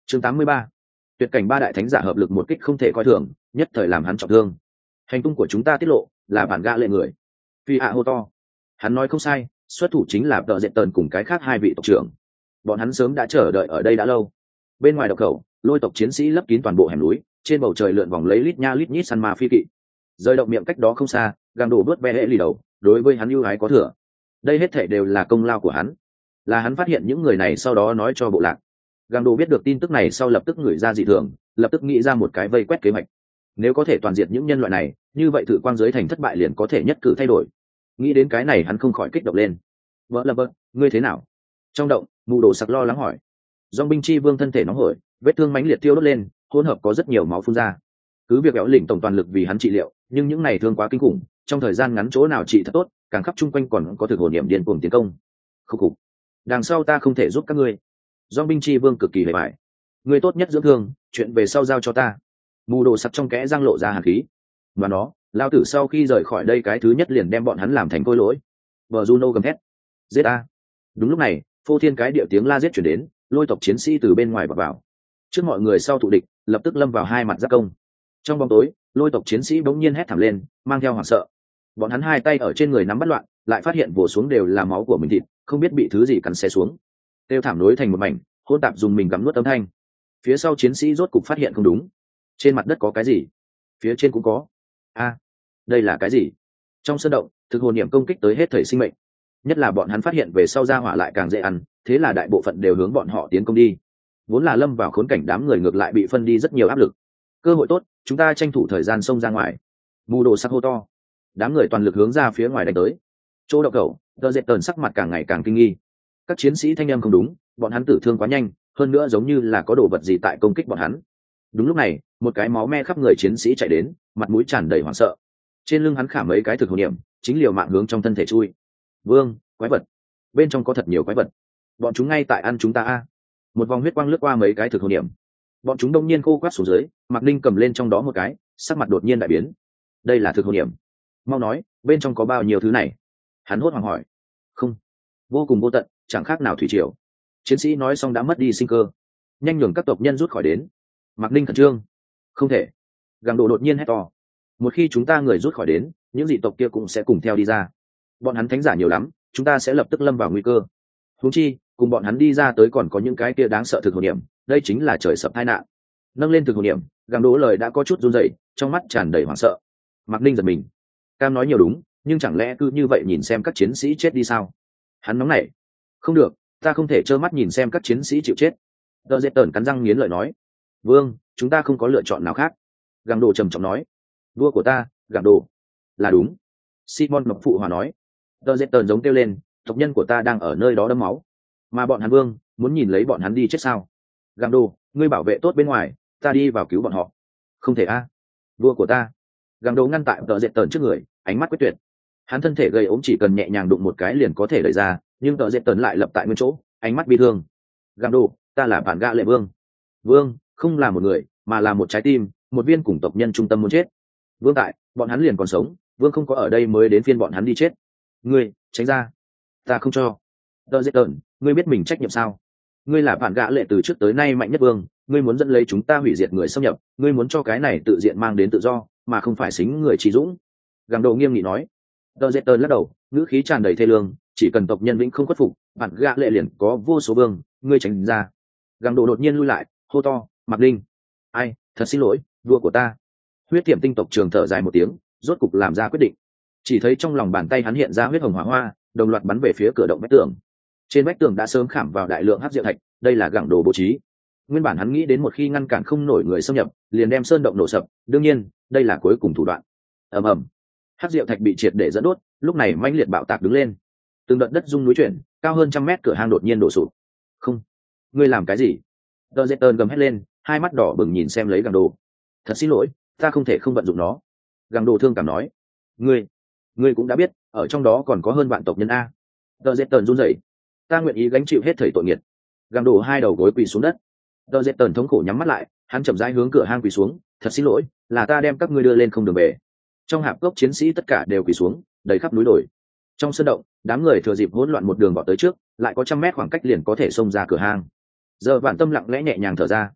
chương 83. Tuyệt cảnh ba đại thánh giả hợp lực một kích không thể coi thường, nhất thời làm hắn trọng thương. Hành tung của chúng ta tiết lộ, là bản gã lệ người. Phi hô to. Hắn nói không sai, xuất thủ chính là Tờ Dệt Tần cùng cái khác hai vị tộc trưởng. Bọn hắn sớm đã chờ đợi ở đây đã lâu. Bên ngoài độc khẩu, lôi tộc chiến sĩ lấp kín toàn bộ hẻm núi, trên bầu trời lượn vòng lấy lít nha lít nhít săn ma phi kỵ. Rơi động miệng cách đó không xa, gang đổ bớt ve hệ lì đầu, đối với hắn ưu ái có thừa. Đây hết thảy đều là công lao của hắn, là hắn phát hiện những người này sau đó nói cho bộ lạc. Gang đồ biết được tin tức này sau lập tức ngửi ra dị thường, lập tức nghĩ ra một cái vây quét kế hoạch. Nếu có thể toàn diệt những nhân loại này, như vậy thử quang giới thành thất bại liền có thể nhất cử thay đổi. Nghĩ đến cái này hắn không khỏi kích động lên. Vợ là vợ, ngươi thế nào? Trong động, mù đồ sặc lo lắng hỏi. Dòng binh chi vương thân thể nóng hổi, vết thương mãnh liệt tiêu đốt lên, hỗn hợp có rất nhiều máu phun ra. Cứ việc kéo lỉnh tổng toàn lực vì hắn trị liệu, nhưng những này thương quá kinh khủng, trong thời gian ngắn chỗ nào trị thật tốt, càng khắp chung quanh còn có thực hồn niệm điên cuồng tiến công. Khúc khục. Đằng sau ta không thể giúp các ngươi. Dòng binh chi vương cực kỳ hề bại. Ngươi tốt nhất dưỡng thương, chuyện về sau giao cho ta. Mù đồ sặc trong kẽ răng lộ ra hàn khí. Và nó, lao tử sau khi rời khỏi đây cái thứ nhất liền đem bọn hắn làm thành khôi lỗi. Bờ Juno gầm thét. Giết a! Đúng lúc này, phô thiên cái địa tiếng la giết chuyển đến, lôi tộc chiến sĩ từ bên ngoài vào. Trước mọi người sau thụ địch, lập tức lâm vào hai mặt giáp công. Trong bóng tối, lôi tộc chiến sĩ bỗng nhiên hét thảm lên, mang theo hoảng sợ. Bọn hắn hai tay ở trên người nắm bắt loạn, lại phát hiện vồ xuống đều là máu của mình thịt, không biết bị thứ gì cắn xé xuống. Tiêu thảm nối thành một mảnh, hỗn tạp dùng mình gặm nuốt âm thanh. Phía sau chiến sĩ rốt cục phát hiện không đúng. Trên mặt đất có cái gì? Phía trên cũng có. Đây là cái gì? Trong sơn động, thực hồn niệm công kích tới hết thảy sinh mệnh. Nhất là bọn hắn phát hiện về sau ra hỏa lại càng dễ ăn, thế là đại bộ phận đều hướng bọn họ tiến công đi. Vốn là lâm vào khốn cảnh đám người ngược lại bị phân đi rất nhiều áp lực. Cơ hội tốt, chúng ta tranh thủ thời gian xông ra ngoài. Mù đồ sắc hô to. Đám người toàn lực hướng ra phía ngoài đánh tới. Chỗ đậu cầu, Tờ Dệt Tần sắc mặt càng ngày càng kinh nghi. Các chiến sĩ thanh em không đúng, bọn hắn tử thương quá nhanh, hơn nữa giống như là có đồ vật gì tại công kích bọn hắn. Đúng lúc này, một cái máu me khắp người chiến sĩ chạy đến, mặt mũi tràn đầy hoảng sợ. Trên lưng hắn khảm mấy cái thực hồn niệm, chính liều mạng hướng trong thân thể chui. Vương, quái vật, bên trong có thật nhiều quái vật, bọn chúng ngay tại ăn chúng ta a. Một vòng huyết quang lướt qua mấy cái thực hồn niệm, bọn chúng đông nhiên khô quắt xuống dưới. Mạc Ninh cầm lên trong đó một cái, sắc mặt đột nhiên đại biến. Đây là thực hồn niệm, mau nói, bên trong có bao nhiêu thứ này? Hắn hốt hoảng hỏi. Không, vô cùng vô tận, chẳng khác nào thủy triều. Chiến sĩ nói xong đã mất đi sinh cơ, nhanh nhường các tộc nhân rút khỏi đến. Mạc Ninh khẩn trương. Không thể. Gàng độ đột nhiên hét to. Một khi chúng ta người rút khỏi đến, những dị tộc kia cũng sẽ cùng theo đi ra. Bọn hắn thánh giả nhiều lắm, chúng ta sẽ lập tức lâm vào nguy cơ. Huống chi, cùng bọn hắn đi ra tới còn có những cái kia đáng sợ thực hồn niệm, đây chính là trời sập tai nạn. Nâng lên thực hồn niệm, Gàng đố lời đã có chút run rẩy, trong mắt tràn đầy hoảng sợ. Mạc Ninh giật mình. Cam nói nhiều đúng, nhưng chẳng lẽ cứ như vậy nhìn xem các chiến sĩ chết đi sao? Hắn nóng nảy. Không được, ta không thể trơ mắt nhìn xem các chiến sĩ chịu chết. Tờ Dệt Tần cắn răng nghiến lợi nói. Vương, chúng ta không có lựa chọn nào khác. Gàng đồ trầm trọng nói. Vua của ta, Gàng đồ. Là đúng. Simon Mộc phụ hòa nói. Tờ Dệt Tần giống kêu lên, tộc nhân của ta đang ở nơi đó đẫm máu, mà bọn hắn vương muốn nhìn lấy bọn hắn đi chết sao? Gàng đồ, ngươi bảo vệ tốt bên ngoài, ta đi vào cứu bọn họ. Không thể a. Vua của ta. Gàng đồ ngăn tại Tờ Dệt Tần trước người, ánh mắt quyết tuyệt. Hắn thân thể gầy ốm chỉ cần nhẹ nhàng đụng một cái liền có thể đẩy ra, nhưng Tờ Dệt Tần lại lập tại nguyên chỗ, ánh mắt bi thương. Gàng đồ, ta là bản gã lệ vương. Vương không là một người, mà là một trái tim, một viên cùng tộc nhân trung tâm muốn chết. Vương tại, bọn hắn liền còn sống, vương không có ở đây mới đến phiên bọn hắn đi chết. Ngươi tránh ra, ta không cho. Tờ Dệt Tần, ngươi biết mình trách nhiệm sao? Ngươi là bản gã lệ từ trước tới nay mạnh nhất vương, ngươi muốn dẫn lấy chúng ta hủy diệt người xâm nhập, ngươi muốn cho cái này tự diện mang đến tự do, mà không phải xính người trí dũng. Gàng đồ nghiêm nghị nói. Tờ Dệt Tần lắc đầu, ngữ khí tràn đầy thê lương, chỉ cần tộc nhân vĩnh không khuất phục, bản gã lệ liền có vô số vương, ngươi tránh ra. Gàng đồ đột nhiên lui lại, hô to. Mạc Linh, ai, thật xin lỗi, vua của ta. Huyết Tiệm tinh tộc trường thở dài một tiếng, rốt cục làm ra quyết định. Chỉ thấy trong lòng bàn tay hắn hiện ra huyết hồng hỏa hoa, đồng loạt bắn về phía cửa động vách tường. Trên vách tường đã sớm khảm vào đại lượng hắc diệu thạch, đây là Gàng đồ bố trí. Nguyên bản hắn nghĩ đến một khi ngăn cản không nổi người xâm nhập, liền đem sơn động nổ sập, đương nhiên, đây là cuối cùng thủ đoạn. Ầm ầm, hắc diệu thạch bị triệt để dẫn đốt, lúc này mãnh liệt bạo tạc đứng lên. Từng đợt đất rung núi chuyển, cao hơn 100 mét cửa hang đột nhiên đổ sụp. Không, ngươi làm cái gì? Tờ Dệt Tần gầm hét lên, hai mắt đỏ bừng nhìn xem lấy Gàng đồ. Thật xin lỗi, ta không thể không vận dụng nó. Gàng đồ thương cảm nói. Ngươi cũng đã biết, ở trong đó còn có hơn vạn tộc nhân a. Tờ Dệt Tần run rẩy. Ta nguyện ý gánh chịu hết thảy tội nghiệt. Gàng đồ hai đầu gối quỳ xuống đất. Tờ Dệt Tần thống khổ nhắm mắt lại, hắn chậm rãi hướng cửa hang quỳ xuống. Thật xin lỗi, là ta đem các ngươi đưa lên không đường về. Trong hạp cốc chiến sĩ tất cả đều quỳ xuống, đầy khắp núi đồi. Trong sân động, đám người thừa dịp hỗn loạn một đường vọt tới trước, lại có 100 mét khoảng cách liền có thể xông ra cửa hang. Giờ Vạn Tâm lặng lẽ nhẹ nhàng thở ra,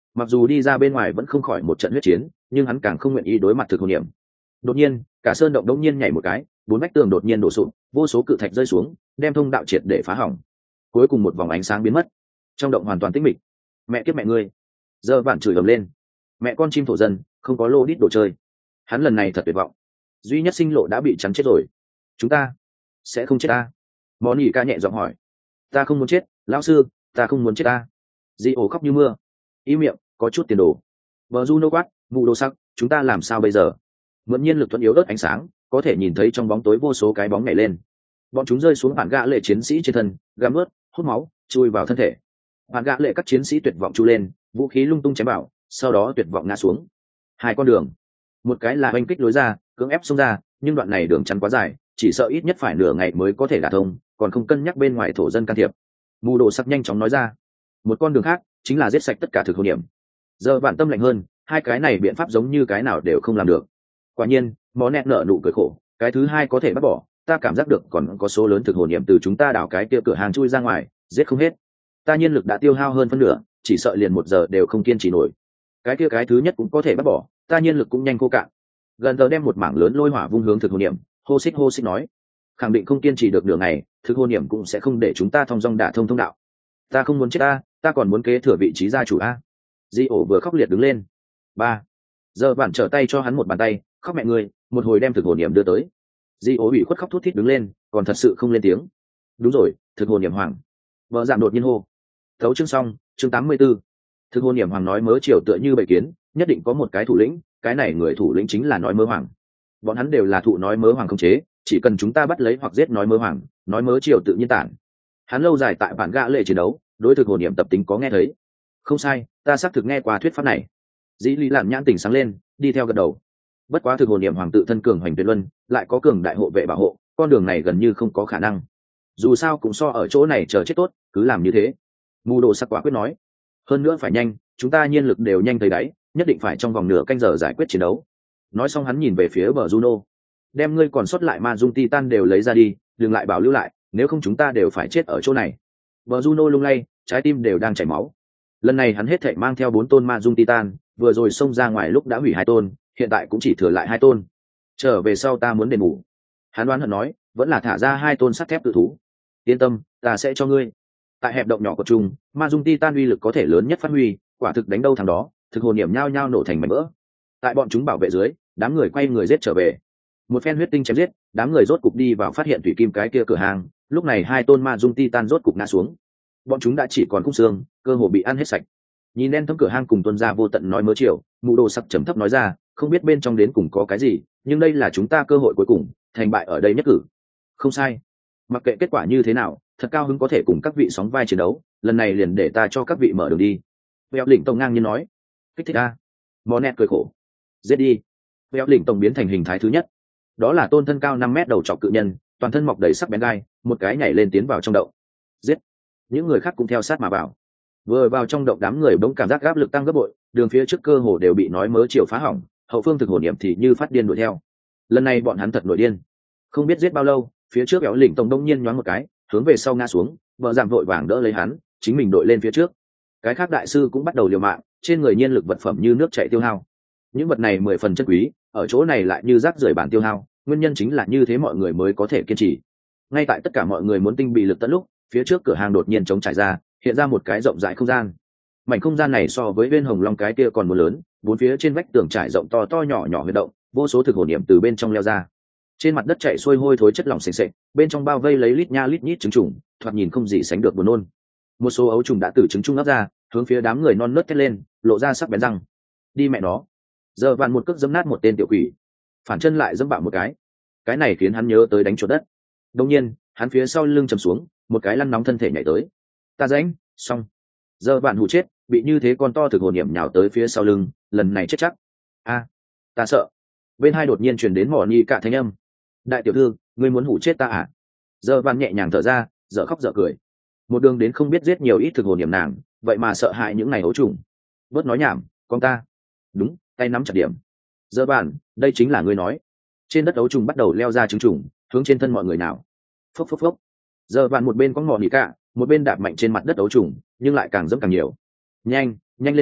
mặc dù đi ra bên ngoài vẫn không khỏi một trận huyết chiến, nhưng hắn càng không nguyện ý đối mặt thực hồn niệm. Đột nhiên cả sơn động đống nhiên nhảy một cái, bốn vách tường đột nhiên đổ sụp, vô số cự thạch rơi xuống, đem thông đạo triệt để phá hỏng. Cuối cùng một vòng ánh sáng biến mất, trong động hoàn toàn tĩnh mịch. Mẹ kiếp mẹ ngươi! Giờ vạn chửi ầm lên. Mẹ con chim thổ dân, không có lô đít đồ chơi. Hắn lần này thật tuyệt vọng, duy nhất sinh lộ đã bị chắn chết rồi. Chúng ta sẽ không chết ta? Món nhỉ ca nhẹ giọng hỏi. Ta không muốn chết, lão sư, ta không muốn chết ta. Di ổ khóc như mưa. Im miệng, có chút tiền đồ. Bờ Juno quát, vụ đồ sắc, chúng ta làm sao bây giờ? Mượn nhiên lực thuận yếu ớt ánh sáng, có thể nhìn thấy trong bóng tối vô số cái bóng nhảy lên. Bọn chúng rơi xuống bản gã lệ chiến sĩ trên thân, găm ướt, hút máu, chui vào thân thể. Bản gã lệ các chiến sĩ tuyệt vọng chu lên, vũ khí lung tung chém bảo, sau đó tuyệt vọng ngã xuống. Hai con đường, một cái là oanh kích lối ra, cưỡng ép xông ra, nhưng đoạn này đường chắn quá dài, chỉ sợ ít nhất phải nửa ngày mới có thể đả thông, còn không cân nhắc bên ngoài thổ dân can thiệp. Mù đồ sắc nhanh chóng nói ra. Một con đường khác chính là giết sạch tất cả thực hồn điểm. Giờ bản tâm lạnh hơn, hai cái này biện pháp giống như cái nào đều không làm được. Quả nhiên, món nẹt nợ nụ cười khổ, cái thứ hai có thể bắt bỏ, ta cảm giác được còn có số lớn thực hồn niệm từ chúng ta đào cái kia cửa hàng chui ra ngoài, giết không hết. Ta nhiên lực đã tiêu hao hơn phân nửa, chỉ sợ liền 1 giờ đều không kiên trì nổi. Cái kia cái thứ nhất cũng có thể bắt bỏ, ta nhiên lực cũng nhanh khô cạn. Gần giờ đem một mảng lớn lôi hỏa vung hướng thực hồn niệm, hô xích nói, khẳng định không kiên trì được nửa ngày, thực hồn niệm cũng sẽ không để chúng ta thong dong đả thông thông đạo. Ta không muốn chết ta còn muốn kế thừa vị trí gia chủ a. Di ổ vừa khóc liệt đứng lên. Ba. Giờ bản trở tay cho hắn một bàn tay, khóc mẹ ngươi, một hồi đem thực hồn niệm đưa tới. Di ố bị khuất khóc thút thít đứng lên, còn thật sự không lên tiếng. Đúng rồi, thực hồn niệm hoàng. Vợ dạng đột nhiên hô. Thấu chương xong, chương 84. Thực hồn niệm hoàng nói mớ chiều tựa như bầy kiến, nhất định có một cái thủ lĩnh, cái này người thủ lĩnh chính là nói mớ hoàng. Bọn hắn đều là thụ nói mớ hoàng không chế, chỉ cần chúng ta bắt lấy hoặc giết nói mớ hoàng, nói mớ chiều tự nhiên tản. Hắn lâu dài tại bản gã lệ chiến đấu, đối thực hồn niệm tập tính có nghe thấy. Không sai, ta xác thực nghe qua thuyết pháp này. Dĩ lý lạn nhãn tỉnh sáng lên, đi theo gật đầu. Bất quá thực hồn niệm hoàng tự thân cường hoành tuyệt luân, lại có cường đại hộ vệ bảo hộ, con đường này gần như không có khả năng. Dù sao cũng so ở chỗ này chờ chết tốt, cứ làm như thế. Mù đồ sắc quả quyết nói. Hơn nữa phải nhanh, chúng ta nhiên lực đều nhanh tới đáy, nhất định phải trong vòng nửa canh giờ giải quyết chiến đấu. Nói xong hắn nhìn về phía bờ Juno. Đem ngươi còn sót lại ma dung titan đều lấy ra đi, đừng lại bảo lưu lại, nếu không chúng ta đều phải chết ở chỗ này. Bờ Juno lung lay, trái tim đều đang chảy máu. Lần này hắn hết thảy mang theo 4 tôn ma dung titan, vừa rồi xông ra ngoài lúc đã hủy 2 tôn, hiện tại cũng chỉ thừa lại 2 tôn. Trở về sau ta muốn đền bù. Hắn đoán hận nói, vẫn là thả ra 2 tôn sắt thép tự thú. Yên tâm, ta sẽ cho ngươi. Tại hẹp động nhỏ của trung, ma dung titan uy lực có thể lớn nhất phát huy, quả thực đánh đâu thằng đó, thực hồn niệm nhao nhao nổ thành mảnh vỡ. Tại bọn chúng bảo vệ dưới, đám người quay người giết trở về. Một phen huyết tinh chém giết, đám người rốt cục đi vào phát hiện thủy kim cái kia cửa hàng, lúc này 2 tôn ma dung titan rốt cục ngã xuống. Bọn chúng đã chỉ còn khung xương, cơ hồ bị ăn hết sạch. Nhìn đen thấm cửa hang cùng tuân ra vô tận nói mớ chiều, mụ đồ sắc trầm thấp nói ra, không biết bên trong đến cùng có cái gì, nhưng đây là chúng ta cơ hội cuối cùng, thành bại ở đây nhất cử. Không sai, mặc kệ kết quả như thế nào, thật cao hứng có thể cùng các vị sóng vai chiến đấu, lần này liền để ta cho các vị mở đường đi. Vẹo lĩnh tổng ngang nhiên nói. Kích thích a. Mò nẹt cười khổ. Giết đi. Vẹo lĩnh tổng biến thành hình thái thứ nhất, đó là tôn thân cao 5 mét đầu trọc cự nhân, toàn thân mọc đầy sắc bén gai, một cái nhảy lên tiến vào trong động. Giết. Những người khác cũng theo sát mà vào. Vừa vào trong động, đám người bỗng cảm giác áp lực tăng gấp bội, đường phía trước cơ hồ đều bị nói mớ chiều phá hỏng, hậu phương thực hồn niệm thì như phát điên đuổi theo. Lần này bọn hắn thật nổi điên, không biết giết bao lâu, phía trước Béo lĩnh tổng đông nhiên nhoáng một cái, hướng về sau ngã xuống, vợ giảm vội vàng đỡ lấy hắn, chính mình đội lên phía trước. Cái khác đại sư cũng bắt đầu liều mạng, trên người nhiên lực vật phẩm như nước chảy tiêu hao. Những vật này 10 phần chân quý, ở chỗ này lại như rác rưởi bản tiêu hao, nguyên nhân chính là như thế mọi người mới có thể kiên trì. Ngay tại tất cả mọi người muốn tinh bị lực tận lúc, phía trước cửa hàng đột nhiên trống trải ra, hiện ra một cái rộng rãi không gian. Mảnh không gian này so với bên hồng long cái kia còn muốn lớn, bốn phía trên vách tường trải rộng to to nhỏ nhỏ huy động, vô số thực hồn niệm từ bên trong leo ra. Trên mặt đất chảy xuôi hôi thối chất lỏng sền sệt, bên trong bao vây lấy lít nha lít nhít trứng trùng, thoạt nhìn không gì sánh được buồn nôn. Một số ấu trùng đã từ trứng trung ấp ra, hướng phía đám người non nớt thét lên, lộ ra sắc bén răng. Đi mẹ nó! Giờ vạn một cước giẫm nát một tên tiểu quỷ, phản chân lại giẫm bạo một cái này khiến hắn nhớ tới đánh chuột đất. Đột nhiên, hắn phía sau lưng trầm xuống, một cái lăn nóng thân thể nhảy tới. Ta rãnh, xong. Giờ vạn hù chết, bị như thế con to thực hồn niệm nhào tới phía sau lưng, lần này chết chắc. A, ta sợ. Bên hai đột nhiên truyền đến mỏ ni cả thanh âm. Đại tiểu thư, ngươi muốn hủ chết ta à? Giờ vạn nhẹ nhàng thở ra, dở khóc dở cười. Một đường đến không biết giết nhiều ít thực hồn niệm nàng, vậy mà sợ hại những ngày ấu trùng. Bớt nói nhảm, con ta. Đúng, tay nắm chặt điểm. Giờ vạn, đây chính là ngươi nói. Trên đất ấu trùng bắt đầu leo ra trứng trùng, hướng trên thân mọi người nào. Phốc phốc phốc. Giờ vạn một bên có mỏ ni cả, một bên đạp mạnh trên mặt đất ấu trùng, nhưng lại càng dẫm càng nhiều. Nhanh, nhanh lên a,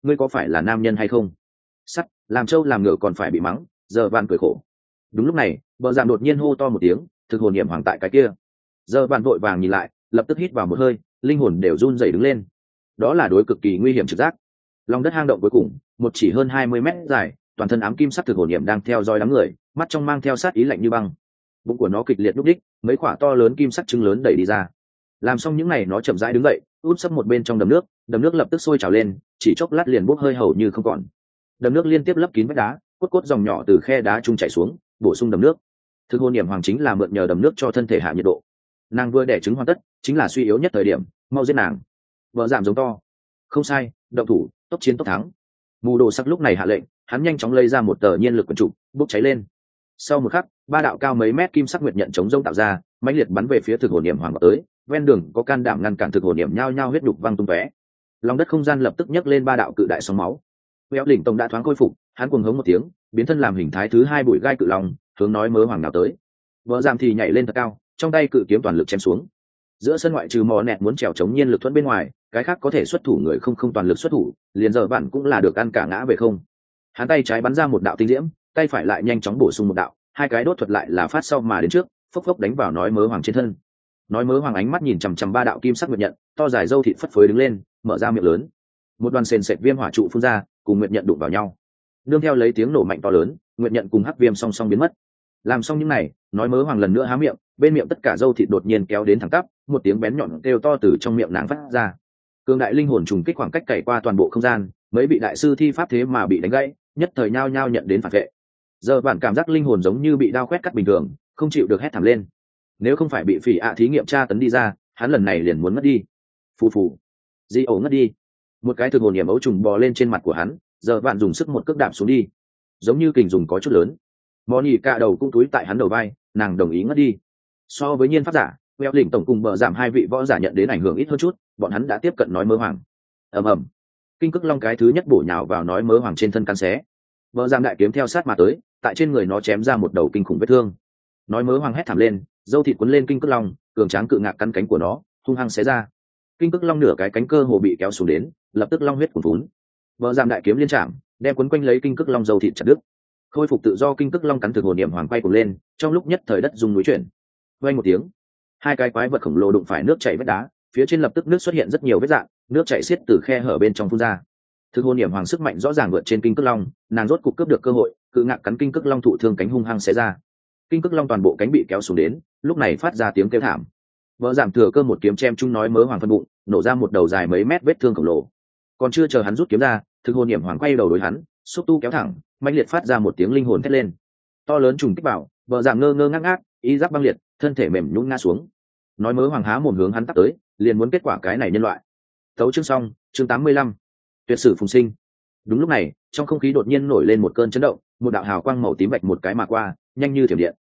ngươi có phải là nam nhân hay không? Sắt làm trâu làm ngựa còn phải bị mắng. Giờ bạn cười khổ. Đúng lúc này bờ giảm đột nhiên hô to một tiếng, thực hồn niệm hoàng tại cái kia. Giờ bạn vội vàng nhìn lại, lập tức hít vào một hơi, linh hồn đều run rẩy đứng lên. Đó là đối cực kỳ nguy hiểm trực giác. Lòng đất hang động cuối cùng, một chỉ hơn 20 mét dài, toàn thân ám kim sắc thực hồn niệm đang theo dõi đám người, mắt trong mang theo sát ý lạnh như băng. Bụng của nó kịch liệt lúc đích, mấy quả to lớn kim sắc trứng lớn đẩy đi ra. Làm xong những này nó chậm rãi đứng dậy, út sấp một bên trong đầm nước lập tức sôi trào lên, chỉ chốc lát liền bốc hơi hầu như không còn. Đầm nước liên tiếp lấp kín vách đá, cốt cốt dòng nhỏ từ khe đá trung chảy xuống, bổ sung đầm nước. Thực hồn niệm hoàng chính là mượn nhờ đầm nước cho thân thể hạ nhiệt độ. Nàng vừa đẻ trứng hoàn tất, chính là suy yếu nhất thời điểm, mau giết nàng. Vợ giảm giống to. Không sai, động thủ, tốc chiến tốc thắng. Mù Đồ Sắc lúc này hạ lệnh, hắn nhanh chóng lấy ra một tờ nhiên lực quần trụ, bốc cháy lên. Sau một khắc, ba đạo cao mấy mét kim sắc nguyệt nhận chống rông tạo ra, mãnh liệt bắn về phía thực hồn niệm hoàng tới. Ven đường có can đảm ngăn cản thực hồn niệm nhao nhao huyết đục văng tung tóe. Lòng đất không gian lập tức nhấc lên ba đạo cự đại sóng máu. Véo đỉnh tông đã thoáng khôi phục, hắn cuồng hống một tiếng, biến thân làm hình thái thứ hai bụi gai cự long, hướng nói mớ hoàng nào tới. Vợ giảm thì nhảy lên thật cao, trong tay cự kiếm toàn lực chém xuống. Giữa sân ngoại trừ mò nẹt muốn trèo chống nhiên lực thuẫn bên ngoài, cái khác có thể xuất thủ người không toàn lực xuất thủ, liền giờ bạn cũng là được ăn cả ngã về không. Hắn tay trái bắn ra một đạo tinh diễm, tay phải lại nhanh chóng bổ sung một đạo, hai cái đốt thuật lại là phát sau mà đến trước, phốc phốc đánh vào nói mớ hoàng trên thân. Nói mớ hoàng ánh mắt nhìn chằm chằm ba đạo kim sắc nguyệt nhận, to dài râu thịt phất phới đứng lên, mở ra miệng lớn. Một đoàn sền sệt viêm hỏa trụ phun ra, cùng nguyệt nhận đụng vào nhau. Nương theo lấy tiếng nổ mạnh to lớn, nguyệt nhận cùng hắc viêm song song biến mất. Làm xong những này, nói mớ hoàng lần nữa há miệng, bên miệng tất cả râu thịt đột nhiên kéo đến thẳng tắp, một tiếng bén nhọn kêu to từ trong miệng nàng phát ra. Cường đại linh hồn trùng kích khoảng cách cày qua toàn bộ không gian, mấy vị đại sư thi pháp thế mà bị đánh gãy, nhất thời nhao nhao nhận đến phản vệ. Giờ bản cảm giác linh hồn giống như bị đao quét cắt bình thường, không chịu được hét thảm lên. Nếu không phải bị phỉ ạ thí nghiệm tra tấn đi ra, hắn lần này liền muốn mất đi. Phù phù, di ổ ngất đi. Một cái thực hồn niệm ấu trùng bò lên trên mặt của hắn, giờ bạn dùng sức một cước đạp xuống đi, giống như kình dùng có chút lớn. Mò nhì cả đầu cũng túi tại hắn đầu vai, nàng đồng ý ngất đi. So với nhiên pháp giả, Véo đỉnh tổng cùng bờ giảm hai vị võ giả nhận đến ảnh hưởng ít hơn chút, bọn hắn đã tiếp cận nói mớ hoàng. Ầm ầm, kinh cức long cái thứ nhất bổ nhào vào nói mớ hoàng trên thân căn xé. Bờ giảm đại kiếm theo sát mà tới, tại trên người nó chém ra một đầu kinh khủng vết thương. Nói mớ hoàng hét thảm lên, dâu thịt quấn lên kinh cức long, cường tráng cự ngạc cắn cánh của nó, hung hăng xé ra. Kinh cức long nửa cái cánh cơ hồ bị kéo xuống đến, lập tức long huyết cuồn cuốn. Bờ giảm đại kiếm liên chạm, đem quấn quanh lấy kinh cức long dâu thịt chặt đứt. Khôi phục tự do kinh cức long cắn thực hồn niệm hoàng quay cuồng lên, trong lúc nhất thời đất rung núi chuyển. Vang một tiếng, hai cái quái vật khổng lồ đụng phải nước chảy vết đá, phía trên lập tức nước xuất hiện rất nhiều vết rạn, nước chảy xiết từ khe hở bên trong phun ra. Thực hồn niệm hoàng sức mạnh rõ ràng vượt trên kinh cức long, nàng rốt cục cướp được cơ hội, cự ngạc cắn kinh cức long thụ thương cánh hung hăng xé ra. Kinh cức long toàn bộ cánh bị kéo xuống đến, lúc này phát ra tiếng kêu thảm. Vợ giảm thừa cơ một kiếm chém chung nói mớ hoàng phân bụng, nổ ra một đầu dài mấy mét vết thương khổng lồ. Còn chưa chờ hắn rút kiếm ra, thực hồn niệm hoàng quay đầu đối hắn, xúc tu kéo thẳng, mãnh liệt phát ra một tiếng linh hồn thét lên. To lớn trùng kích bảo, vợ giảm ngơ ngơ ngác ngác, y giáp băng liệt, thân thể mềm nhũn ngã xuống. Nói mớ hoàng há mồm hướng hắn tắt tới, liền muốn kết quả cái này nhân loại. Tấu chương xong, chương 85. Tuyệt sử phùng sinh. Đúng lúc này, trong không khí đột nhiên nổi lên một cơn chấn động, một đạo hào quang màu tím bạch một cái mà qua, nhanh như thiểm điện.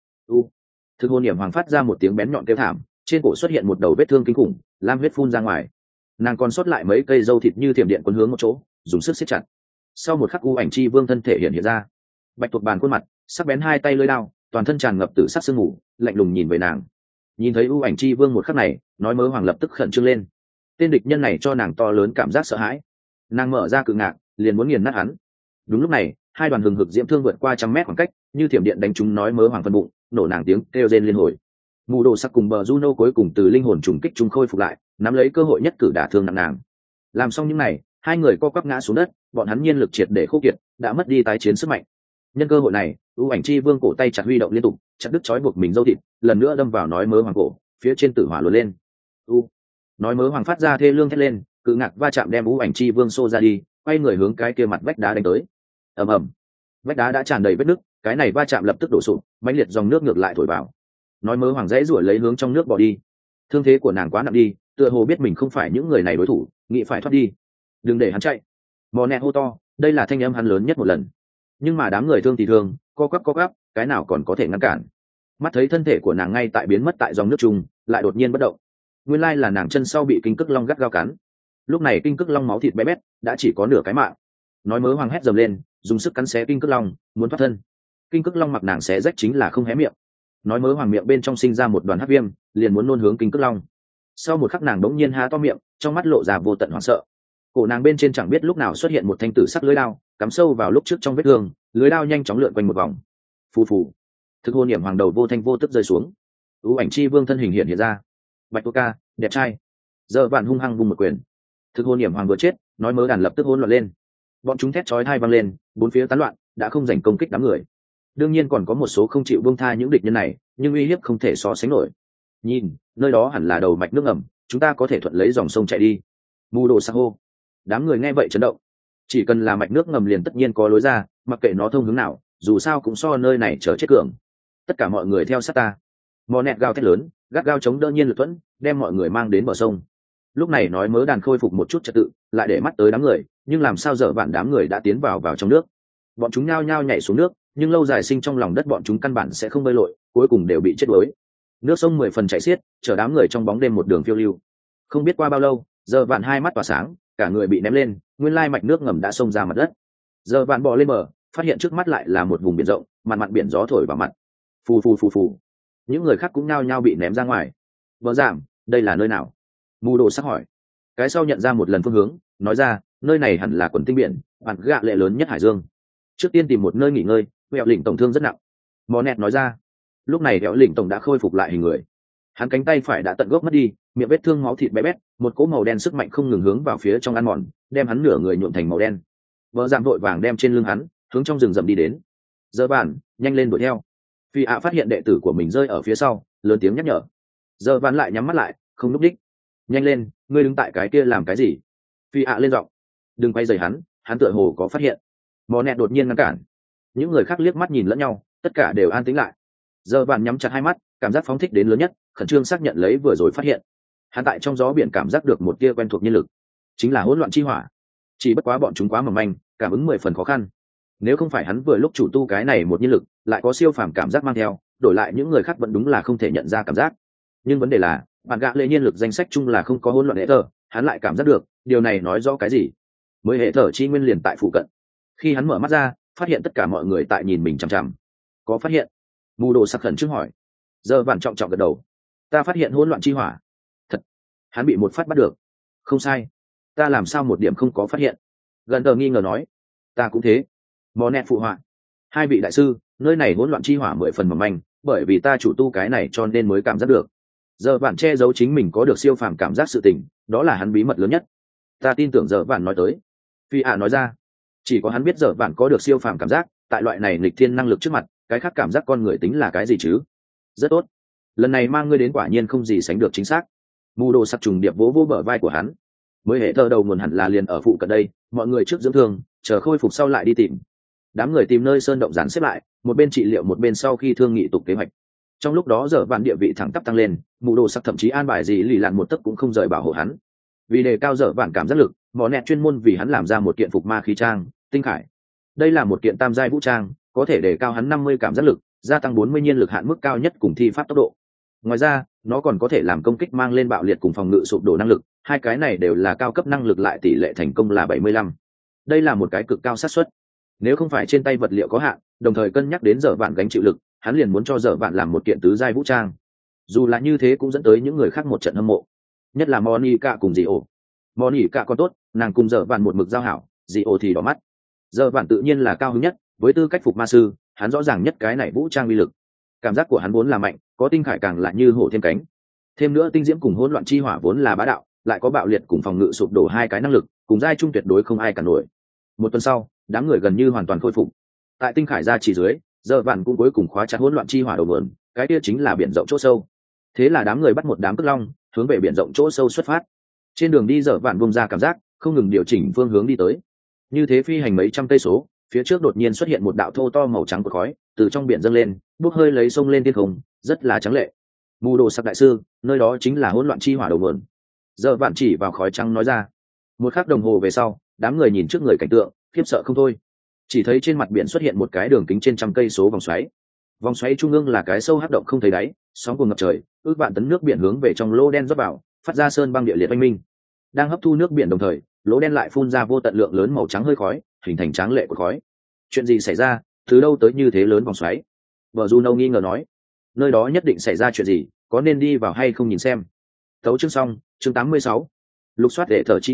Thực hồn niệm hoàng phát ra một tiếng bén nhọn kêu thảm, trên cổ xuất hiện một đầu vết thương kinh khủng, lam huyết phun ra ngoài. Nàng còn sót lại mấy cây râu thịt như thiểm điện quấn hướng một chỗ, dùng sức siết chặt. Sau một khắc u ảnh chi vương thân thể hiện ra, bạch tuộc bàn khuôn mặt, sắc bén hai tay lưỡi đao, toàn thân tràn ngập tử sắc sương mù, lạnh lùng nhìn về nàng. Nhìn thấy u ảnh chi vương một khắc này, nói mớ hoàng lập tức khẩn trương lên. Tên địch nhân này cho nàng to lớn cảm giác sợ hãi, nàng mở ra cự ngạc, liền muốn nghiền nát hắn. Đúng lúc này, hai đoàn hừng hực diễm thương vượt qua trăm mét khoảng cách, như thiểm điện đánh trúng nói mớ hoàng phân bụng, nổ nàng tiếng kêu rên liên hồi. Mù Đồ Sắc cùng bờ Juno cuối cùng từ linh hồn trùng kích trung khôi phục lại, nắm lấy cơ hội nhất cử đả thương nặng nàng. Làm xong những này, hai người co quắp ngã xuống đất, bọn hắn nhiên lực triệt để khô kiệt, đã mất đi tái chiến sức mạnh. Nhân cơ hội này, u ảnh chi vương cổ tay chặt huy động liên tục, chặt đứt trói buộc mình dâu thịt, lần nữa đâm vào nói mớ hoàng cổ, phía trên tử hỏa luồn lên. Nói mớ hoàng phát ra thê lương thét lên, cự ngạc va chạm đem u ảnh chi vương xô ra đi, quay người hướng cái kia mặt vách đá đánh tới. Ầm ầm, vách đá đã tràn đầy vết nứt, cái này va chạm lập tức đổ sụp, mãnh liệt dòng nước ngược lại thổi vào. Nói mớ hoàng dãy rủa lấy hướng trong nước bỏ đi. Thương thế của nàng quá nặng đi, tựa hồ biết mình không phải những người này đối thủ, nghĩ phải thoát đi. Đừng để hắn chạy. Mò nẹt hô to, đây là thanh âm hắn lớn nhất một lần. Nhưng mà đám người thương thì thương, co quắp, cái nào còn có thể ngăn cản. Mắt thấy thân thể của nàng ngay tại biến mất tại dòng nước chung, lại đột nhiên bất động. Nguyên lai là nàng chân sau bị kinh cức long gắt gao cắn. Lúc này kinh cức long máu thịt bé bét, đã chỉ có nửa cái mạng. Nói mớ hoàng hét dầm lên, dùng sức cắn xé kinh cức long, muốn thoát thân. Kinh cức long mặc nàng xé rách chính là không hé miệng. Nói mớ hoàng miệng bên trong sinh ra một đoàn hắc viêm, liền muốn nôn hướng kinh cức long. Sau một khắc nàng đống nhiên há to miệng, trong mắt lộ ra vô tận hoảng sợ. cổ nàng bên trên chẳng biết lúc nào xuất hiện một thanh tử sắc lưới đao cắm sâu vào lúc trước trong vết thương, lưới đao nhanh chóng lượn quanh một vòng. Phù phù, thực hồn niệm hoàng đầu vô thanh vô tức rơi xuống. ưu ảnh chi vương thân hình hiện ra. Bạch Tô Ca đẹp trai. Giờ vạn hung hăng vung một quyền. Thực hồn niệm hoàng vừa chết, nói mớ đàn lập tức hỗn loạn lên. Bọn chúng thét chói tai vang lên, bốn phía tán loạn, đã không giành công kích đám người. Đương nhiên còn có một số không chịu buông tha những địch nhân này, nhưng uy hiếp không thể so sánh nổi. Nhìn, nơi đó hẳn là đầu mạch nước ngầm, chúng ta có thể thuận lấy dòng sông chạy đi. Mù đồ sa hô. Đám người nghe vậy chấn động. Chỉ cần là mạch nước ngầm liền tất nhiên có lối ra, mặc kệ nó thông hướng nào, dù sao cũng so nơi này chở chết cường. Tất cả mọi người theo sát ta. Mò nẹt gào thét lớn, gắt gao chống đỡ nhiên lực thuẫn, đem mọi người mang đến bờ sông. Lúc này nói mớ đàn khôi phục một chút trật tự, lại để mắt tới đám người, nhưng làm sao dở vạn đám người đã tiến vào trong nước. Bọn chúng nhao nhao nhảy xuống nước, nhưng lâu dài sinh trong lòng đất bọn chúng căn bản sẽ không bơi lội, cuối cùng đều bị chết đuối. Nước sông 10 phần chảy xiết, chở đám người trong bóng đêm một đường phiêu lưu. Không biết qua bao lâu, giờ vạn hai mắt tỏa sáng, cả người bị ném lên, nguyên lai mạch nước ngầm đã xông ra mặt đất. Giờ vạn bò lên bờ, phát hiện trước mắt lại là một vùng biển rộng, mặt biển gió thổi vào mặt. Phù phù phù phù. Những người khác cũng nhao nhao bị ném ra ngoài. Vợ giảm, đây là nơi nào? Mù đồ sắc hỏi. Cái sau nhận ra một lần phương hướng, nói ra, nơi này hẳn là quần tinh biển, bản gạ lệ lớn nhất hải dương. Trước tiên tìm một nơi nghỉ ngơi, Hẹo Lĩnh tổng thương rất nặng. Mò nẹt nói ra. Lúc này Hẹo Lĩnh tổng đã khôi phục lại hình người. Hắn cánh tay phải đã tận gốc mất đi, miệng vết thương máu thịt bé bét, một cỗ màu đen sức mạnh không ngừng hướng vào phía trong ăn mòn, đem hắn nửa người nhuộm thành màu đen. Vợ giảm vội vàng đem trên lưng hắn, hướng trong rừng rậm đi đến. Giờ bản, nhanh lên đuổi theo. Phi ạ phát hiện đệ tử của mình rơi ở phía sau, lớn tiếng nhắc nhở. Giờ bản lại nhắm mắt lại, không núp đích. Nhanh lên, ngươi đứng tại cái kia làm cái gì? Phi ạ lên giọng. Đừng quay rời hắn tựa hồ có phát hiện. Mò nẹt đột nhiên ngăn cản. Những người khác liếc mắt nhìn lẫn nhau, tất cả đều an tĩnh lại. Giờ bản nhắm chặt hai mắt, cảm giác phóng thích đến lớn nhất, khẩn trương xác nhận lấy vừa rồi phát hiện. Hắn tại trong gió biển cảm giác được một tia quen thuộc nhiên lực, chính là hỗn loạn chi hỏa. Chỉ bất quá bọn chúng quá mỏng manh, cảm ứng 10 phần khó khăn. Nếu không phải hắn vừa lúc chủ tu cái này một nhiên lực, lại có siêu phàm cảm giác mang theo, đổi lại những người khác vẫn đúng là không thể nhận ra cảm giác. Nhưng vấn đề là, bản gạ lệ nhiên lực danh sách chung là không có hỗn loạn hệ thở, hắn lại cảm giác được, điều này nói rõ cái gì? Mới hệ thở chi nguyên liền tại phụ cận. Khi hắn mở mắt ra, phát hiện tất cả mọi người tại nhìn mình chằm chằm. Có phát hiện? Mù đồ sắc khẩn trước hỏi. Giờ vạn trọng trọng gật đầu. Ta phát hiện hỗn loạn chi hỏa. Thật? Hắn bị một phát bắt được. Không sai. Ta làm sao một điểm không có phát hiện? Gần tờ nghi ngờ nói. Ta cũng thế. Mò nẹt phụ họa. Hai vị đại sư, nơi này hỗn loạn chi hỏa 10 phần mỏng manh, bởi vì ta chủ tu cái này cho nên mới cảm giác được. Giờ vạn che giấu chính mình có được siêu phàm cảm giác sự tình, đó là hắn bí mật lớn nhất. Ta tin tưởng giờ vạn nói tới. Phi ạ nói ra. Chỉ có hắn biết giờ vạn có được siêu phàm cảm giác, tại loại này nghịch thiên năng lực trước mặt, cái khác cảm giác con người tính là cái gì chứ? Rất tốt. Lần này mang ngươi đến quả nhiên không gì sánh được chính xác. Mù đồ sắc trùng điệp vỗ vỗ bờ vai của hắn. Mới hệ thơ đầu nguồn hẳn là liền ở phụ cận đây, mọi người trước dưỡng thương, chờ khôi phục sau lại đi tìm. Đám người tìm nơi sơn động dàn xếp lại, một bên trị liệu một bên sau khi thương nghị tục kế hoạch. Trong lúc đó giờ vạn địa vị thẳng tắp tăng lên, mù đồ sắc thậm chí an bài gì lì lặn một tấc cũng không rời bảo hộ hắn. Vì đề cao giờ vạn cảm giác lực, mỏ nẹt chuyên môn vì hắn làm ra một kiện phục ma khí trang, tinh khải. Đây là một kiện tam giai vũ trang, có thể đề cao hắn 50 cảm giác lực, gia tăng 40 nhiên lực hạn mức cao nhất cùng thi pháp tốc độ. Ngoài ra, nó còn có thể làm công kích mang lên bạo liệt cùng phòng ngự sụp đổ năng lực, hai cái này đều là cao cấp năng lực, lại tỷ lệ thành công là 75. Đây là một cái cực cao xác suất. Nếu không phải trên tay vật liệu có hạn, đồng thời cân nhắc đến giờ vạn gánh chịu lực, hắn liền muốn cho giờ vạn làm một kiện tứ giai vũ trang. Dù là như thế cũng dẫn tới những người khác một trận hâm mộ, nhất là Monica cùng Dì Ổ. Monica còn tốt, nàng cùng giờ vạn một mực giao hảo, Dì Ổ thì đỏ mắt. Giờ vạn tự nhiên là cao hứng nhất, với tư cách phục ma sư, hắn rõ ràng nhất cái này vũ trang uy lực. Cảm giác của hắn vốn là mạnh, có tinh khải càng lại như hổ thêm cánh. Thêm nữa tinh diễm cùng hỗn loạn chi hỏa vốn là bá đạo, lại có bạo liệt cùng phòng ngự sụp đổ hai cái năng lực, cùng giai trung tuyệt đối không ai cản nổi. Một tuần sau, đám người gần như hoàn toàn khôi phục. Tại tinh khải gia chỉ dưới, giờ vạn cũng cuối cùng khóa chặt hỗn loạn chi hỏa đầu nguồn, cái kia chính là biển rộng chỗ sâu. Thế là đám người bắt một đám cước long, hướng về biển rộng chỗ sâu xuất phát. Trên đường đi giờ vạn bung ra cảm giác, không ngừng điều chỉnh phương hướng đi tới. Như thế phi hành mấy trăm cây số, phía trước đột nhiên xuất hiện một đạo thô to màu trắng của khói, từ trong biển dâng lên, bốc hơi lấy sông lên thiên không, rất là trắng lệ. Mù đồ sắc đại sư, nơi đó chính là hỗn loạn chi hỏa đầu nguồn. Giờ vạn chỉ vào khói trắng nói ra. Một khắc đồng hồ về sau, đám người nhìn trước người cảnh tượng, khiếp sợ không thôi. Chỉ thấy trên mặt biển xuất hiện một cái đường kính trên trăm cây số vòng xoáy. Vòng xoáy trung ương là cái sâu hắc động không thấy đáy, sóng cuồng ngập trời, ước vạn tấn nước biển hướng về trong lỗ đen rót vào, phát ra sơn băng địa liệt oanh minh. Đang hấp thu nước biển đồng thời, lỗ đen lại phun ra vô tận lượng lớn màu trắng hơi khói, hình thành tráng lệ của khói. Chuyện gì xảy ra? Từ đâu tới như thế lớn vòng xoáy? Vợ Juno nghi ngờ nói. Nơi đó nhất định xảy ra chuyện gì, có nên đi vào hay không nhìn xem. Tấu chương xong, chương 86. Lục soát đệ thở chi nguyên,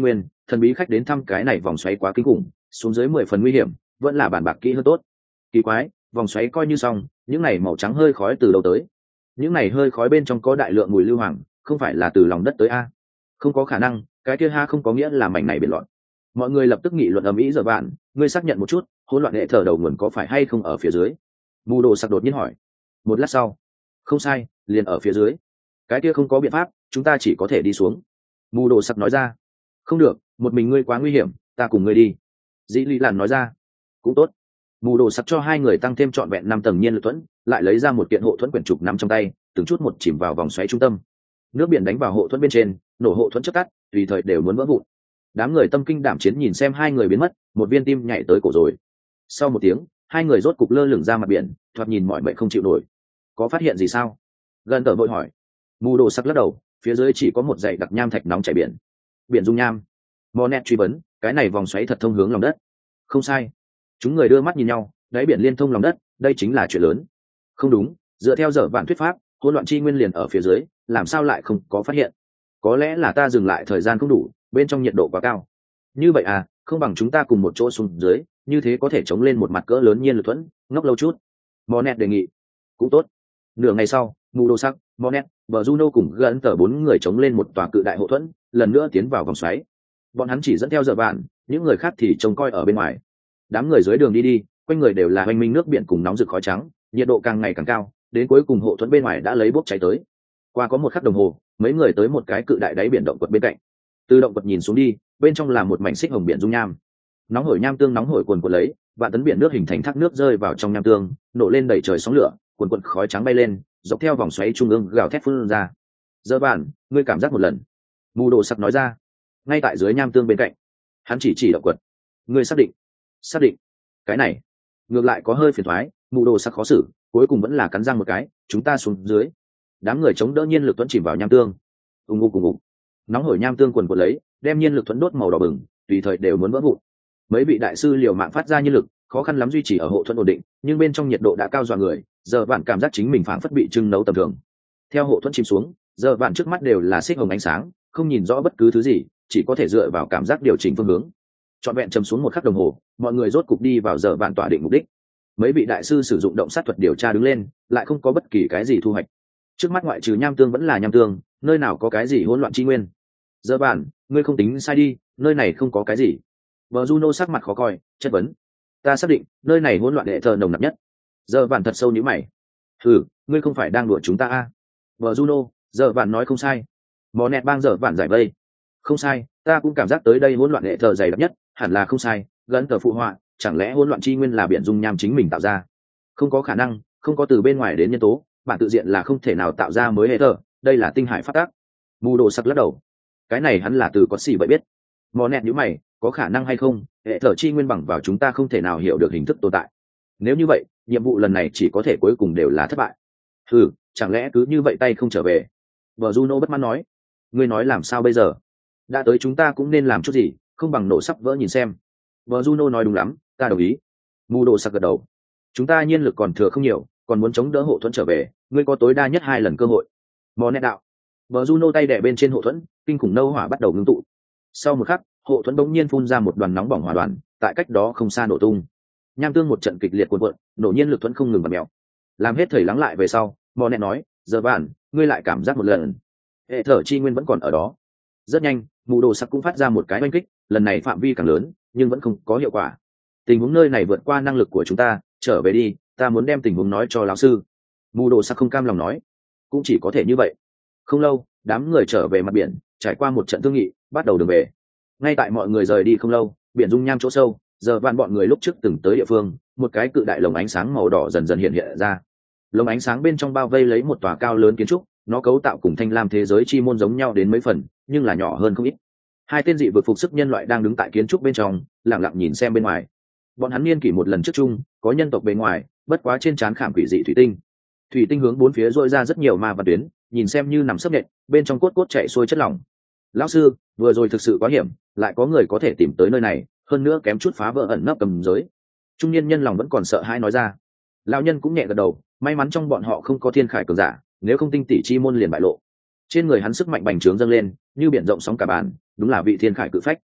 thần bí khách đến thăm cái này vòng xoáy quá kinh khủng, xuống dưới 10 phần nguy hiểm, vẫn là bàn bạc kỹ hơn tốt. Kỳ quái, vòng xoáy coi như xong, những này màu trắng hơi khói từ đâu tới? Những này hơi khói bên trong có đại lượng mùi lưu hoàng, không phải là từ lòng đất tới a? Không có khả năng, cái kia ha không có nghĩa là mảnh này biển loạn. Mọi người lập tức nghị luận ầm ĩ. Giờ bạn, ngươi xác nhận một chút, hỗn loạn hệ thở đầu nguồn có phải hay không ở phía dưới? Mù đồ sặc đột nhiên hỏi. Một lát sau, không sai, liền ở phía dưới. Cái kia không có biện pháp, chúng ta chỉ có thể đi xuống. Mù đồ sặc nói ra. Không được, một mình ngươi quá nguy hiểm, ta cùng ngươi đi. Dĩ Lý Làn nói ra. Cũng tốt. Mù đồ sặc cho hai người tăng thêm trọn vẹn 5 tầng nhiên lực thuẫn, lại lấy ra một kiện hộ thuẫn quyển trục nắm trong tay, từng chút một chìm vào vòng xoáy trung tâm. Nước biển đánh vào hộ thuẫn bên trên, nổ hộ thuẫn chớp tắt, tùy thời đều muốn vỡ vụn. Đám người tâm kinh đảm chiến nhìn xem hai người biến mất, một viên tim nhảy tới cổ rồi. Sau một tiếng, hai người rốt cục lơ lửng ra mặt biển, thoạt nhìn mỏi mệt không chịu nổi. Có phát hiện gì sao? Gần tờ vội hỏi. Mù đồ sắc lắc đầu, phía dưới chỉ có một dãy đặc nham thạch nóng chảy biển. Biển dung nham. Monet truy vấn, cái này vòng xoáy thật thông hướng lòng đất? Không sai. Chúng người đưa mắt nhìn nhau, đáy biển liên thông lòng đất, đây chính là chuyện lớn. Không đúng, dựa theo Dở Vạn thuyết pháp, hỗn loạn chi nguyên liền ở phía dưới, làm sao lại không có phát hiện? Có lẽ là ta dừng lại thời gian không đủ, bên trong nhiệt độ quá cao. Như vậy à, không bằng chúng ta cùng một chỗ xuống dưới, như thế có thể chống lên một mặt cỡ lớn nhiên lực thuẫn, ngốc lâu chút. Monet đề nghị. Cũng tốt. Nửa ngày sau, Mù Đồ Sắc, Monet, và Juno cùng gần tờ 4 người chống lên một tòa cự đại hộ thuẫn, lần nữa tiến vào vòng xoáy. Bọn hắn chỉ dẫn theo Dở Vạn, những người khác thì trông coi ở bên ngoài. Đám người dưới đường đi, quanh người đều là hoành minh nước biển cùng nóng rực khói trắng, nhiệt độ càng ngày càng cao, đến cuối cùng hộ thuẫn bên ngoài đã lấy bốc cháy tới. Qua có một khắc đồng hồ, mấy người tới một cái cự đại đáy biển động quật bên cạnh. Từ động quật nhìn xuống đi, bên trong là một mảnh xích hồng biển dung nham. Nóng hổi nham tương nóng hổi cuồn cuộn lấy, vạn tấn biển nước hình thành thác nước rơi vào trong nham tương, nổ lên đầy trời sóng lửa, cuồn cuộn khói trắng bay lên, dọc theo vòng xoáy trung ương gào thét phun ra. Giờ bạn, ngươi cảm giác một lần. Mù đồ sặc nói ra. Ngay tại dưới nham tương bên cạnh, hắn chỉ động quật. Ngươi xác định? Xác định. Cái này ngược lại có hơi phiền toái, mù đồ sặc khó xử, cuối cùng vẫn là cắn răng một cái, chúng ta xuống dưới. Đám người chống đỡ nhiên lực tuấn chìm vào nham tương. Ùng ục ùng ục. Nóng hổi nham tương cuồn cuộn lấy, đem nhiên lực thuẫn đốt màu đỏ bừng, tùy thời đều muốn vỡ vụn. Mấy vị đại sư liều mạng phát ra nhiên lực, khó khăn lắm duy trì ở hộ thuẫn ổn định, nhưng bên trong nhiệt độ đã cao dọa người, giờ bạn cảm giác chính mình phảng phất bị trưng nấu tầm thường. Theo hộ thuẫn chìm xuống, giờ bạn trước mắt đều là xích hồng ánh sáng, không nhìn rõ bất cứ thứ gì, chỉ có thể dựa vào cảm giác điều chỉnh phương hướng. Trọn vẹn chầm xuống một khắc đồng hồ, mọi người rốt cục đi vào giờ bạn tỏa định mục đích. Mấy vị đại sư sử dụng động sát thuật điều tra đứng lên, lại không có bất kỳ cái gì thu hoạch. Trước mắt ngoại trừ nham tương vẫn là nham tương, nơi nào có cái gì hỗn loạn chi nguyên. Giờ bạn, ngươi không tính sai đi, nơi này không có cái gì. Bờ Juno sắc mặt khó coi, chất vấn. Ta xác định, nơi này hỗn loạn hệ thờ nồng nặc nhất. Giờ bạn thật sâu như mày. Ngươi không phải đang đùa chúng ta à? Bờ Juno, giờ bạn nói không sai. Monet bang giờ bạn giải vây. Không sai, ta cũng cảm giác tới đây hỗn loạn hệ thờ dày đặc nhất, hẳn là không sai. Gần tờ phụ họa, chẳng lẽ hỗn loạn chi nguyên là biển dung nham chính mình tạo ra? Không có khả năng, không có từ bên ngoài đến nhân tố, bản tự diện là không thể nào tạo ra mới hệ thờ, đây là tinh hải phát tác. Mù đồ sắc lắc đầu. Cái này hắn là từ có gì vậy biết? Monet nhíu mày, có khả năng hay không, hệ thờ chi nguyên bằng vào chúng ta không thể nào hiểu được hình thức tồn tại. Nếu như vậy, nhiệm vụ lần này chỉ có thể cuối cùng đều là thất bại. Chẳng lẽ cứ như vậy tay không trở về? Vợ Juno bất mãn nói. Ngươi nói làm sao bây giờ? Đã tới chúng ta cũng nên làm chút gì, không bằng nổ sắp vỡ nhìn xem. Vợ Juno nói đúng lắm, ta đồng ý. Mù đồ sặc gật đầu. Chúng ta nhiên lực còn thừa không nhiều, còn muốn chống đỡ hộ thuẫn trở về, ngươi có tối đa nhất 2 lần cơ hội. Monet đạo. Vợ Juno tay đè bên trên hộ thuẫn, kinh khủng nâu hỏa bắt đầu ngưng tụ. Sau một khắc, hộ thuẫn bỗng nhiên phun ra một đoàn nóng bỏng hỏa đoàn, tại cách đó không xa nổ tung. Nham tương một trận kịch liệt cuộn cuộn, nổ nhiên lực thuẫn không ngừng bật mèo. Làm hết thời lắng lại về sau, Monet nói, giờ bạn, ngươi lại cảm giác một lần. Hệ thở chi nguyên vẫn còn ở đó. Rất nhanh, mù đồ sặc cũng phát ra một cái oanh kích, lần này phạm vi càng lớn, nhưng vẫn không có hiệu quả. Tình huống nơi này vượt qua năng lực của chúng ta, trở về đi, ta muốn đem tình huống nói cho lão sư. Mù đồ sặc không cam lòng nói. Cũng chỉ có thể như vậy. Không lâu, đám người trở về mặt biển, trải qua một trận thương nghị, bắt đầu đường về. Ngay tại mọi người rời đi không lâu, biển dung nham chỗ sâu, giờ van bọn người lúc trước từng tới địa phương, một cái cự đại lồng ánh sáng màu đỏ dần dần hiện hiện ra. Lồng ánh sáng bên trong bao vây lấy một tòa cao lớn kiến trúc, nó cấu tạo cùng thanh lam thế giới chi môn giống nhau đến mấy phần, nhưng là nhỏ hơn không ít. Hai tên dị vực phục sức nhân loại đang đứng tại kiến trúc bên trong, lặng lặng nhìn xem bên ngoài. Bọn hắn niên kỷ một lần trước chung, có nhân tộc bên ngoài, bất quá trên trán khảm quỷ dị thủy tinh. Thủy tinh hướng bốn phía rỗi ra rất nhiều ma vật tuyến, nhìn xem như nằm sấp nhện, bên trong cốt cốt chạy xuôi chất lỏng. Lão sư, vừa rồi thực sự quá hiểm, lại có người có thể tìm tới nơi này, hơn nữa kém chút phá vỡ ẩn nấp cầm giới. Trung niên nhân lòng vẫn còn sợ hãi nói ra. Lão nhân cũng nhẹ gật đầu, may mắn trong bọn họ không có thiên khải cường giả, nếu không tinh tỷ chi môn liền bại lộ. Trên người hắn sức mạnh bành trướng dâng lên, như biển rộng sóng cả bàn, đúng là vị thiên khải cự phách.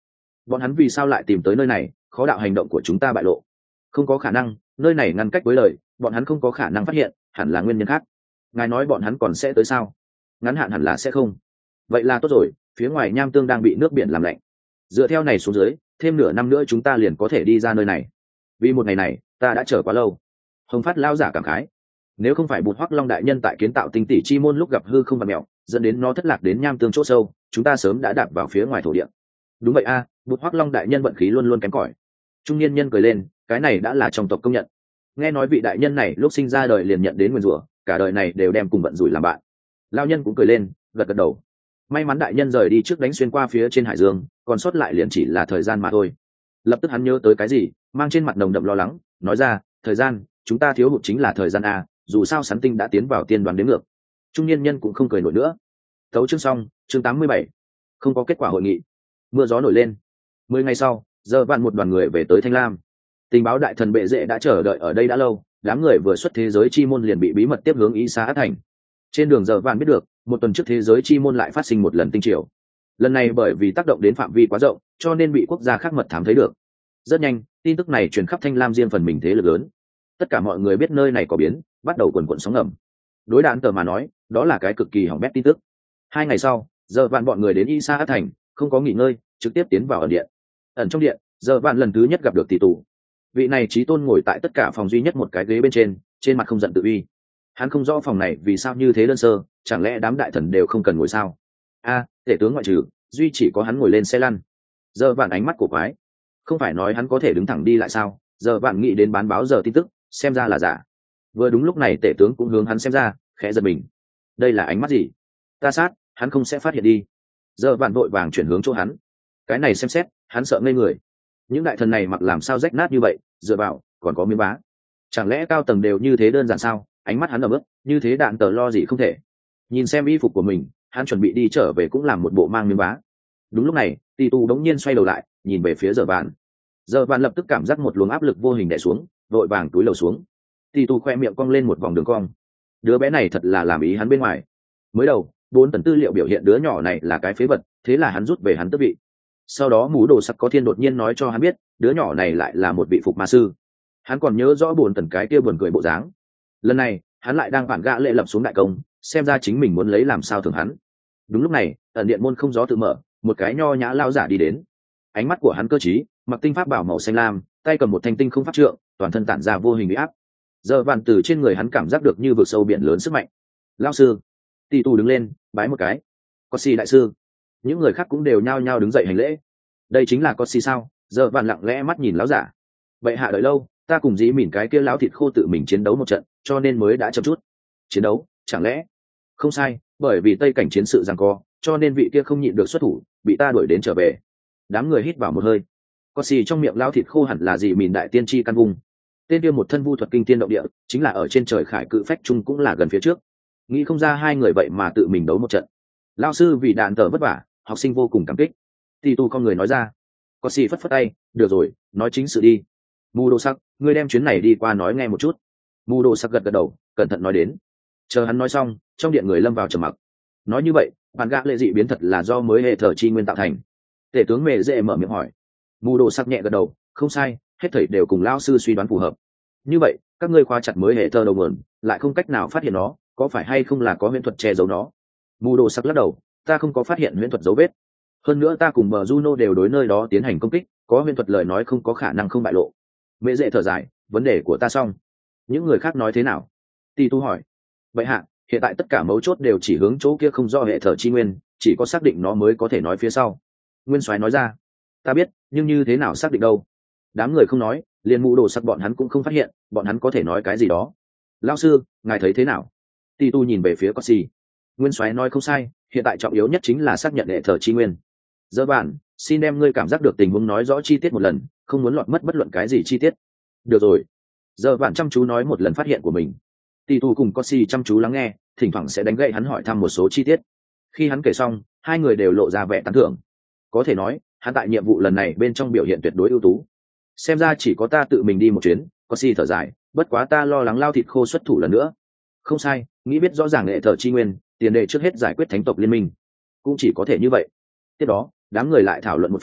bọn hắn vì sao lại tìm tới nơi này, khó đạo hành động của chúng ta bại lộ. Không có khả năng, nơi này ngăn cách với lời, bọn hắn không có khả năng phát hiện, hẳn là nguyên nhân khác. Ngài nói bọn hắn còn sẽ tới sao? Ngắn hạn hẳn là sẽ không. Vậy là tốt rồi, phía ngoài nham tương đang bị nước biển làm lạnh. Dựa theo này xuống dưới, thêm nửa năm nữa chúng ta liền có thể đi ra nơi này. Vì một ngày này ta đã chờ quá lâu. Hồng Phát lao giả cảm khái, nếu không phải Bụt Hoắc Long đại nhân tại kiến tạo tinh tỷ chi môn lúc gặp hư không vặn mèo, dẫn đến nó thất lạc đến nham tương chỗ sâu, chúng ta sớm đã đạp vào phía ngoài thổ địa. Đúng vậy a, Bụt Hoắc Long đại nhân vận khí luôn luôn kém cỏi. Trung niên nhân cười lên, cái này đã là trong tộc công nhận. Nghe nói vị đại nhân này lúc sinh ra đời liền nhận đến nguyền rủa, cả đời này đều đem cùng vận rủi làm bạn. Lao nhân cũng cười lên, gật gật đầu. May mắn đại nhân rời đi trước đánh xuyên qua phía trên hải dương, còn sót lại liền chỉ là thời gian mà thôi. Lập tức hắn nhớ tới cái gì, mang trên mặt nồng đậm lo lắng, nói ra, thời gian, chúng ta thiếu hụt chính là thời gian a, dù sao Sắn Tinh đã tiến vào tiên đoàn đến ngược. Trung niên nhân cũng không cười nổi nữa. Tấu chương xong, chương 87. Không có kết quả hội nghị. Mưa gió nổi lên. 10 ngày sau, giờ vạn một đoàn người về tới Thanh Lam. Tình báo đại thần bệ rễ đã chờ đợi ở đây đã lâu, đám người vừa xuất thế giới chi môn liền bị bí mật tiếp hướng Isa Át Thành. Trên đường giờ vạn biết được, một tuần trước thế giới chi môn lại phát sinh một lần tinh triều. Lần này bởi vì tác động đến phạm vi quá rộng, cho nên bị quốc gia khác mật thám thấy được. Rất nhanh, tin tức này truyền khắp Thanh Lam riêng phần mình thế lực lớn. Tất cả mọi người biết nơi này có biến, bắt đầu quần quần sóng ngầm. Đối đạn tờ mà nói, đó là cái cực kỳ hỏng bét tin tức. 2 ngày sau, giờ vạn bọn người đến Isa Át Thành, không có nghỉ ngơi, trực tiếp tiến vào ẩn điện. Ẩn trong điện, giờ vạn lần thứ nhất gặp được tỷ tù. Vị này chí tôn ngồi tại tất cả phòng duy nhất một cái ghế bên trên mặt không giận tự uy. Hắn không rõ phòng này vì sao như thế đơn sơ, chẳng lẽ đám đại thần đều không cần ngồi sao? A, tể tướng ngoại trừ, duy chỉ có hắn ngồi lên xe lăn. Giờ vạn ánh mắt của quái, không phải nói hắn có thể đứng thẳng đi lại sao? Giờ vạn nghĩ đến bán báo giờ tin tức, xem ra là giả. Vừa đúng lúc này tể tướng cũng hướng hắn xem ra, khẽ giật mình. Đây là ánh mắt gì? Ta sát, hắn không sẽ phát hiện đi. Giờ vạn vội vàng chuyển hướng chỗ hắn. Cái này xem xét, hắn sợ ngây người. Những đại thần này mặc làm sao rách nát như vậy, dựa vào còn có miếng vá. Chẳng lẽ cao tầng đều như thế đơn giản sao? Ánh mắt hắn ẩm ướt, như thế đạn tờ lo gì không thể. Nhìn xem y phục của mình, hắn chuẩn bị đi trở về cũng làm một bộ mang miếng vá. Đúng lúc này, tỷ tù đống nhiên xoay đầu lại, nhìn về phía giờ vạn. Giờ vạn lập tức cảm giác một luồng áp lực vô hình đè xuống, vội vàng túi lầu xuống. Tỷ tù khoe miệng cong lên một vòng đường cong. Đứa bé này thật là làm ý hắn bên ngoài. Mới đầu 4 tấn tư liệu biểu hiện đứa nhỏ này là cái phế vật, thế là hắn rút về hắn tước vị. Sau đó mũ đồ sặc có thiên đột nhiên nói cho hắn biết đứa nhỏ này lại là một vị phục ma sư. Hắn còn nhớ rõ 4 tần cái kia buồn cười bộ dáng. Lần này hắn lại đang phản gã lệ lập xuống đại công, xem ra chính mình muốn lấy làm sao thường hắn. Đúng lúc này ẩn điện môn không gió tự mở, một cái nho nhã lao giả đi đến. Ánh mắt của hắn cơ trí, mặc tinh pháp bảo màu xanh lam, tay cầm một thanh tinh không pháp trượng, toàn thân tản ra vô hình uy áp. Giờ vạn từ trên người hắn cảm giác được như vực sâu biển lớn sức mạnh. Lao sư. Tỷ tù đứng lên bái một cái. Có si đại sư. Những người khác cũng đều nhao nhao đứng dậy hành lễ. Đây chính là có si sao? Giờ vạn lặng lẽ mắt nhìn lão giả. Vậy hạ đợi lâu, ta cùng dĩ mỉn cái kia lão thịt khô tự mình chiến đấu một trận, cho nên mới đã chậm chút. Chiến đấu? Chẳng lẽ? Không sai, bởi vì tây cảnh chiến sự giằng co, cho nên vị kia không nhịn được xuất thủ, bị ta đuổi đến trở về. Đám người hít vào một hơi. Có si trong miệng lão thịt khô hẳn là dĩ mỉn đại tiên tri căn vùng. Tên kia một thân vu thuật kinh tiên động địa, chính là ở trên trời khải cự phách trung cũng là gần phía trước. Nghĩ không ra hai người vậy mà tự mình đấu một trận. Lão sư vì đạn tờ vất vả, học sinh vô cùng cảm kích. Tỷ tu con người nói ra. Có xì phất phất tay, được rồi, nói chính sự đi. Mù đồ sắc, ngươi đem chuyến này đi qua nói nghe một chút. Mù đồ sắc gật gật đầu, cẩn thận nói đến. Chờ hắn nói xong, trong điện người lâm vào trầm mặc. Nói như vậy, bản gã lệ dị biến thật là do mới hệ thờ chi nguyên tạo thành. Tể tướng mề dễ mở miệng hỏi. Mù đồ sắc nhẹ gật đầu, không sai, hết thảy đều cùng lão sư suy đoán phù hợp. Như vậy, các ngươi khóa chặt mới hệ thờ đầu nguồn, lại không cách nào phát hiện nó, có phải hay không là có huyễn thuật che giấu nó? Mù đồ sắc lắc đầu, ta không có phát hiện huyễn thuật dấu vết. Hơn nữa ta cùng bờ Juno đều đối nơi đó tiến hành công kích, có huyễn thuật lời nói không có khả năng không bại lộ. Mẹ dễ thở dài, vấn đề của ta xong. Những người khác nói thế nào? Tỷ tu hỏi. Vậy hạ, hiện tại tất cả mấu chốt đều chỉ hướng chỗ kia không do hệ thờ chi nguyên, chỉ có xác định nó mới có thể nói phía sau. Nguyên Soái nói ra. Ta biết, nhưng như thế nào xác định đâu? Đám người không nói, liền mũ đồ sắc bọn hắn cũng không phát hiện, bọn hắn có thể nói cái gì đó. Lão sư, ngài thấy thế nào? Tỷ tu nhìn về phía Cossy. Nguyên Soái nói không sai, hiện tại trọng yếu nhất chính là xác nhận hệ thờ chi nguyên. Giờ bạn, xin đem ngươi cảm giác được tình huống nói rõ chi tiết một lần, không muốn lọt mất bất luận cái gì chi tiết. Được rồi. Giờ bạn chăm chú nói một lần phát hiện của mình. Tỷ tu cùng Cossy chăm chú lắng nghe, thỉnh thoảng sẽ đánh gậy hắn hỏi thăm một số chi tiết. Khi hắn kể xong, hai người đều lộ ra vẻ tán thưởng. Có thể nói, hắn tại nhiệm vụ lần này bên trong biểu hiện tuyệt đối ưu tú. Xem ra chỉ có ta tự mình đi một chuyến. Cossy thở dài, bất quá ta lo lắng lao thịt khô xuất thủ lần nữa. Không sai, nghĩ biết rõ ràng hệ thờ chi nguyên, tiền đề trước hết giải quyết thánh tộc liên minh. Cũng chỉ có thể như vậy. Tiếp đó, đám người lại thảo luận một phen,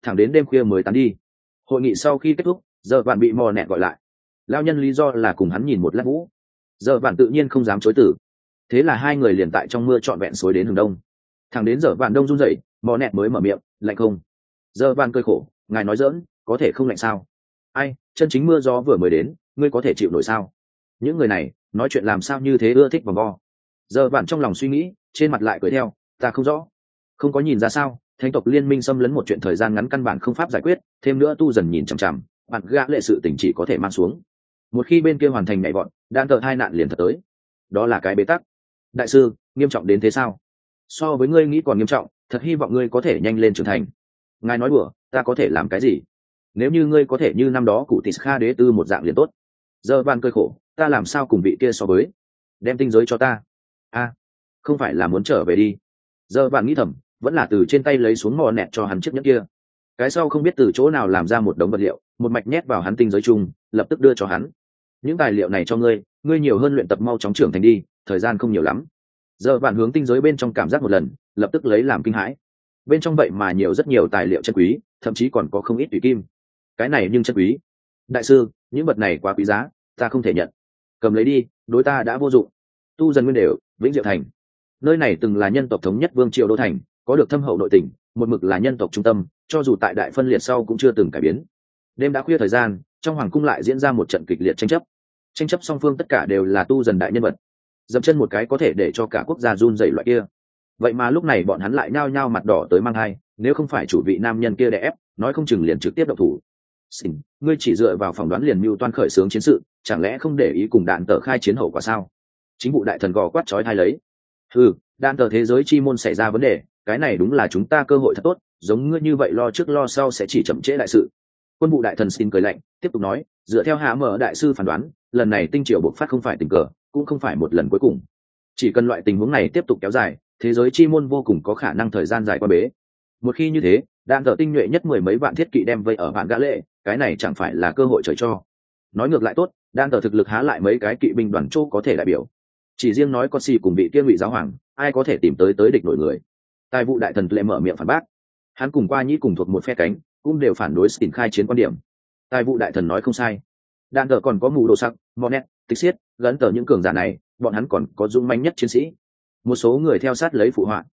thẳng đến đêm khuya mới tán đi. Hội nghị sau khi kết thúc, giờ bạn bị mò nẹt gọi lại. Lao nhân lý do là cùng hắn nhìn một lát vũ. Giờ bạn tự nhiên không dám chối từ. Thế là hai người liền tại trong mưa trọn vẹn xối đến hướng đông. Thẳng đến giờ bạn đông run rẩy, mò nẹt mới mở miệng, lạnh không? Giờ bạn cười khổ, ngài nói giỡn, có thể không lạnh sao? Ai, chân chính mưa gió vừa mới đến, ngươi có thể chịu nổi sao? Những người này nói chuyện làm sao như thế ưa thích vòng vo. Giờ bạn trong lòng suy nghĩ, trên mặt lại cười theo, ta không rõ. Không có nhìn ra sao, thánh tộc liên minh xâm lấn một chuyện thời gian ngắn căn bản không pháp giải quyết, thêm nữa tu dần nhìn chằm chằm, bạn gã lệ sự tình chỉ có thể mang xuống. Một khi bên kia hoàn thành nhảy vọt, đang tờ hai nạn liền thật tới. Đó là cái bế tắc. Đại sư, nghiêm trọng đến thế sao? So với ngươi nghĩ còn nghiêm trọng, thật hy vọng ngươi có thể nhanh lên trưởng thành. Ngài nói đùa, ta có thể làm cái gì? Nếu như ngươi có thể như năm đó cụ Tịch Kha đế tư một dạng liền tốt. Giờ bạn cười khổ, ta làm sao cùng vị kia so với? Đem tinh giới cho ta. A, không phải là muốn trở về đi. Giờ bạn nghĩ thầm, vẫn là từ trên tay lấy xuống mò nẹt cho hắn chiếc nhẫn kia. Cái sau không biết từ chỗ nào làm ra một đống vật liệu, một mạch nhét vào hắn tinh giới chung, lập tức đưa cho hắn. Những tài liệu này cho ngươi, ngươi nhiều hơn luyện tập mau chóng trưởng thành đi, thời gian không nhiều lắm. Giờ bạn hướng tinh giới bên trong cảm giác một lần, lập tức lấy làm kinh hãi. Bên trong vậy mà nhiều rất nhiều tài liệu chân quý, thậm chí còn có không ít tùy kim. Cái này nhưng chân quý. Đại sư, những vật này quá quý giá, ta không thể nhận. Cầm lấy đi, đối ta đã vô dụng. Tu dần nguyên đều, Vĩnh Diệu thành. Nơi này từng là nhân tộc thống nhất vương triều đô thành, có được thâm hậu nội tình, một mực là nhân tộc trung tâm, cho dù tại đại phân liệt sau cũng chưa từng cải biến. Đêm đã khuya thời gian, trong hoàng cung lại diễn ra một trận kịch liệt tranh chấp song phương tất cả đều là tu dần đại nhân vật, dậm chân một cái có thể để cho cả quốc gia run rẩy loại kia. Vậy mà lúc này bọn hắn lại nhao nhao mặt đỏ tới mang hai, nếu không phải chủ vị nam nhân kia đè ép, nói không chừng liền trực tiếp động thủ. Xin, ngươi chỉ dựa vào phỏng đoán liền mưu toan khởi xướng chiến sự, chẳng lẽ không để ý cùng đạn tờ khai chiến hậu quả sao? Chính vụ đại thần gò quát chói tai lấy. Đạn tờ thế giới chi môn xảy ra vấn đề, cái này đúng là chúng ta cơ hội thật tốt, giống ngươi như vậy lo trước lo sau sẽ chỉ chậm trễ đại sự. Quân vụ đại thần xin cười lạnh, tiếp tục nói, dựa theo hạ mở đại sư phán đoán, lần này tinh triều bộc phát không phải tình cờ, cũng không phải một lần cuối cùng. Chỉ cần loại tình huống này tiếp tục kéo dài, thế giới chi môn vô cùng có khả năng thời gian dài qua bế. Một khi như thế, đạn tờ tinh nhuệ nhất mười mấy vạn thiết kỵ đem vây ở vạn gã lệ, cái này chẳng phải là cơ hội trời cho. Nói ngược lại tốt, đạn tờ thực lực há lại mấy cái kỵ binh đoàn châu có thể đại biểu. Chỉ riêng nói con xì cùng bị kia ngụy giáo hoàng, ai có thể tìm tới địch nổi người. Tài vụ đại thần lệ mở miệng phản bác. Hắn cùng qua nhĩ cùng thuộc một phe cánh, cũng đều phản đối Stin khai chiến quan điểm. Tài vụ đại thần nói không sai. Đạn tờ còn có mù đồ sắc, monet, tịch xiết, gắn tờ những cường giả này, bọn hắn còn có dũng mãnh nhất chiến sĩ. Một số người theo sát lấy phụ họa.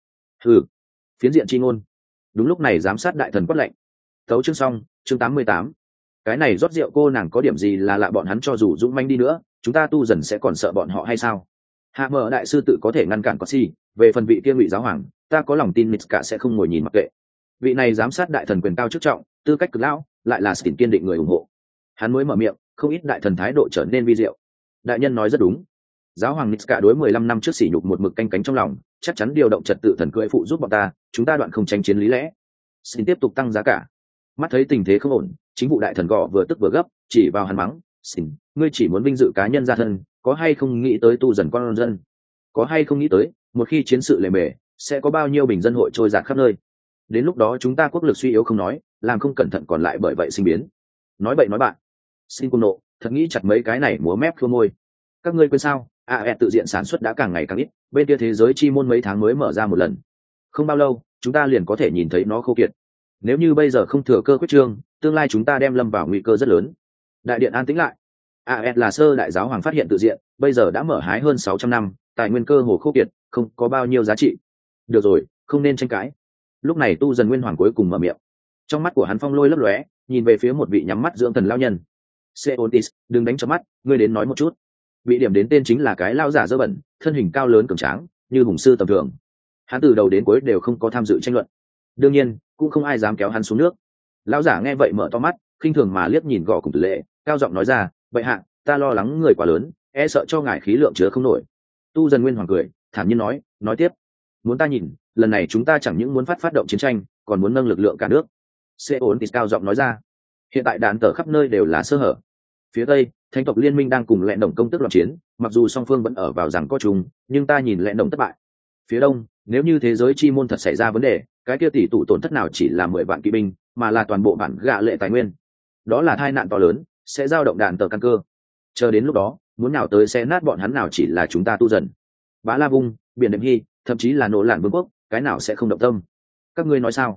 Phiến diện chi ngôn. Đúng lúc này giám sát đại thần quát lệnh. Tấu chương xong, chương 88. Cái này rót rượu cô nàng có điểm gì là lạ, bọn hắn cho dù dũng mãnh đi nữa, chúng ta tu dần sẽ còn sợ bọn họ hay sao? Hạ mở đại sư tự có thể ngăn cản có si, về phần vị kia ngụy giáo hoàng, ta có lòng tin Mitska sẽ không ngồi nhìn mặc kệ. Vị này giám sát đại thần quyền cao chức trọng, tư cách cực lão, lại là Stin kiên định người ủng hộ. Hắn mới mở miệng, không ít đại thần thái độ trở nên vi diệu. Đại nhân nói rất đúng. Giáo hoàng Mitska đối 15 năm trước sỉ nhục một mực canh cánh trong lòng, chắc chắn điều động trật tự thần cưỡi phụ giúp bọn ta, chúng ta đoạn không tranh chiến lý lẽ. Xin tiếp tục tăng giá cả. Mắt thấy tình thế không ổn, chính vụ đại thần gõ vừa tức vừa gấp, chỉ vào hắn mắng, "Xin, ngươi chỉ muốn vinh dự cá nhân gia thân, có hay không nghĩ tới tu dần con dân? Có hay không nghĩ tới, một khi chiến sự lề mề, sẽ có bao nhiêu bình dân hội trôi dạt khắp nơi? Đến lúc đó chúng ta quốc lực suy yếu không nói, làm không cẩn thận còn lại bởi vậy sinh biến." Nói bậy nói bạn. Xin cung nộ, thật nghĩ chặt mấy cái này múa mép khua môi. Các ngươi quên sao? AE tự diện sản xuất đã càng ngày càng ít, bên kia thế giới chi môn mấy tháng mới mở ra một lần. Không bao lâu, chúng ta liền có thể nhìn thấy nó khô kiệt. Nếu như bây giờ không thừa cơ quyết trương, tương lai chúng ta đem lâm vào nguy cơ rất lớn. Đại điện an tĩnh lại. AS là sơ đại giáo hoàng phát hiện tự diện, bây giờ đã mở hái hơn 600 năm, tài nguyên cơ hồ khô kiệt, không có bao nhiêu giá trị. Được rồi, không nên tranh cãi. Lúc này tu dần nguyên hoàng cuối cùng mở miệng. Trong mắt của hắn phong lôi lấp lóe, nhìn về phía một vị nhắm mắt dưỡng thần lão nhân. Seontis, đừng đánh cho mắt, ngươi đến nói một chút. Bị điểm đến tên chính là cái lão giả dơ bẩn, thân hình cao lớn cường tráng, như hùng sư tầm thường. Hắn từ đầu đến cuối đều không có tham dự tranh luận. Đương nhiên, cũng không ai dám kéo hắn xuống nước. Lão giả nghe vậy mở to mắt, khinh thường mà liếc nhìn gò cùng tử lệ, cao giọng nói ra, "Vậy hạ, ta lo lắng người quá lớn, e sợ cho ngài khí lượng chứa không nổi." Tu dần nguyên hoàng cười, thản nhiên nói tiếp, "Muốn ta nhìn, lần này chúng ta chẳng những muốn phát động chiến tranh, còn muốn nâng lực lượng cả nước." Seontis cao giọng nói ra, "Hiện tại đàn tờ khắp nơi đều là sơ hở. Phía tây, thánh tộc liên minh đang cùng lẹn đồng công tức loạn chiến, mặc dù song phương vẫn ở vào rằng có chung, nhưng ta nhìn lẹn đồng thất bại. Phía đông, nếu như thế giới chi môn thật xảy ra vấn đề, cái kia tỷ tụ tổn thất nào chỉ là 10 vạn kỵ binh, mà là toàn bộ bản gạ lệ tài nguyên. Đó là tai nạn to lớn, sẽ giao động đạn tờ căn cơ. Chờ đến lúc đó, muốn nào tới sẽ nát bọn hắn nào chỉ là chúng ta tu dần. Bá La Vung, biển Đệm Hy, thậm chí là nổ lạn vương quốc, cái nào sẽ không động tâm. Các ngươi nói sao?"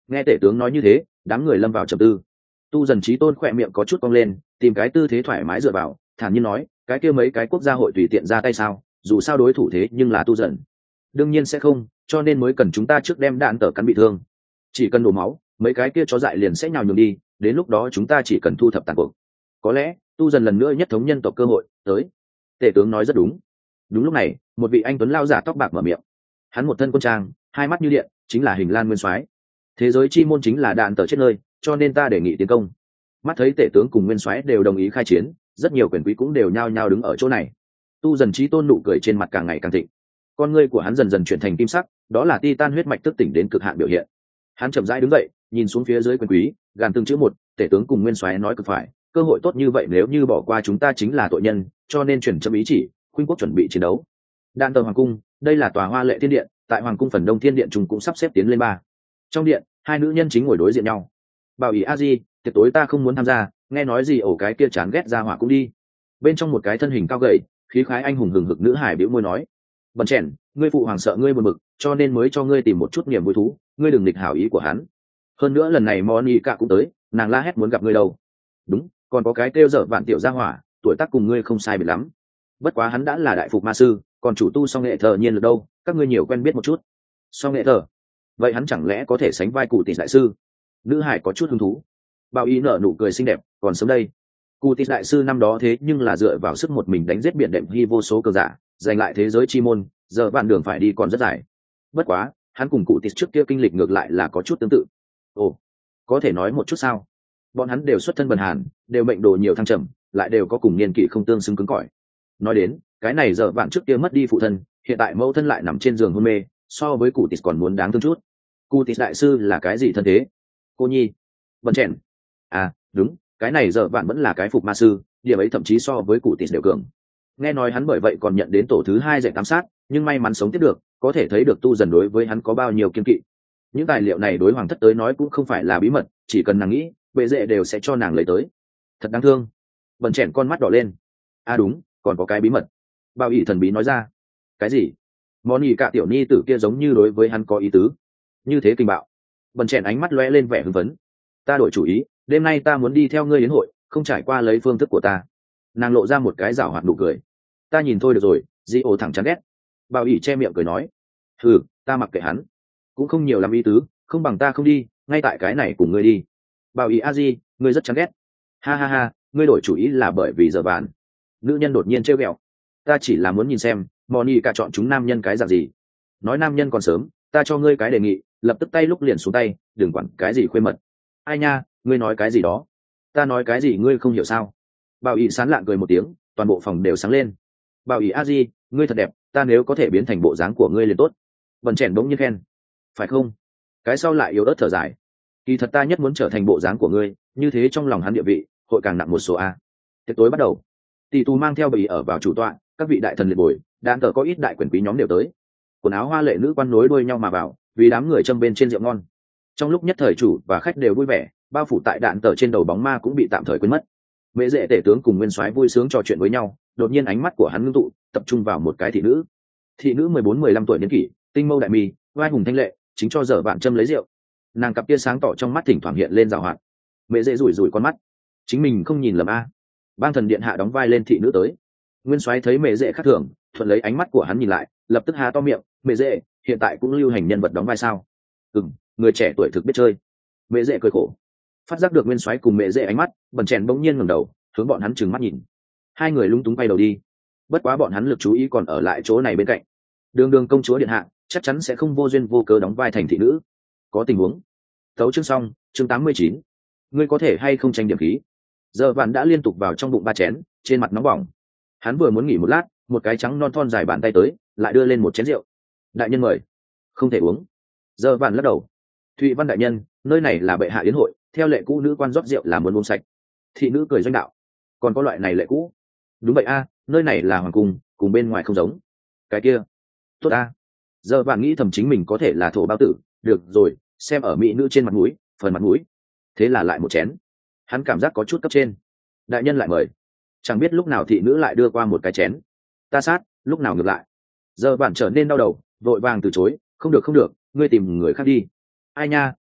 Nghe tể tướng nói như thế, đám người lâm vào trầm tư. Tu Dần Chí Tôn khỏe miệng có chút cong lên, tìm cái tư thế thoải mái dựa vào, thản nhiên nói, cái kia mấy cái quốc gia hội tùy tiện ra tay sao? Dù sao đối thủ thế nhưng là Tu Dần. Đương nhiên sẽ không, cho nên mới cần chúng ta trước đem đạn tở cắn bị thương. Chỉ cần đổ máu, mấy cái kia chó dại liền sẽ nhào nhường đi, đến lúc đó chúng ta chỉ cần thu thập tàn cuộc. Có lẽ Tu Dần lần nữa nhất thống nhân tộc cơ hội tới. Tể tướng nói rất đúng. Đúng lúc này, một vị anh tuấn lao giả tóc bạc mở miệng. Hắn một thân quân trang, hai mắt như điện, chính là Hình Lan Nguyên Soái. Thế giới chi môn chính là đạn tở chết nơi, cho nên ta đề nghị tiến công. Mắt thấy tể tướng cùng Nguyên Soái đều đồng ý khai chiến, rất nhiều quyền quý cũng đều nhao nhao đứng ở chỗ này. Tu Dần Chí Tôn nụ cười trên mặt càng ngày càng thịnh, con ngươi của hắn dần dần chuyển thành kim sắc, đó là titan huyết mạch thức tỉnh đến cực hạn biểu hiện. Hắn chậm rãi đứng dậy, nhìn xuống phía dưới quyền quý, gàn từng chữ một, tể tướng cùng Nguyên Soái nói cực phải, cơ hội tốt như vậy nếu như bỏ qua chúng ta chính là tội nhân, cho nên chuyển chấm ý chỉ, khuynh quốc chuẩn bị chiến đấu. Đạn tờ hoàng cung, đây là tòa hoa lệ thiên điện, tại hoàng cung phần đông thiên điện chúng cũng sắp xếp tiến lên ba. Trong điện, hai nữ nhân chính ngồi đối diện nhau. Bảo ý a di, tiệc tối ta không muốn tham gia, nghe nói gì ổ cái kia chán ghét ra hỏa cũng đi. Bên trong một cái thân hình cao gầy, khí khái anh hùng hừng hực nữ hải bĩu môi nói, bần chèn, ngươi phụ hoàng sợ ngươi buồn bực, cho nên mới cho ngươi tìm một chút niềm vui thú, ngươi đừng nghịch hảo ý của hắn. Hơn nữa lần này Monica cũng tới, nàng la hét muốn gặp ngươi đâu. Đúng, còn có cái kêu dở vạn tiểu gia hỏa, tuổi tác cùng ngươi không sai biệt lắm. Bất quá hắn đã là đại phục ma sư, còn chủ tu song nghệ thờ nhiên được đâu, các ngươi nhiều quen biết một chút. Song nghệ thờ, vậy hắn chẳng lẽ có thể sánh vai cụ tỷ đại sư? Nữ hải có chút hứng thú. Bao ý nở nụ cười xinh đẹp, còn sớm đây. Cụ tỷ đại sư năm đó thế nhưng là dựa vào sức một mình đánh giết biển đệm hy vô số cường giả, giành lại thế giới chi môn, giờ bạn đường phải đi còn rất dài. Bất quá, hắn cùng cụ tỷ trước kia kinh lịch ngược lại là có chút tương tự. Ồ, có thể nói một chút sao? Bọn hắn đều xuất thân bần hàn, đều mệnh đồ nhiều thăng trầm, lại đều có cùng niên kỷ không tương xứng cứng cỏi. Nói đến, cái này giờ bạn trước kia mất đi phụ thân, hiện tại mẫu thân lại nằm trên giường hôn mê, so với cụ tỷ còn muốn đáng thương chút. Cụ tỷ đại sư là cái gì thân thế? Cô nhi, bần chèn. À, đúng, cái này giờ bạn vẫn là cái phục ma sư, điểm ấy thậm chí so với cụ tỷ đều cường. Nghe nói hắn bởi vậy còn nhận đến tổ thứ 2 dạy tám sát, nhưng may mắn sống tiếp được, có thể thấy được Tu Dần đối với hắn có bao nhiêu kiên kỵ. Những tài liệu này đối hoàng thất tới nói cũng không phải là bí mật, chỉ cần nàng nghĩ, bệ dệ đều sẽ cho nàng lấy tới. Thật đáng thương. Bần chèn con mắt đỏ lên. À đúng, còn có cái bí mật. Bao ỷ thần bí nói ra. Cái gì? Món ỷ cả tiểu ni tử kia giống như đối với hắn có ý tứ. Như thế kinh bạo. Bần chèn ánh mắt lóe lên vẻ hưng phấn. Ta đổi chủ ý, đêm nay ta muốn đi theo ngươi đến hội, không trải qua lấy phương thức của ta. Nàng lộ ra một cái giảo hoạt nụ cười. Ta nhìn thôi được rồi, di ổ thẳng chán ghét. Bao ỷ che miệng cười nói. Ừ, ta mặc kệ hắn. Cũng không nhiều làm ý tứ, không bằng ta không đi, ngay tại cái này cùng ngươi đi. Bao ỷ a di, ngươi rất chán ghét. Ha ha ha, ngươi đổi chủ ý là bởi vì giờ bàn. Nữ nhân đột nhiên trêu ghẹo. Ta chỉ là muốn nhìn xem, Monica chọn chúng nam nhân cái dạng gì. Nói nam nhân còn sớm, ta cho ngươi cái đề nghị, lập tức tay lúc liền xuống tay, đừng quản cái gì khuê mật. Ai nha, ngươi nói cái gì đó? Ta nói cái gì ngươi không hiểu sao? Bảo ỷ sán lạng cười một tiếng, toàn bộ phòng đều sáng lên. Bảo ỷ a di, ngươi thật đẹp, ta nếu có thể biến thành bộ dáng của ngươi liền tốt. Bần chèn bỗng như khen. Phải không? Cái sau lại yếu ớt thở dài. Kỳ thật ta nhất muốn trở thành bộ dáng của ngươi, như thế trong lòng hắn địa vị, hội càng nặng một số a. Tiệc tối bắt đầu. Tỷ tù mang theo bì ở vào chủ tọa, các vị đại thần liệt bồi, đạn tờ có ít đại quyền quý nhóm đều tới. Quần áo hoa lệ nữ quan nối đuôi nhau mà vào, vì đám người châm bên trên rượu ngon. Trong lúc nhất thời chủ và khách đều vui vẻ, bao phủ tại đạn tờ trên đầu bóng ma cũng bị tạm thời quên mất. Mễ Dệ tể tướng cùng Nguyên Soái vui sướng trò chuyện với nhau, đột nhiên ánh mắt của hắn ngưng tụ, tập trung vào một cái thị nữ. Thị nữ 14-15 tuổi niên kỷ, tinh mâu đại mi, vai hùng thanh lệ, chính cho dở bạn châm lấy rượu. Nàng cặp kia sáng tỏ trong mắt thỉnh thoảng hiện lên rào hoạt. Mễ Dệ rủi rủi con mắt, chính mình không nhìn lầm a. Bang thần điện hạ đóng vai lên thị nữ tới. Nguyên Soái thấy Mễ Dệ khác thường, thuận lấy ánh mắt của hắn nhìn lại, lập tức há to miệng. Mễ Dệ, hiện tại cũng lưu hành nhân vật đóng vai sao? Người trẻ tuổi thực biết chơi. Mễ Dệ cười khổ. Phát giác được Nguyên Soái cùng Mễ Dệ ánh mắt, bần chèn bỗng nhiên ngẩng đầu, hướng bọn hắn trừng mắt nhìn. Hai người lung túng quay đầu đi. Bất quá bọn hắn lực chú ý còn ở lại chỗ này bên cạnh. Đường Đường công chúa điện hạ chắc chắn sẽ không vô duyên vô cớ đóng vai thành thị nữ. Có tình huống. Tấu chương xong, chương 89. Ngươi có thể hay không tranh điểm khí? Giờ Vạn đã liên tục vào trong bụng 3 chén, trên mặt nóng bỏng. Hắn vừa muốn nghỉ một lát, một cái trắng non thon dài bàn tay tới, lại đưa lên một chén rượu. Đại nhân mời. Không thể uống. Giờ Vạn lắc đầu. Thụy Văn đại nhân, nơi này là bệ hạ yến hội, theo lệ cũ nữ quan rót rượu là muốn uống sạch. Thị nữ cười doanh đạo. Còn có loại này lệ cũ? Đúng vậy a, nơi này là hoàng cung, cùng bên ngoài không giống. Cái kia, tốt a. Giờ Vạn nghĩ thầm chính mình có thể là thổ bao tử, được rồi, xem ở mỹ nữ trên mặt mũi, phần mặt mũi. Thế là lại một chén. Hắn cảm giác có chút cấp trên. Đại nhân lại mời. Chẳng biết lúc nào thị nữ lại đưa qua một cái chén. Ta sát, lúc nào ngược lại. Giờ Vạn trở nên đau đầu, vội vàng từ chối, không được không được, ngươi tìm người khác đi. Ai nha,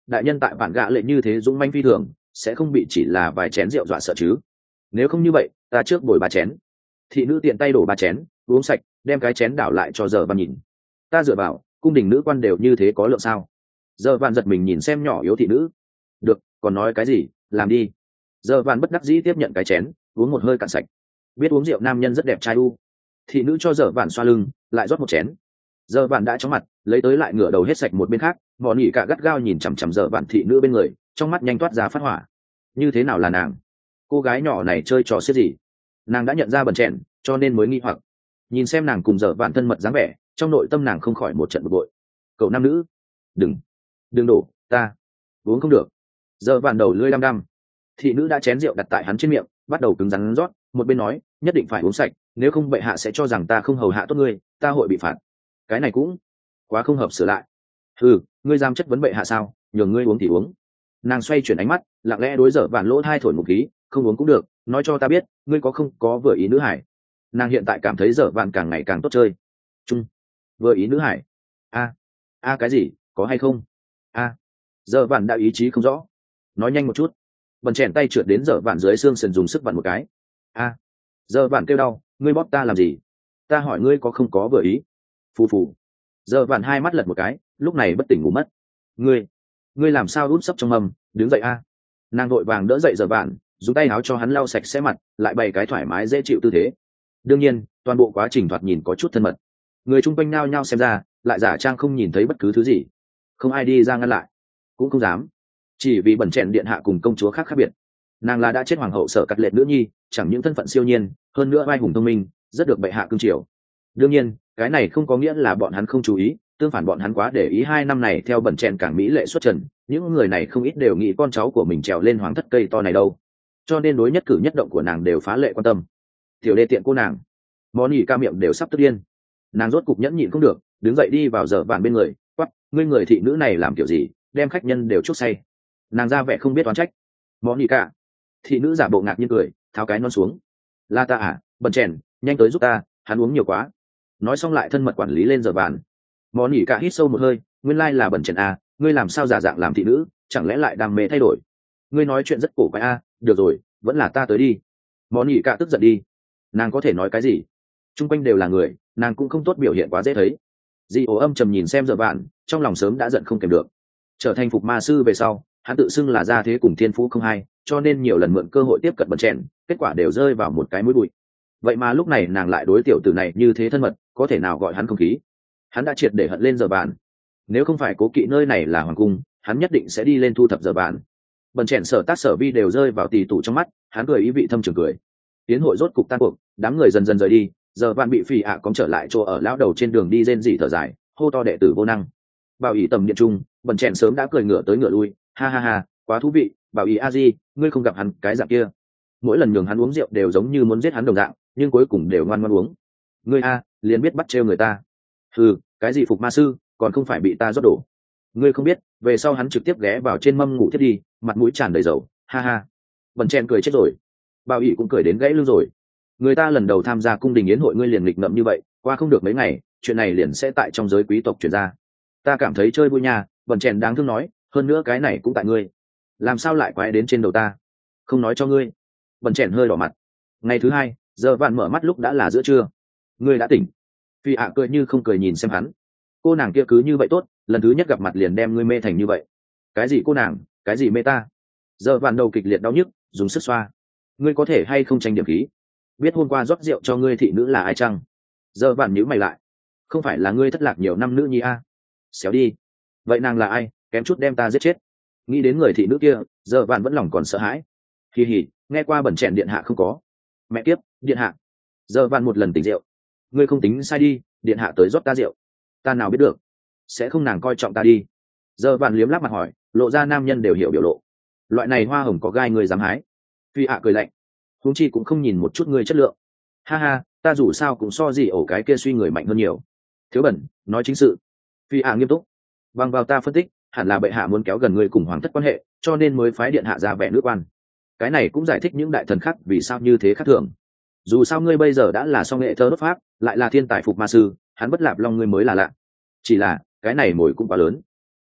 đại nhân tại bản gạ lệ như thế dũng manh phi thường, sẽ không bị chỉ là vài chén rượu dọa sợ chứ. Nếu không như vậy ta trước bồi 3 chén. Thị nữ tiện tay đổ 3 chén uống sạch, đem cái chén đảo lại cho Giờ Vạn nhìn. Ta dựa vào, cung đình nữ quan đều như thế có lượng sao? Giờ Vạn giật mình nhìn xem nhỏ yếu thị nữ. Được, còn nói cái gì, làm đi. Giờ Vạn bất đắc dĩ tiếp nhận cái chén, uống một hơi cạn sạch. Biết uống rượu nam nhân rất đẹp trai u. Thị nữ cho Giờ Vạn xoa lưng, lại rót một chén. Giờ Vạn đã chóng mặt, lấy tới lại ngửa đầu hết sạch một bên khác, Mọn Nhĩ Cả gắt gao nhìn chằm chằm Giờ Vạn thị nữ bên người, trong mắt nhanh toát ra phát hỏa. Như thế nào là nàng? Cô gái nhỏ này chơi trò xiết gì? Nàng đã nhận ra bẩn chèn, cho nên mới nghi hoặc. Nhìn xem nàng cùng Giờ Vạn thân mật dáng vẻ, trong nội tâm nàng không khỏi một trận bực bội. Cậu nam nữ, đừng đổ, ta uống không được. Giờ Vạn đầu lưỡi đăm đăm. Thị nữ đã chén rượu đặt tại hắn trên miệng, bắt đầu cứng rắn rót, một bên nói, nhất định phải uống sạch, nếu không bệ hạ sẽ cho rằng ta không hầu hạ tốt ngươi, ta hội bị phạt. Cái này cũng quá không hợp sửa lại. Ngươi dám chất vấn bệ hạ sao? Nhường ngươi uống thì uống. Nàng xoay chuyển ánh mắt, lặng lẽ đối Giờ Vạn lỗ thai thổi một khí, không uống cũng được, nói cho ta biết, ngươi có không có vừa ý nữ hải. Nàng hiện tại cảm thấy Giờ Vạn càng ngày càng tốt chơi. Vừa ý nữ hải? Cái gì, có hay không? Giờ Vạn đã ý chí không rõ. Nói nhanh một chút. Bần chèn tay trượt đến Giờ Vạn dưới xương sườn dùng sức vặn một cái. Giờ Vạn kêu đau, ngươi bóp ta làm gì? Ta hỏi ngươi có không có vừa ý? Phù phù. Giờ Vạn hai mắt lật một cái, lúc này bất tỉnh ngủ mất. Ngươi làm sao úp sấp trong mâm, đứng dậy a. Nàng vội vàng đỡ dậy Giờ Vạn, dùng tay áo cho hắn lau sạch sẽ mặt, lại bày cái thoải mái dễ chịu tư thế. Đương nhiên, toàn bộ quá trình thoạt nhìn có chút thân mật. Người chung quanh nao nhao xem ra, lại giả trang không nhìn thấy bất cứ thứ gì. Không ai đi ra ngăn lại, cũng không dám. Chỉ vì bẩn chèn điện hạ cùng công chúa khác biệt. Nàng là đã chết hoàng hậu Sở Cắt Lệ nữ nhi, chẳng những thân phận siêu nhiên, hơn nữa vai hùng thông minh, rất được bệ hạ cưng chiều. Đương nhiên, cái này không có nghĩa là bọn hắn không chú ý, tương phản bọn hắn quá để ý 2 năm này theo bẩn chèn càng mỹ lệ xuất trần, những người này không ít đều nghĩ con cháu của mình trèo lên hoàng thất cây to này đâu, cho nên đối nhất cử nhất động của nàng đều phá lệ quan tâm. Tiểu đê tiện cô nàng, Món Nhĩ Ca miệng đều sắp tức điên. Nàng rốt cục nhẫn nhịn không được, đứng dậy đi vào Giờ Vạn bên người, quát, ngươi người thị nữ này làm kiểu gì, đem khách nhân đều chuốc say. Nàng ra vẻ không biết oán trách. Món Nhĩ Ca. Thị nữ giả bộ ngạc nhiên cười, tháo cái nón xuống. La ta à, bẩn chèn, nhanh tới giúp ta, hắn uống nhiều quá. Nói xong lại thân mật quản lý lên Giờ Vạn. Món Nhĩ Ca hít sâu một hơi, nguyên lai là bẩn chèn à, ngươi làm sao giả dạng làm thị nữ, chẳng lẽ lại đam mê thay đổi? Ngươi nói chuyện rất cổ quái a, được rồi, vẫn là ta tới đi. Món Nhĩ Ca tức giận đi. Nàng có thể nói cái gì? Trung quanh đều là người, nàng cũng không tốt biểu hiện quá dễ thấy. Di ố âm trầm nhìn xem Giờ Vạn, trong lòng sớm đã giận không kèm được. Trở thành phục ma sư về sau, hắn tự xưng là gia thế cùng thiên phú không hay, cho nên nhiều lần mượn cơ hội tiếp cận bẩn chèn, kết quả đều rơi vào một cái mũi bụi. Vậy mà lúc này nàng lại đối tiểu tử này như thế thân mật, có thể nào gọi hắn không khí? Hắn đã triệt để hận lên Giờ Vạn. Nếu không phải cố kỵ nơi này là hoàng cung, hắn nhất định sẽ đi lên thu thập Giờ Vạn. Bẩn chèn sở tác sở vi đều rơi vào tỳ tụ trong mắt, hắn cười ý vị thâm trường cười. Tiến hội rốt cục tan cuộc, đám người dần dần rời đi. Giờ Vạn bị Phỉ ạ cóng trở lại chỗ ở lão đầu trên đường đi rên rỉ thở dài, hô to đệ tử vô năng. Bảo ý tầm điện trung, bẩn chèn sớm đã cười ngửa tới ngửa lui, ha ha ha, quá thú vị. Bảo ý a di, ngươi không gặp hắn cái dạng kia, mỗi lần nhường hắn uống rượu đều giống như muốn giết hắn đồng dạng, nhưng cuối cùng đều ngoan ngoãn uống. Ngươi a, liền biết bắt trêu người ta. Cái gì phục ma sư, còn không phải bị ta rót đổ. Ngươi không biết, về sau hắn trực tiếp ghé vào trên mâm ngủ thiết đi, mặt mũi tràn đầy dầu, ha ha. Bẩn chèn cười chết rồi. Bảo ý cũng cười đến gãy lưng rồi. Người ta lần đầu tham gia cung đình yến hội ngươi liền nghịch ngợm như vậy, qua không được mấy ngày, chuyện này liền sẽ tại trong giới quý tộc truyền ra. Ta cảm thấy chơi vui nha, bẩn chèn đáng thương nói, hơn nữa cái này cũng tại ngươi. Làm sao lại quái đến trên đầu ta? Không nói cho ngươi. Bẩn chèn hơi đỏ mặt. Ngày thứ 2, Giờ Vạn mở mắt lúc đã là giữa trưa. Ngươi đã tỉnh. Phi ạ cười như không cười nhìn xem hắn. Cô nàng kia cứ như vậy tốt, lần thứ nhất gặp mặt liền đem ngươi mê thành như vậy. Cái gì cô nàng, cái gì mê ta? Giờ Vạn đầu kịch liệt đau nhức, dùng sức xoa. Ngươi có thể hay không tranh điểm khí? Biết hôm qua rót rượu cho ngươi thị nữ là ai chăng? Giờ Vạn nhíu mày lại. Không phải là ngươi thất lạc nhiều năm nữ nhi a? Xéo đi. Vậy nàng là ai, kém chút đem ta giết chết. Nghĩ đến người thị nữ kia, Giờ Vạn vẫn lòng còn sợ hãi. Hì hì, nghe qua bẩn chèn điện hạ không có. Mẹ kiếp, điện hạ. Giờ Vạn một lần tỉnh rượu. Ngươi không tính sai đi, điện hạ tới rót ta rượu. Ta nào biết được, sẽ không nàng coi trọng ta đi. Giờ Vạn liếm láp mặt hỏi, lộ ra nam nhân đều hiểu biểu lộ. Loại này hoa hồng có gai ngươi dám hái? Phi hạ cười lạnh. Huống chi cũng không nhìn một chút ngươi chất lượng. Ha ha, ta dù sao cũng so gì ổ cái kia suy người mạnh hơn nhiều. Thiếu bẩn, nói chính sự. Phi hạ nghiêm túc. Bằng vào ta phân tích, hẳn là bệ hạ muốn kéo gần ngươi cùng hoàng thất quan hệ, cho nên mới phái điện hạ ra vẻ nữ quan. Cái này cũng giải thích những đại thần khác vì sao như thế khác thường. Dù sao ngươi bây giờ đã là song nghệ thơ đốt pháp, lại là thiên tài phục ma sư, hắn bất lạp long ngươi mới là lạ. Chỉ là cái này mồi cũng quá lớn.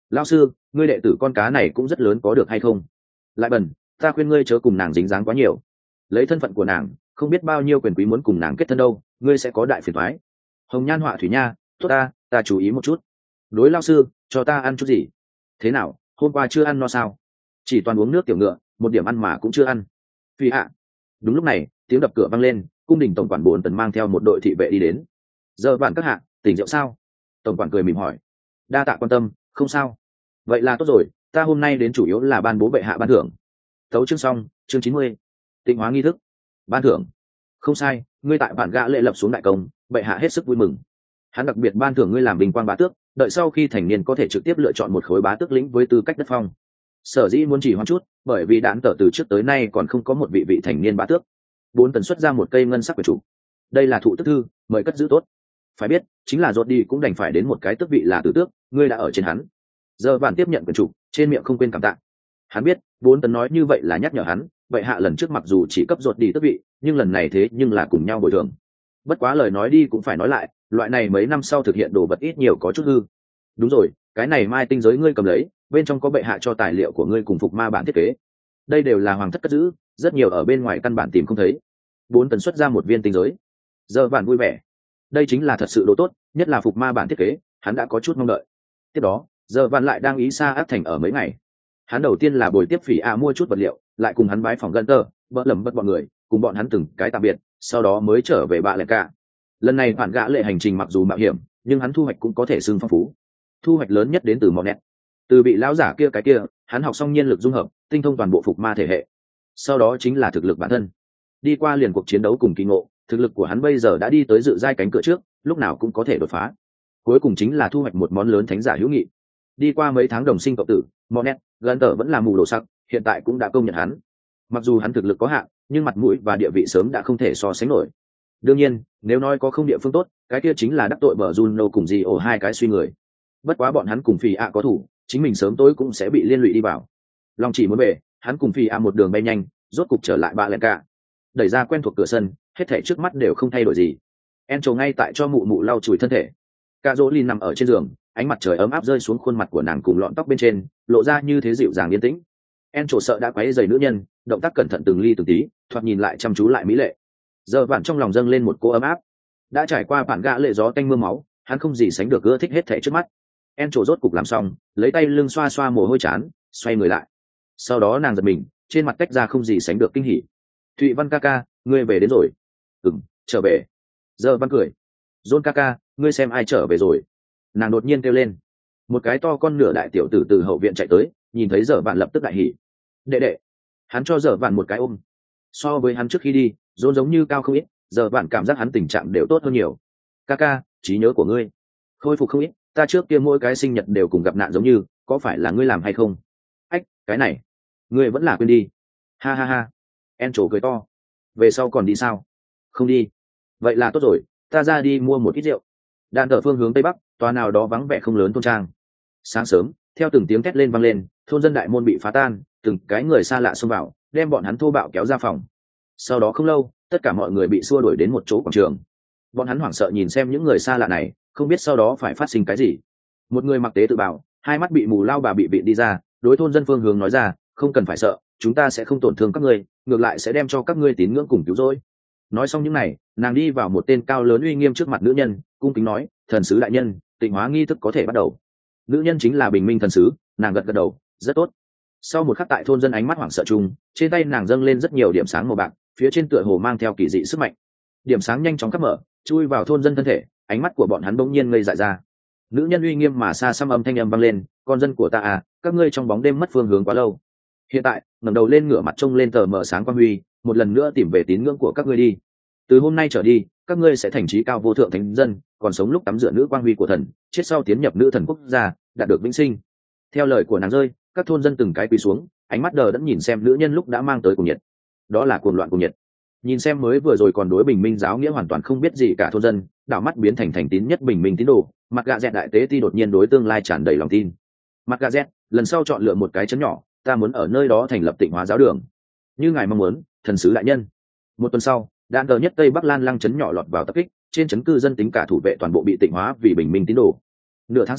Lão sư, ngươi đệ tử con cá này cũng rất lớn có được hay không? Lại bần, ta khuyên ngươi chớ cùng nàng dính dáng quá nhiều. Lấy thân phận của nàng, không biết bao nhiêu quyền quý muốn cùng nàng kết thân đâu, ngươi sẽ có đại phiền toái. Hồng Nhan Họa Thủy Nha, tốt ta chú ý một chút. Đối lão sư, cho ta ăn chút gì? Thế nào, hôm qua chưa ăn no sao? Chỉ toàn uống nước tiểu ngựa, một điểm ăn mà cũng chưa ăn. Phi ạ. Đúng lúc này, tiếng đập cửa vang lên, cung đình tổng quản Bồn Tần mang theo một đội thị vệ đi đến. Giờ bạn các hạ, tỉnh rượu sao? Tổng quản cười mỉm hỏi. Đa tạ quan tâm, không sao. Vậy là tốt rồi, ta hôm nay đến chủ yếu là ban bố bệ hạ ban thưởng. Tấu chương xong, chương 90. Tịnh hóa nghi thức. Ban thưởng. Không sai, ngươi tại bản gã lệ lập xuống đại công, bệ hạ hết sức vui mừng. Hắn đặc biệt ban thưởng ngươi làm bình quan bá tước, đợi sau khi thành niên có thể trực tiếp lựa chọn một khối bá tước lĩnh với tư cách đất phong. Sở dĩ muốn chỉ hoãn chút, bởi vì đạn tờ từ trước tới nay còn không có một vị thành niên bá tước. Bốn tần xuất ra một cây ngân sắc quyển trục. Đây là thụ tước thư, mời cất giữ tốt. Phải biết, chính là rốt đi cũng đành phải đến một cái tước vị là tử tước, ngươi đã ở trên hắn. Giờ bạn tiếp nhận quyển trục, trên miệng không quên cảm tạ. Hắn biết, bốn tần nói như vậy là nhắc nhở hắn, vậy hạ lần trước mặc dù chỉ cấp rốt đi tước vị, nhưng lần này thế nhưng là cùng nhau bồi thường. Bất quá lời nói đi cũng phải nói lại, loại này mấy năm sau thực hiện đồ vật ít nhiều có chút hư. Đúng rồi, cái này mai tinh giới ngươi cầm lấy, bên trong có bệ hạ cho tài liệu của ngươi cùng phục ma bản thiết kế. Đây đều là hoàng thất cất giữ, rất nhiều ở bên ngoài căn bản tìm không thấy. Bốn tần xuất ra một viên tinh giới. Giờ bạn vui vẻ. Đây chính là thật sự đồ tốt, nhất là phục ma bản thiết kế, hắn đã có chút mong đợi. Tiếp đó, giờ bạn lại đang ý xa áp thành ở mấy ngày. Hắn đầu tiên là bồi tiếp Phỉ A mua chút vật liệu, lại cùng hắn bái phòng gần tờ, bỡ lầm bất bọn người, cùng bọn hắn từng cái tạm biệt, sau đó mới trở về bạ lệ cả. Lần này bản gã lệ hành trình mặc dù mạo hiểm, nhưng hắn thu hoạch cũng có thể xưng phong phú. Thu hoạch lớn nhất đến từ Monet. Từ bị lão giả kia cái kia, hắn học xong nhiên lực dung hợp, tinh thông toàn bộ phục ma thể hệ. Sau đó chính là thực lực bản thân. Đi qua liền cuộc chiến đấu cùng kỳ ngộ, thực lực của hắn bây giờ đã đi tới dự giai cánh cửa trước, lúc nào cũng có thể đột phá. Cuối cùng chính là thu hoạch một món lớn thánh giả hữu nghị. Đi qua mấy tháng đồng sinh cộng tử, Monet, gần tờ vẫn là mù đồ sắc, hiện tại cũng đã công nhận hắn. Mặc dù hắn thực lực có hạn, nhưng mặt mũi và địa vị sớm đã không thể so sánh nổi. Đương nhiên, nếu nói có không địa phương tốt, cái kia chính là đắc tội bờ Juno cùng gì ổ hai cái suy người. Bất quá bọn hắn cùng Phi A có thủ, chính mình sớm tối cũng sẽ bị liên lụy đi vào. Long chỉ muốn về, hắn cùng Phi A một đường bay nhanh, rốt cục trở lại bạ lẹn cả. Đẩy ra quen thuộc cửa sân, hết thảy trước mắt đều không thay đổi gì. Encho ngay tại cho mụ mụ lau chùi thân thể. Caroline nằm ở trên giường, ánh mặt trời ấm áp rơi xuống khuôn mặt của nàng cùng lọn tóc bên trên, lộ ra như thế dịu dàng yên tĩnh. Encho sợ đã quấy rầy nữ nhân, động tác cẩn thận từng ly từng tí, thoạt nhìn lại chăm chú lại mỹ lệ. Giờ vạn trong lòng dâng lên một cỗ ấm áp. Đã trải qua bản gã lệ gió tanh mưa máu, hắn không gì sánh được ưa thích hết thảy trước mắt. Encho rốt cục làm xong, lấy tay lưng xoa xoa mồ hôi chán, xoay người lại. Sau đó nàng giật mình, trên mặt tách ra không gì sánh được kinh hỉ. Thụy Văn ca ca, ngươi về đến rồi. Trở về. Giờ Văn cười. John ca ca, ngươi xem ai trở về rồi. Nàng đột nhiên kêu lên. Một cái to con nửa đại tiểu tử từ hậu viện chạy tới, nhìn thấy Giờ Vạn lập tức đại hỉ. Đệ đệ. Hắn cho Giờ Vạn một cái ôm. So với hắn trước khi đi, John giống như cao không ít, Giờ Vạn cảm giác hắn tình trạng đều tốt hơn nhiều. Ca ca, trí nhớ của ngươi khôi phục không ít, ta trước kia mỗi cái sinh nhật đều cùng gặp nạn giống như, có phải là ngươi làm hay không? Ách, cái này, ngươi vẫn là quên đi. Ha ha ha. En trổ cười to. Về sau còn đi sao? Không đi. Vậy là tốt rồi, ta ra đi mua một ít rượu. Đạn thờ phương hướng tây bắc, tòa nào đó vắng vẻ không lớn thôn trang. Sáng sớm, theo từng tiếng thét lên vang lên, thôn dân đại môn bị phá tan, từng cái người xa lạ xông vào, đem bọn hắn thô bạo kéo ra phòng. Sau đó không lâu, tất cả mọi người bị xua đuổi đến một chỗ quảng trường. Bọn hắn hoảng sợ nhìn xem những người xa lạ này, không biết sau đó phải phát sinh cái gì. Một người mặc tế tự bào, hai mắt bị mù lao bà bị vịn đi ra, đối thôn dân phương hướng nói ra, không cần phải sợ, chúng ta sẽ không tổn thương các ngươi, ngược lại sẽ đem cho các ngươi tín ngưỡng cùng cứu rỗi. Nói xong những này, nàng đi vào một tên cao lớn uy nghiêm trước mặt nữ nhân, cung kính nói, thần sứ đại nhân, tịnh hóa nghi thức có thể bắt đầu. Nữ nhân chính là Bình Minh thần sứ, nàng gật gật đầu, rất tốt. Sau một khắc tại thôn dân ánh mắt hoảng sợ chung, trên tay nàng dâng lên rất nhiều điểm sáng màu bạc, phía trên tựa hồ mang theo kỳ dị sức mạnh. Điểm sáng nhanh chóng khắp mở, chui vào thôn dân thân thể, ánh mắt của bọn hắn bỗng nhiên ngây dại ra. Nữ nhân uy nghiêm mà xa xăm âm thanh âm vang lên, con dân của ta à, các ngươi trong bóng đêm mất phương hướng quá lâu. Hiện tại, ngẩng đầu lên ngửa mặt trông lên tờ mờ sáng quang huy, một lần nữa tìm về tín ngưỡng của các ngươi đi. Từ hôm nay trở đi, các ngươi sẽ thành trí cao vô thượng thánh dân, còn sống lúc tắm rửa nữ quang huy của thần, chết sau tiến nhập nữ thần quốc gia, đạt được vĩnh sinh. Theo lời của nàng rơi, các thôn dân từng cái quỳ xuống, ánh mắt đờ đẫn nhìn xem nữ nhân lúc đã mang tới cuồng nhiệt. Đó là cuồng loạn cuồng nhiệt. Nhìn xem mới vừa rồi còn đối Bình Minh giáo nghĩa hoàn toàn không biết gì cả thôn dân, đảo mắt biến thành thành tín nhất Bình Minh tín đồ, mặt gạ dẹt đại tế ti đột nhiên đối tương lai tràn đầy lòng tin. Mặt gạ dẹt, lần sau chọn lựa một cái trấn nhỏ, ta muốn ở nơi đó thành lập Tịnh hóa giáo đường, như ngài mong muốn, thần sứ đại nhân. Một tuần sau, đạn tờ nhất Tây Bắc Lan Lăng trấn nhỏ lọt vào tập kích, trên trấn cư dân tính cả thủ vệ toàn bộ bị Tịnh hóa vì Bình Minh tín đồ. Nửa tháng sau,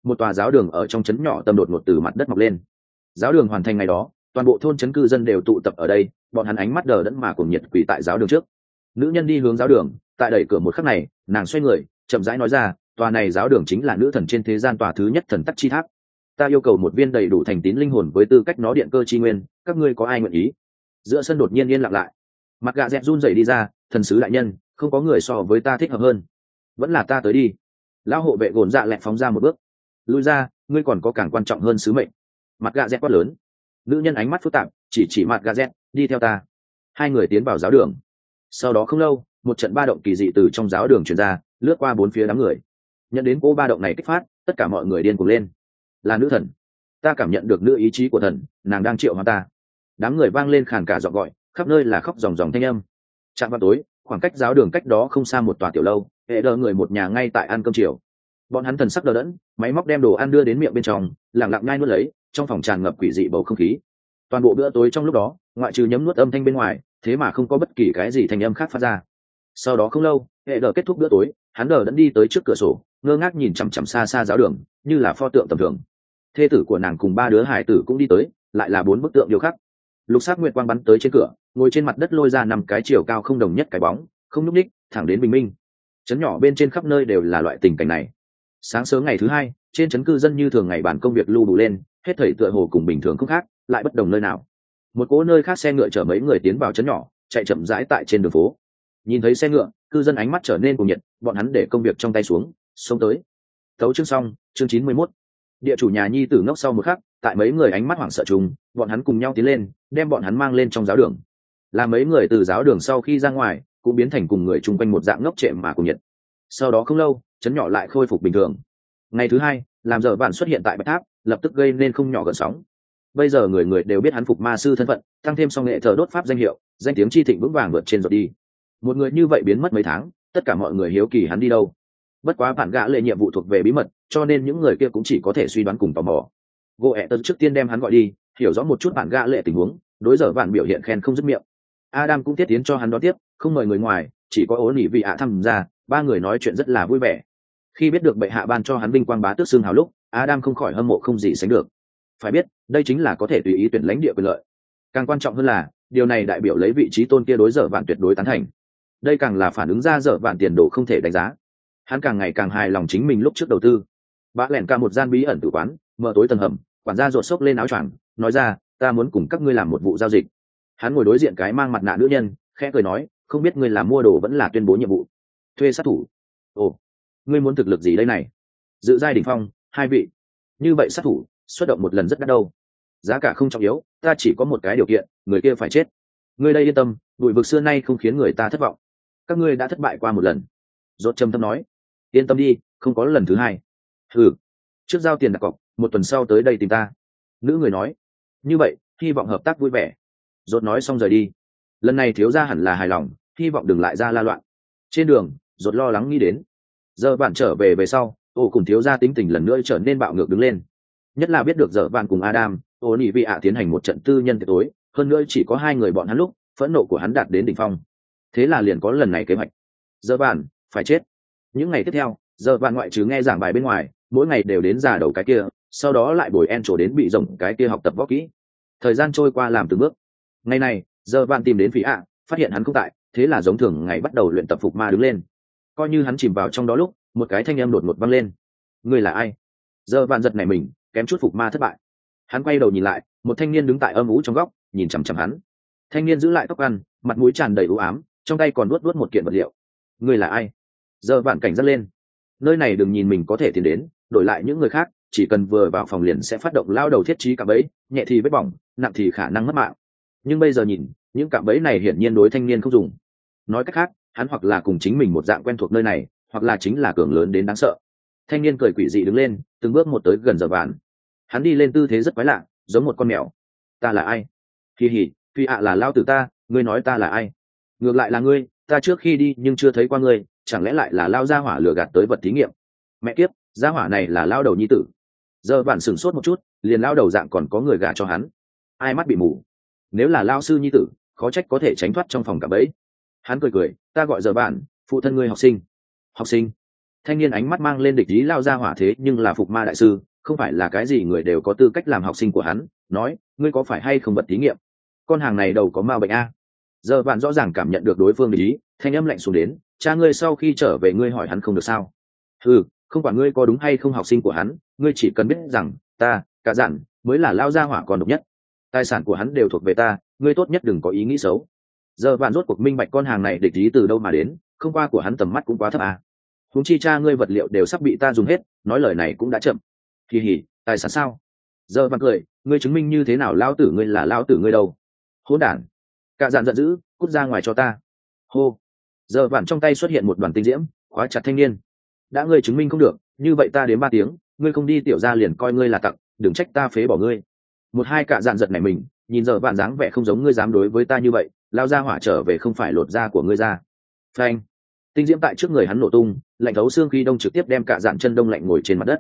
một tòa giáo đường ở trong trấn nhỏ tầm đột ngột từ mặt đất mọc lên. Giáo đường hoàn thành ngày đó, toàn bộ thôn trấn cư dân đều tụ tập ở đây, bọn hắn ánh mắt đờ đẫn mà cùng nhiệt quỳ tại giáo đường trước. Nữ nhân đi hướng giáo đường, tại đẩy cửa một khắc này, nàng xoay người, chậm rãi nói ra, tòa này giáo đường chính là nữ thần trên thế gian tòa thứ nhất thần tắc chi tháp. Ta yêu cầu một viên đầy đủ thành tín linh hồn với tư cách nó điện cơ chi nguyên, các ngươi có ai nguyện ý? Giữa sân đột nhiên yên lặng lại. Mặt gạ dẹt run rẩy đi ra, thần sứ đại nhân, không có người so với ta thích hợp hơn, vẫn là ta tới đi. Lão hộ vệ gồn dạ lẹt phóng ra một bước. Lui ra, ngươi còn có càng quan trọng hơn sứ mệnh. Mặt gạ dẹt quát lớn. Nữ nhân ánh mắt phức tạp, chỉ mặt gạ dẹt, đi theo ta. Hai người tiến vào giáo đường. Sau đó không lâu, một trận ba động kỳ dị từ trong giáo đường truyền ra, lướt qua bốn phía đám người. Nhận đến cỗ ba động này kích phát, tất cả mọi người điên cuồng lên. Là nữ thần, ta cảm nhận được nữ ý chí của thần, nàng đang triệu hóa ta. Đám người vang lên khàn cả giọng gọi, khắp nơi là khóc ròng ròng thanh âm. Trạm vào tối, khoảng cách giáo đường cách đó không xa một tòa tiểu lâu, hệ đờ người một nhà ngay tại ăn cơm chiều. Bọn hắn thần sắc đờ đẫn, máy móc đem đồ ăn đưa đến miệng bên trong, lặng lặng nhai nuốt lấy, trong phòng tràn ngập quỷ dị bầu không khí. Toàn bộ bữa tối trong lúc đó, ngoại trừ nhấm nuốt âm thanh bên ngoài, thế mà không có bất kỳ cái gì thanh âm khác phát ra. Sau đó không lâu, hệ đờ kết thúc bữa tối, hắn đờ đẫn đi tới trước cửa sổ, ngơ ngác nhìn chằm chằm xa xa giáo đường, như là pho tượng tầm thường. Thê tử của nàng cùng ba đứa hải tử cũng đi tới, lại là 4 bức tượng điêu khắc. Lục sắc nguyệt quang bắn tới trên cửa, ngồi trên mặt đất lôi ra 5 cái chiều cao không đồng nhất cái bóng, không nhúc nhích, thẳng đến bình minh. Trấn nhỏ bên trên khắp nơi đều là loại tình cảnh này. Sáng sớm ngày thứ hai, trên trấn cư dân như thường ngày bàn công việc lưu đủ lên, hết thảy tựa hồ cùng bình thường không khác, lại bất đồng nơi nào. Một cỗ nơi khác xe ngựa chở mấy người tiến vào trấn nhỏ, chạy chậm rãi tại trên đường phố. Nhìn thấy xe ngựa, cư dân ánh mắt trở nên cuồng nhiệt, bọn hắn để công việc trong tay xuống, xông tới. Tấu chương xong, chương 91. Địa chủ nhà nhi tử ngốc sau một khắc, tại mấy người ánh mắt hoảng sợ chung, bọn hắn cùng nhau tiến lên, đem bọn hắn mang lên trong giáo đường. Là mấy người từ giáo đường sau khi ra ngoài, cũng biến thành cùng người chung quanh một dạng ngốc trệ mà cùng nhiệt. Sau đó không lâu, trấn nhỏ lại khôi phục bình thường. Ngày thứ hai, làm giờ vạn xuất hiện tại bạch tháp, lập tức gây nên không nhỏ gợn sóng. Bây giờ người người đều biết hắn phục ma sư thân phận, tăng thêm song nghệ thờ đốt pháp danh hiệu, danh tiếng chi thịnh vững vàng vượt trên rồi đi. Một người như vậy biến mất mấy tháng, tất cả mọi người hiếu kỳ hắn đi đâu. Bất quá bản gã lệ nhiệm vụ thuộc về bí mật, cho nên những người kia cũng chỉ có thể suy đoán cùng tò mò. Goethe trước tiên đem hắn gọi đi, hiểu rõ một chút bản gã lệ tình huống, đối giờ vạn biểu hiện khen không dứt miệng. Adam cũng tiếp tiến cho hắn đón tiếp, không mời người ngoài, chỉ có ổn ỉ vị ạ tham gia, ba người nói chuyện rất là vui vẻ. Khi biết được bệ hạ ban cho hắn vinh quang bá tước xương hào lúc, Adam không khỏi hâm mộ không gì sánh được. Phải biết, đây chính là có thể tùy ý tuyển lãnh địa quyền lợi. Càng quan trọng hơn là, điều này đại biểu lấy vị trí tôn kia đối giờ vạn tuyệt đối tán thành. Đây càng là phản ứng ra giờ vạn tiền đồ không thể đánh giá. Hắn càng ngày càng hài lòng chính mình lúc trước đầu tư. Bã lẻn cả một gian bí ẩn tử quán, mở tối tầng hầm, quản gia rột xốc lên áo choàng, nói ra, ta muốn cùng các ngươi làm một vụ giao dịch. Hắn ngồi đối diện cái mang mặt nạ nữ nhân, khẽ cười nói, không biết ngươi làm mua đồ vẫn là tuyên bố nhiệm vụ. Thuê sát thủ. Ồ, ngươi muốn thực lực gì đây này? Dự giai đỉnh phong, 2 vị. Như vậy sát thủ, xuất động một lần rất đắt đâu. Giá cả không trọng yếu, ta chỉ có một cái điều kiện, người kia phải chết. Ngươi đây yên tâm, bụi vực xưa nay không khiến người ta thất vọng. Các ngươi đã thất bại qua một lần. Rốt trầm thấp nói, yên tâm đi, không có lần thứ hai. Trước giao tiền đặt cọc, 1 tuần sau tới đây tìm ta. Nữ người nói, như vậy, hy vọng hợp tác vui vẻ. Rốt nói xong rời đi. Lần này thiếu gia hẳn là hài lòng, hy vọng đừng lại ra la loạn. Trên đường, Rốt lo lắng nghĩ đến, giờ bạn trở về sau, cùng thiếu gia tính tình lần nữa trở nên bạo ngược đứng lên. Nhất là biết được giờ bạn cùng Adam, nhị vị ạ tiến hành một trận tư nhân tiệc tối, hơn nữa chỉ có 2 người bọn hắn lúc, phẫn nộ của hắn đạt đến đỉnh phong. Thế là liền có lần này kế hoạch. Giờ bạn phải chết. Những ngày tiếp theo, giờ bạn ngoại trừ nghe giảng bài bên ngoài, mỗi ngày đều đến già đầu cái kia, sau đó lại bồi en trổ đến bị rồng cái kia học tập võ kỹ. Thời gian trôi qua làm từng bước. Ngày này, giờ bạn tìm đến phí ạ, phát hiện hắn không tại, thế là giống thường ngày bắt đầu luyện tập phục ma đứng lên. Coi như hắn chìm vào trong đó lúc, một cái thanh âm đột ngột vang lên. Ngươi là ai? Giờ bạn giật nảy mình, kém chút phục ma thất bại. Hắn quay đầu nhìn lại, một thanh niên đứng tại âm ú trong góc, nhìn chằm chằm hắn. Thanh niên giữ lại tóc ăn, mặt mũi tràn đầy u ám, trong tay còn nuốt một kiện vật liệu. Ngươi là ai? Giờ bạn cảnh giác lên. Nơi này đừng nhìn mình có thể tiến đến, đổi lại những người khác, chỉ cần vừa vào phòng liền sẽ phát động lao đầu thiết trí cạm bẫy, nhẹ thì vết bỏng, nặng thì khả năng mất mạng. Nhưng bây giờ nhìn, những cạm bẫy này hiển nhiên đối thanh niên không dùng. Nói cách khác, hắn hoặc là cùng chính mình một dạng quen thuộc nơi này, hoặc là chính là cường lớn đến đáng sợ. Thanh niên cười quỷ dị đứng lên, từng bước một tới gần giờ vạn. Hắn đi lên tư thế rất quái lạ, giống một con mèo. Ta là ai? Kỳ hỉ, phi ạ là lao tử ta, ngươi nói ta là ai? Ngược lại là ngươi, ta trước khi đi nhưng chưa thấy qua ngươi, chẳng lẽ lại là lao gia hỏa lừa gạt tới vật thí nghiệm? Mẹ kiếp, gia hỏa này là lao đầu nhi tử. Giờ bạn sửng sốt một chút, liền lao đầu dạng còn có người gả cho hắn. Ai mắt bị mù? Nếu là lao sư nhi tử, khó trách có thể tránh thoát trong phòng cả bẫy. Hắn cười cười, ta gọi giờ bạn, phụ thân ngươi học sinh. Học sinh? Thanh niên ánh mắt mang lên địch ý lao ra hỏa thế nhưng là phục ma đại sư, không phải là cái gì người đều có tư cách làm học sinh của hắn. Nói, ngươi có phải hay không vật thí nghiệm? Con hàng này đầu có ma bệnh a. Giờ bạn rõ ràng cảm nhận được đối phương địch ý, thanh âm lạnh xuống đến, cha ngươi sau khi trở về ngươi hỏi hắn không được sao? Ừ, không quản ngươi có đúng hay không học sinh của hắn, ngươi chỉ cần biết rằng ta, cả dặn mới là lao ra hỏa còn độc nhất. Tài sản của hắn đều thuộc về ta, ngươi tốt nhất đừng có ý nghĩ xấu. Giờ bạn rốt cuộc minh bạch con hàng này địch ý từ đâu mà đến, không qua của hắn tầm mắt cũng quá thấp à. Huống chi cha ngươi vật liệu đều sắp bị ta dùng hết, nói lời này cũng đã chậm. Kỳ hỉ, tài sản sao? Giờ bạn cười, ngươi chứng minh như thế nào lao tử ngươi là lao tử ngươi đâu? Hỗn đản! Cả dạn giận dữ, cút ra ngoài cho ta. Hô! Giờ bạn trong tay xuất hiện một đoàn tinh diễm, khóa chặt thanh niên. Đã ngươi chứng minh không được, như vậy ta đến 3 tiếng, ngươi không đi tiểu ra liền coi ngươi là tặc, đừng trách ta phế bỏ ngươi. Một hai cả dạn giật này mình, nhìn giờ bạn dáng vẻ không giống ngươi dám đối với ta như vậy, lao ra hỏa trở về không phải lột da của ngươi ra. Phanh! Tinh diễm tại trước người hắn nổ tung, lạnh thấu xương khi đông trực tiếp đem cả dạn chân đông lạnh ngồi trên mặt đất.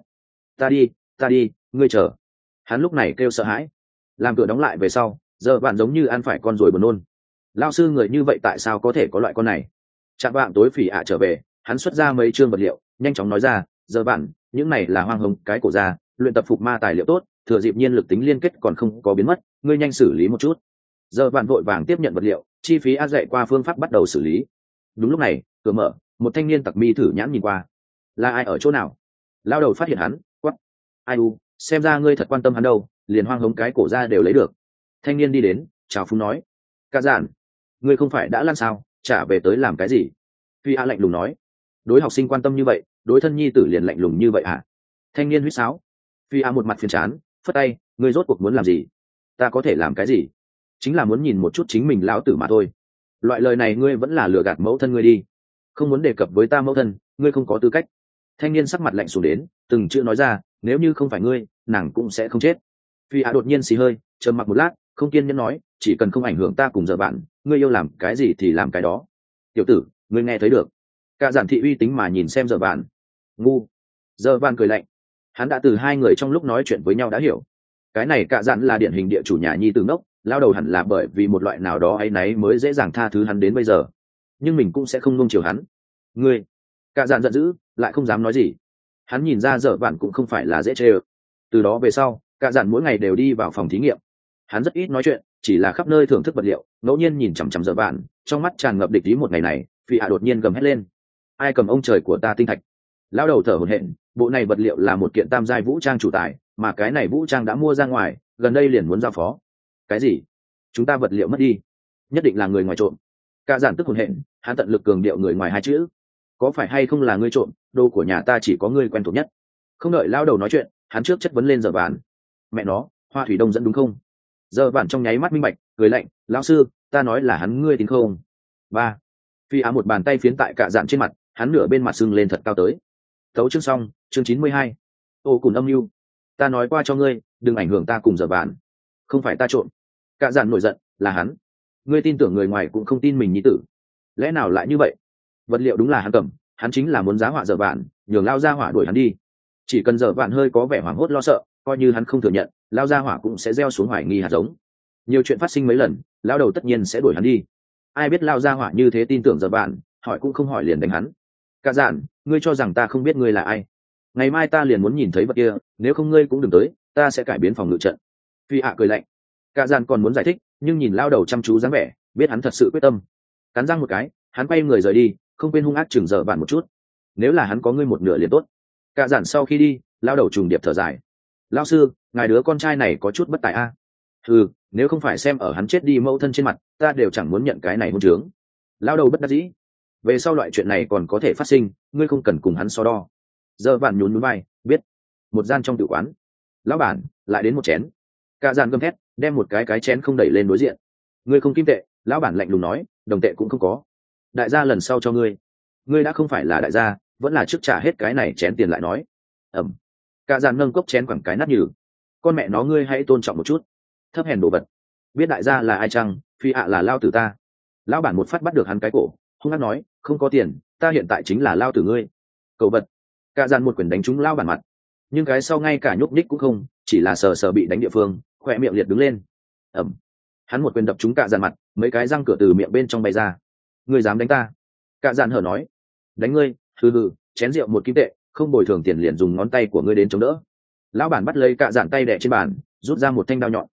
Ta đi, ngươi chờ. Hắn lúc này kêu sợ hãi. Làm cửa đóng lại về sau, giờ bạn giống như ăn phải con ruồi buồn nôn. Lao sư người như vậy tại sao có thể có loại con này? Trạng bạn tối phỉ ạ trở về, hắn xuất ra mấy chương vật liệu, nhanh chóng nói ra, giờ bạn, những này là hoang hồng cái cổ ra, luyện tập phục ma tài liệu tốt, thừa dịp nhiên lực tính liên kết còn không có biến mất, ngươi nhanh xử lý một chút. Giờ bạn vội vàng tiếp nhận vật liệu, chi phí a dạy qua phương pháp bắt đầu xử lý. Đúng lúc này, cửa mở, một thanh niên tặc mi thử nhãn nhìn qua. Là ai ở chỗ nào? Lao đầu phát hiện hắn, quắc. Ai u, xem ra ngươi thật quan tâm hắn đâu, liền hoang hống cái cổ ra đều lấy được. Thanh niên đi đến, chào phúng nói. Cả giản, ngươi không phải đã lăn sao, trả về tới làm cái gì? Phi a lạnh lùng nói. Đối học sinh quan tâm như vậy, đối thân nhi tử liền lạnh lùng như vậy à? Thanh niên huýt sáo. Phi a một mặt phiền chán, phất tay, ngươi rốt cuộc muốn làm gì? Ta có thể làm cái gì? Chính là muốn nhìn một chút chính mình lão tử mà thôi. Loại lời này ngươi vẫn là lừa gạt mẫu thân ngươi đi. Không muốn đề cập với ta mẫu thân, ngươi không có tư cách. Thanh niên sắc mặt lạnh xuống đến, từng chữ nói ra, nếu như không phải ngươi, nàng cũng sẽ không chết. Phi a đột nhiên xì hơi, trầm mặc một lát, không kiên nhẫn nói, chỉ cần không ảnh hưởng ta cùng giờ bạn, ngươi yêu làm cái gì thì làm cái đó. Tiểu tử, ngươi nghe thấy được? Cả giản thị uy tính mà nhìn xem giờ bạn. Ngu. Giờ bạn cười lạnh. Hắn đã từ hai người trong lúc nói chuyện với nhau đã hiểu. Cái này cả giản là điển hình địa chủ nhà nhi tử ngốc, lao đầu hẳn là bởi vì một loại nào đó áy náy mới dễ dàng tha thứ hắn đến bây giờ. Nhưng mình cũng sẽ không nung chiều hắn. Ngươi. Cả giản giận dữ, lại không dám nói gì. Hắn nhìn ra giờ bạn cũng không phải là dễ chê ơ. Từ đó về sau, cả giản mỗi ngày đều đi vào phòng thí nghiệm. Hắn rất ít nói chuyện, chỉ là khắp nơi thưởng thức vật liệu, ngẫu nhiên nhìn chằm chằm giờ bạn, trong mắt tràn ngập địch ý. Một ngày này, Phi ạ đột nhiên gầm hét lên. Ai cầm ông trời của ta tinh thạch? Lao đầu thở hổn hển, bộ này vật liệu là một kiện tam giai vũ trang chủ tài, mà cái này vũ trang đã mua ra ngoài, gần đây liền muốn giao phó. Cái gì? Chúng ta vật liệu mất đi? Nhất định là người ngoài trộm. Cả giản tức hổn hển, hắn tận lực cường điệu người ngoài hai chữ. Có phải hay không là ngươi trộm, đồ của nhà ta chỉ có ngươi quen thuộc nhất. Không đợi lao đầu nói chuyện, hắn trước chất vấn lên giờ bản. Mẹ nó, Hoa Thủy Đông dẫn đúng không? Giờ bản trong nháy mắt minh bạch, cười lạnh, lão sư, ta nói là hắn ngươi tin không? Ba. Phi á một bàn tay phiến tại cả dạn trên mặt, hắn nửa bên mặt sưng lên thật cao tới. Tấu chương xong, chương 92. Ô cùng âm mưu, ta nói qua cho ngươi, đừng ảnh hưởng ta cùng giờ bản. Không phải ta trộm. Cả dạn nổi giận, là hắn. Ngươi tin tưởng người ngoài cũng không tin mình nhi tử. Lẽ nào lại như vậy? Vật liệu đúng là hắn cầm, hắn chính là muốn giá họa giờ bản, nhường lao ra hỏa đuổi hắn đi. Chỉ cần giờ bạn hơi có vẻ hoảng hốt lo sợ, coi như hắn không thừa nhận, lao ra hỏa cũng sẽ gieo xuống hoài nghi hạt giống. Nhiều chuyện phát sinh mấy lần, lao đầu tất nhiên sẽ đuổi hắn đi. Ai biết lao ra hỏa như thế tin tưởng giờ bạn, hỏi cũng không hỏi liền đánh hắn. Cả dạn, ngươi cho rằng ta không biết ngươi là ai? Ngày mai ta liền muốn nhìn thấy vật kia, nếu không ngươi cũng đừng tới, ta sẽ cải biến phòng ngự trận. Phi hạ cười lạnh. Cả dạn còn muốn giải thích, nhưng nhìn lao đầu chăm chú dáng vẻ, biết hắn thật sự quyết tâm. Cắn răng một cái, hắn quay người rời đi, không quên hung ác chừng giờ bạn một chút. Nếu là hắn có ngươi một nửa liền tốt. Cả dạn sau khi đi, lao đầu trùng điệp thở dài. Lao sư, ngài đứa con trai này có chút bất tài a. Ừ, nếu không phải xem ở hắn chết đi mẫu thân trên mặt, ta đều chẳng muốn nhận cái này hôn trướng. Lao đầu bất đắc dĩ. Về sau loại chuyện này còn có thể phát sinh, ngươi không cần cùng hắn so đo. Giờ bạn nhún nhún vai, biết. Một gian trong tử quán. Lão bản, lại đến một chén. Cả dàn gầm thét, đem một cái chén không đẩy lên đối diện. Ngươi không kim tệ, lão bản lạnh lùng nói, đồng tệ cũng không có. Đại gia lần sau cho ngươi. Ngươi đã không phải là đại gia, vẫn là trước trả hết cái này chén tiền lại nói. Ẩm. Cả dàn nâng cốc chén quẳng cái nát nhừ. Con mẹ nó ngươi hãy tôn trọng một chút. Thấp hèn đồ vật. Biết đại gia là ai chăng? Phi ạ là lao tử ta. Lão bản một phát bắt được hắn cái cổ, hung hăng nói, không có tiền, ta hiện tại chính là lao tử ngươi. Cậu vật. Cả dàn một quyền đánh trúng lao bản mặt, nhưng cái sau ngay cả nhúc nhích cũng không, chỉ là sờ sờ bị đánh địa phương, khỏe miệng liệt đứng lên. Ẩm. Hắn một quyền đập trúng cả dàn mặt, mấy cái răng cửa từ miệng bên trong bay ra. Ngươi dám đánh ta? Cả dàn hở nói. Đánh ngươi, hừ hừ, chén rượu một kim tệ, không bồi thường tiền liền dùng ngón tay của ngươi đến chống đỡ. Lão bản bắt lấy cạ dạn tay đẻ trên bàn, rút ra một thanh đao nhọn.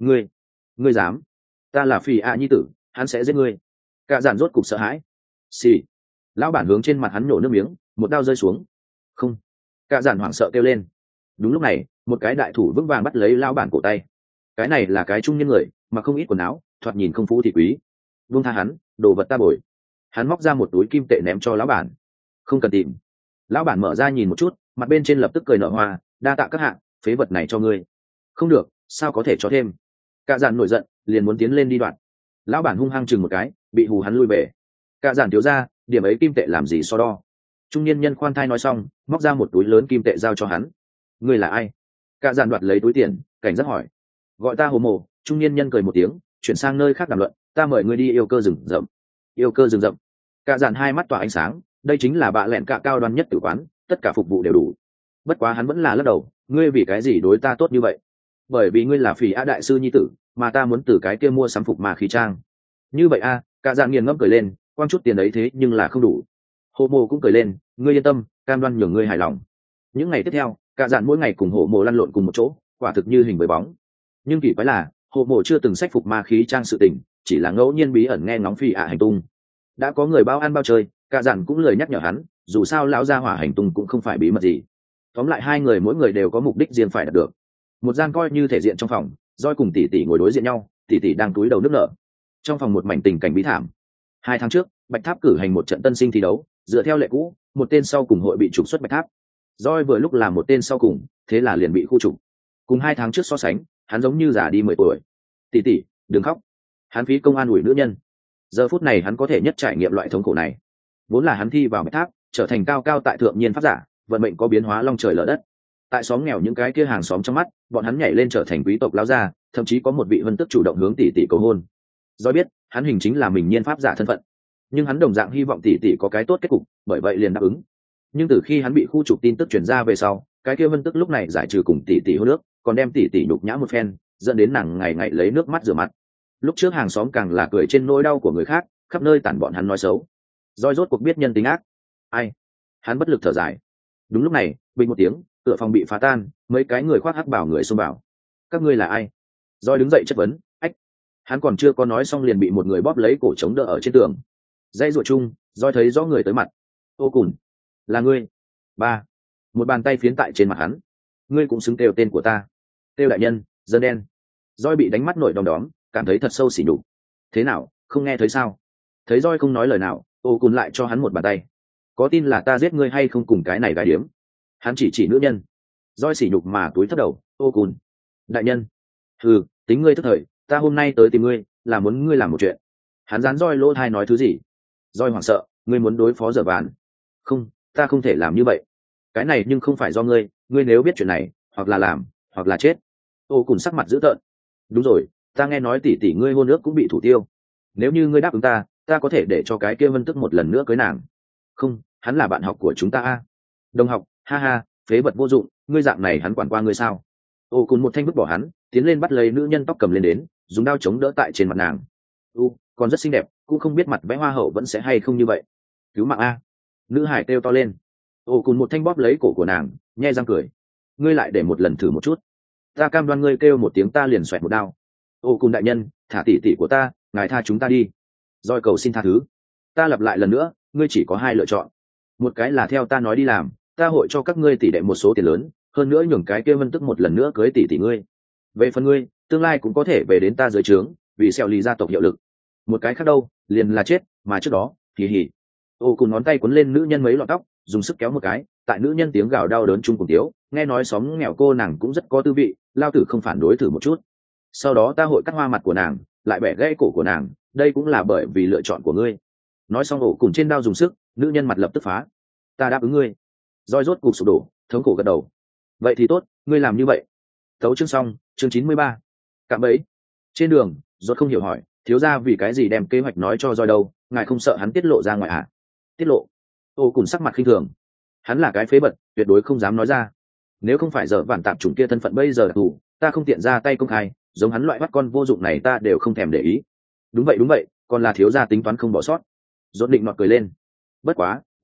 Ngươi dám? Ta là Phi ạ nhi tử, hắn sẽ giết ngươi. Cạ dạn rốt cục sợ hãi. Xì. Lão bản hướng trên mặt hắn nổ nước miếng, một đao rơi xuống. Không. Cạ dạn hoảng sợ kêu lên. Đúng lúc này, một cái đại thủ vững vàng bắt lấy lão bản cổ tay. Cái này là cái trung niên người, mà không ít quần áo, thoạt nhìn không phú thì quý. Buông tha hắn, đồ vật ta bồi. Hắn móc ra một túi kim tệ ném cho lão bản. Không cần tìm. Lão bản mở ra nhìn một chút, mặt bên trên lập tức cười nở hoa, đa tạ các hạng, phế vật này cho ngươi. Không được, sao có thể cho thêm? Cạ dạn nổi giận, liền muốn tiến lên đi đoạn. Lão bản hung hăng chừng một cái, bị hù hắn lui về. Cạ dạn thiếu ra, điểm ấy kim tệ làm gì so đo? Trung niên nhân khoan thai nói xong, móc ra một túi lớn kim tệ giao cho hắn. Ngươi là ai? Cạ dạn đoạt lấy túi tiền, cảnh giác hỏi. Gọi ta hồ mồ. Trung niên nhân cười một tiếng, chuyển sang nơi khác đàm luận. Ta mời ngươi đi yêu cơ rừng rậm. Yêu cơ rừng rậm. Cạ dạn hai mắt tỏa ánh sáng, đây chính là bạ lẹn cạ cao đoan nhất tử quán, tất cả phục vụ đều đủ. Bất quá hắn vẫn là lắc đầu, ngươi vì cái gì đối ta tốt như vậy? Bởi vì ngươi là Phỉ A đại sư nhi tử, mà ta muốn từ cái kia mua sắm phục mà khí trang. Như vậy a? Cạ dạn nghiền ngẫm cười lên, quang chút tiền ấy thế nhưng là không đủ. Hồ mồ cũng cười lên, ngươi yên tâm, cam đoan nhường ngươi hài lòng. Những ngày tiếp theo, Cạ dạn mỗi ngày cùng hồ mồ lăn lộn cùng một chỗ, quả thực như hình với bóng. Nhưng kỳ quái là, hồ mồ chưa từng sách phục ma khí trang sự tình, chỉ là ngẫu nhiên bí ẩn nghe ngóng Phỉ A hành tung. Đã có người bao ăn bao chơi, Cạ dạn cũng lời nhắc nhở hắn, dù sao lão gia hỏa hành tung cũng không phải bí mật gì. Tóm lại hai người mỗi người đều có mục đích riêng phải đạt được. Một gian coi như thể diện trong phòng, Doi cùng tỷ tỷ ngồi đối diện nhau, tỷ tỷ đang cúi đầu nước nở. Trong phòng một mảnh tình cảnh bí thảm. 2 tháng trước, Bạch Tháp cử hành một trận tân sinh thi đấu, dựa theo lệ cũ, một tên sau cùng hội bị trục xuất Bạch Tháp. Doi vừa lúc là một tên sau cùng, thế là liền bị khu trục. Cùng 2 tháng trước so sánh, hắn giống như già đi 10 tuổi. Tỷ tỷ, đừng khóc. Hắn phí công an ủi nữ nhân. Giờ phút này hắn có thể nhất trải nghiệm loại thống khổ này. Vốn là hắn thi vào Bạch Tháp, trở thành cao cao tại thượng nhiên pháp giả, vận mệnh có biến hóa long trời lở đất. Tại xóm nghèo những cái kia hàng xóm trong mắt, bọn hắn nhảy lên trở thành quý tộc lão gia, thậm chí có một vị vân tước chủ động hướng tỷ tỷ cầu hôn. Do biết, hắn hình chính là mình nhiên pháp giả thân phận, nhưng hắn đồng dạng hy vọng tỷ tỷ có cái tốt kết cục, bởi vậy liền đáp ứng. Nhưng từ khi hắn bị khu trục tin tức truyền ra về sau, cái kia vân tước lúc này giải trừ cùng tỷ tỷ hôn nước, còn đem tỷ tỷ nhục nhã một phen, dẫn đến nàng ngày ngày lấy nước mắt rửa mặt. Lúc trước hàng xóm càng là cười trên nỗi đau của người khác, khắp nơi tản bọn hắn nói xấu. Doi rốt cuộc biết nhân tính ác. Ai? Hắn bất lực thở dài. Đúng lúc này, bình một tiếng, cửa phòng bị phá tan, mấy cái người khoác hắc bảo người xông vào. Các ngươi là ai? Doi đứng dậy chất vấn. Ách. Hắn còn chưa có nói xong liền bị một người bóp lấy cổ chống đỡ ở trên tường. Dây ruột chung, Doi thấy rõ người tới mặt. Ô cùn. Là ngươi. Ba. Một bàn tay phiến tại trên mặt hắn. Ngươi cũng xứng kêu tên của ta. Kêu đại nhân, dân đen. Doi bị đánh mắt nổi đom đóm, cảm thấy thật sâu xỉ nhục. Thế nào, không nghe thấy sao? Thấy Doi không nói lời nào, ô cùn lại cho hắn một bàn tay. Có tin là ta giết ngươi hay không cùng cái này gái điếm? Hắn chỉ nữ nhân. Doi sỉ nhục mà túi thấp đầu. Ô cùn. Đại nhân. Tính ngươi thức thời, ta hôm nay tới tìm ngươi là muốn ngươi làm một chuyện. Hắn dán Doi lỗ thai nói thứ gì. Doi hoảng sợ. Ngươi muốn đối phó Dở Vạn? Không, ta không thể làm như vậy. Cái này nhưng không phải do ngươi, ngươi nếu biết chuyện này, hoặc là làm hoặc là chết. Ô cùn sắc mặt dữ tợn. Đúng rồi, ta nghe nói tỷ tỷ ngươi hôn ước cũng bị thủ tiêu. Nếu như ngươi đáp ứng ta có thể để cho cái kia vân tức một lần nữa cưới nàng. Không, hắn là bạn học của chúng ta. Đồng học, ha ha, phế vật vô dụng, ngươi dạng này hắn quản qua ngươi sao? Ô cùn một thanh vứt bỏ hắn, tiến lên bắt lấy nữ nhân tóc cầm lên đến, dùng đao chống đỡ tại trên mặt nàng. Còn rất xinh đẹp, cũng không biết mặt vẽ hoa hậu vẫn sẽ hay không như vậy. Cứu mạng a! Nữ hải kêu to lên. Ô cùn một thanh bóp lấy cổ của nàng, nhe răng cười. Ngươi lại để một lần thử một chút. Ta cam đoan ngươi kêu một tiếng ta liền xoẹt một đao. Ô cùn đại nhân, thả tỷ tỷ của ta, ngài tha chúng ta đi. Doi cầu xin tha thứ. Ta lặp lại lần nữa, ngươi chỉ có 2 lựa chọn. Một cái là theo ta nói đi làm, ta hội cho các ngươi tỷ đệ một số tiền lớn, hơn nữa nhường cái kia vân tức một lần nữa cưới tỷ ngươi. Về phần ngươi, tương lai cũng có thể về đến ta dưới trướng, vì xèo lì gia tộc hiệu lực. Một cái khác đâu, liền là chết, mà trước đó, hì hì. Ô cùng ngón tay quấn lên nữ nhân mấy lọn tóc, dùng sức kéo một cái, tại nữ nhân tiếng gào đau đớn chung cùng tiếu, nghe nói xóm nghèo cô nàng cũng rất có tư vị, lao tử không phản đối thử một chút. Sau đó ta hội cắt hoa mặt của nàng, lại bẻ gãy cổ của nàng, đây cũng là bởi vì lựa chọn của ngươi. Nói xong ổ cùng trên đao dùng sức, nữ nhân mặt lập tức phá. Ta đáp ứng ngươi. Doi rốt cục sụp đổ, thống khổ gật đầu. Vậy thì tốt, ngươi làm như vậy. Tấu chương xong, chương 93. Cạm bẫy. Trên đường, rốt không hiểu hỏi, thiếu gia vì cái gì đem kế hoạch nói cho Doi đâu, ngài không sợ hắn tiết lộ ra ngoài à? Tiết lộ? Ô cùng sắc mặt khinh thường. Hắn là cái phế bật, tuyệt đối không dám nói ra. Nếu không phải giờ vạn tạm chủng kia thân phận bây giờ thủ, ta không tiện ra tay công khai, giống hắn loại bắt con vô dụng này ta đều không thèm để ý. Đúng vậy, còn là thiếu gia tính toán không bỏ sót. Rốt định nọt cười lên. Bất quá,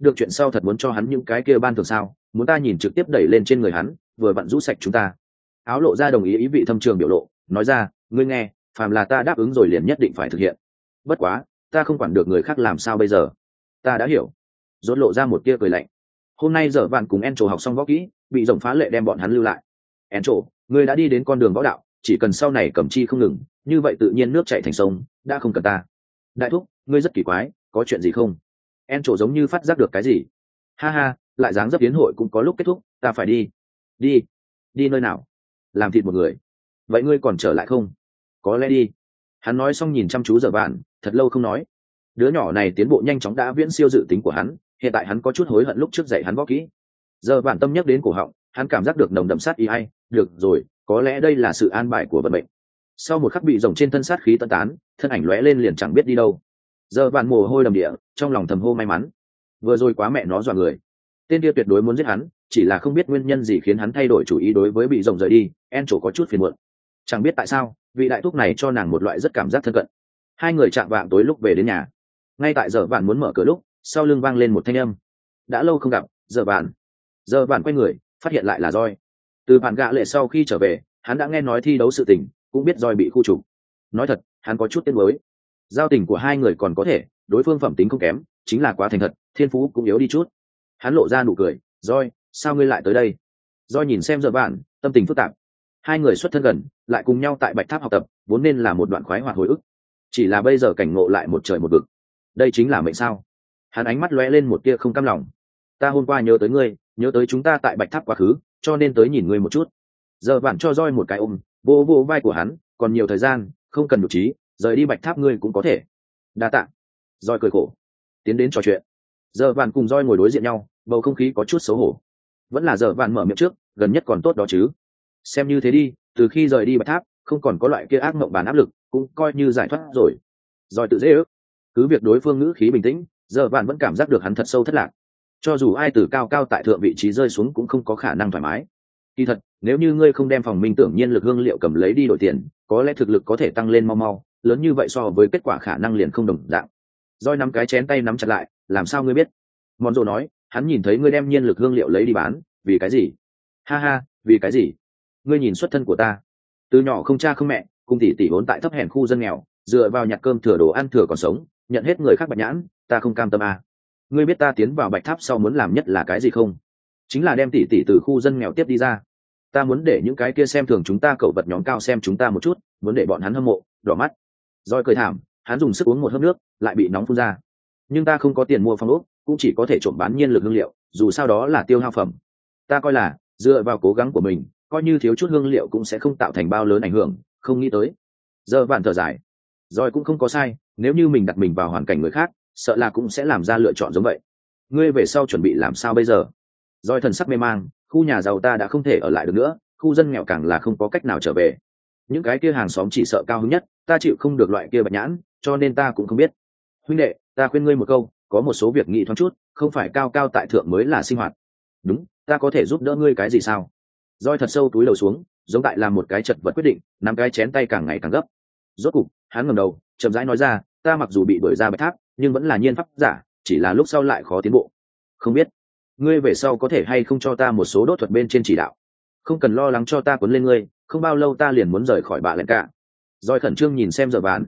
được chuyện sau thật muốn cho hắn những cái kia ban thường sao, muốn ta nhìn trực tiếp đẩy lên trên người hắn, vừa vặn rũ sạch chúng ta. Áo lộ ra đồng ý ý vị thâm trường biểu lộ, nói ra, ngươi nghe, phàm là ta đáp ứng rồi liền nhất định phải thực hiện. Bất quá, ta không quản được người khác làm sao bây giờ. Ta đã hiểu. Rốt lộ ra một tia cười lạnh. Hôm nay giờ bạn cùng Encho học xong võ kỹ, bị rồng phá lệ đem bọn hắn lưu lại. Encho, ngươi đã đi đến con đường võ đạo, chỉ cần sau này cầm chi không ngừng, như vậy tự nhiên nước chảy thành sông, đã không cần ta. Đại thúc, ngươi rất kỳ quái, có chuyện gì không? Encho giống như phát giác được cái gì. Ha ha, lại dáng dấp yến hội cũng có lúc kết thúc, ta phải đi. Đi? Đi nơi nào? Làm thịt một người. Vậy ngươi còn trở lại không? Có lẽ đi. Hắn nói xong nhìn chăm chú giờ bạn, thật lâu không nói. Đứa nhỏ này tiến bộ nhanh chóng đã viễn siêu dự tính của hắn, hiện tại hắn có chút hối hận lúc trước dạy hắn võ kỹ. Giờ bạn tâm nhắc đến cổ họng, hắn cảm giác được nồng đậm sát ý hay, được rồi, có lẽ đây là sự an bài của vận mệnh. Sau một khắc bị rồng trên thân sát khí tận tán, thân ảnh lóe lên liền chẳng biết đi đâu. Giờ bạn mồ hôi đầm địa, trong lòng thầm hô may mắn. Vừa rồi quá mẹ nó dọa người. Tên kia tuyệt đối muốn giết hắn, chỉ là không biết nguyên nhân gì khiến hắn thay đổi chủ ý đối với bị rồng rời đi. Encho có chút phiền muộn. Chẳng biết tại sao, vị đại thúc này cho nàng một loại rất cảm giác thân cận. Hai người chạm vạng tối lúc về đến nhà. Ngay tại giờ bạn muốn mở cửa lúc, sau lưng vang lên một thanh âm. Đã lâu không gặp, giờ bạn. Giờ bạn quay người, phát hiện lại là Roi. Từ bản gạ lệ sau khi trở về, hắn đã nghe nói thi đấu sự tình, cũng biết Roi bị khu trục. Nói thật, hắn có chút tiếc nuối. Giao tình của hai người còn có thể, đối phương phẩm tính không kém, chính là quá thành thật, thiên phú cũng yếu đi chút. Hắn lộ ra nụ cười, Roi, sao ngươi lại tới đây? Roi nhìn xem giờ bạn, tâm tình phức tạp. Hai người xuất thân gần, lại cùng nhau tại Bạch Tháp học tập, vốn nên là một đoạn khoái hoạt hồi ức. Chỉ là bây giờ cảnh ngộ lại một trời một vực. Đây chính là mệnh sao? Hắn ánh mắt lóe lên một tia không cam lòng. Ta hôm qua nhớ tới ngươi, nhớ tới chúng ta tại Bạch Tháp quá khứ, cho nên tới nhìn ngươi một chút. Giờ bạn cho Roi một cái ôm, vô vô vai của hắn, còn nhiều thời gian, không cần nhục trí, rời đi Bạch Tháp ngươi cũng có thể. Đa tạ. Roi cười khổ, tiến đến trò chuyện. Giờ bạn cùng Roi ngồi đối diện nhau, bầu không khí có chút xấu hổ. Vẫn là giờ bạn mở miệng trước, gần nhất còn tốt đó chứ. Xem như thế đi, từ khi rời đi Bạch Tháp, không còn có loại kia ác mộng bàn áp lực, cũng coi như giải thoát rồi. Roi tự dễ ước. Cứ việc đối phương ngữ khí bình tĩnh, giờ bạn vẫn cảm giác được hắn thật sâu thất lạc. Cho dù ai từ cao cao tại thượng vị trí rơi xuống cũng không có khả năng thoải mái. Kỳ thật, nếu như ngươi không đem phòng minh tưởng nhiên lực hương liệu cầm lấy đi đổi tiền, có lẽ thực lực có thể tăng lên mau mau, lớn như vậy so với kết quả khả năng liền không đồng dạng. Roi nắm cái chén tay nắm chặt lại, làm sao ngươi biết? Mòn Rồ nói, hắn nhìn thấy ngươi đem nhiên lực hương liệu lấy đi bán, vì cái gì? Ha ha, vì cái gì? Ngươi nhìn xuất thân của ta, từ nhỏ không cha không mẹ, cùng tỷ tỷ vốn tại thấp hèn khu dân nghèo, dựa vào nhặt cơm thừa đồ ăn thừa còn sống, nhận hết người khác bạch nhãn, ta không cam tâm à. Ngươi biết ta tiến vào Bạch Tháp sau muốn làm nhất là cái gì không? Chính là đem tỷ tỷ từ khu dân nghèo tiếp đi ra. Ta muốn để những cái kia xem thường chúng ta cẩu vật nhóm cao xem chúng ta một chút, muốn để bọn hắn hâm mộ, đỏ mắt. Roi cười thảm, hắn dùng sức uống một hớp nước, lại bị nóng phun ra. Nhưng ta không có tiền mua phòng ốc, cũng chỉ có thể trộm bán nhiên lực hương liệu, dù sao đó là tiêu hao phẩm. Ta coi là dựa vào cố gắng của mình, coi như thiếu chút hương liệu cũng sẽ không tạo thành bao lớn ảnh hưởng, không nghĩ tới. Giờ bạn thở dài. Roi cũng không có sai, nếu như mình đặt mình vào hoàn cảnh người khác, sợ là cũng sẽ làm ra lựa chọn giống vậy. Ngươi về sau chuẩn bị làm sao bây giờ? Roi thần sắc mê mang, khu nhà giàu ta đã không thể ở lại được nữa, khu dân nghèo càng là không có cách nào trở về. Những cái kia hàng xóm chỉ sợ cao hứng nhất, ta chịu không được loại kia bạch nhãn, cho nên ta cũng không biết. Huynh đệ, ta khuyên ngươi một câu, có một số việc nghĩ thoáng chút, không phải cao cao tại thượng mới là sinh hoạt. Đúng, ta có thể giúp đỡ ngươi cái gì sao? Roi thật sâu túi đầu xuống, giống tại làm một cái chật vật quyết định, nắm cái chén tay càng ngày càng gấp. Rốt cục, hắn ngẩng đầu, chậm rãi nói ra, ta mặc dù bị đuổi ra Bạch Tháp, nhưng vẫn là nhiên pháp giả, chỉ là lúc sau lại khó tiến bộ. Không biết, ngươi về sau có thể hay không cho ta một số đốt thuật bên trên chỉ đạo? Không cần lo lắng cho ta cuốn lên ngươi, không bao lâu ta liền muốn rời khỏi bạ lệnh cả. Roi khẩn trương nhìn xem giờ bạn.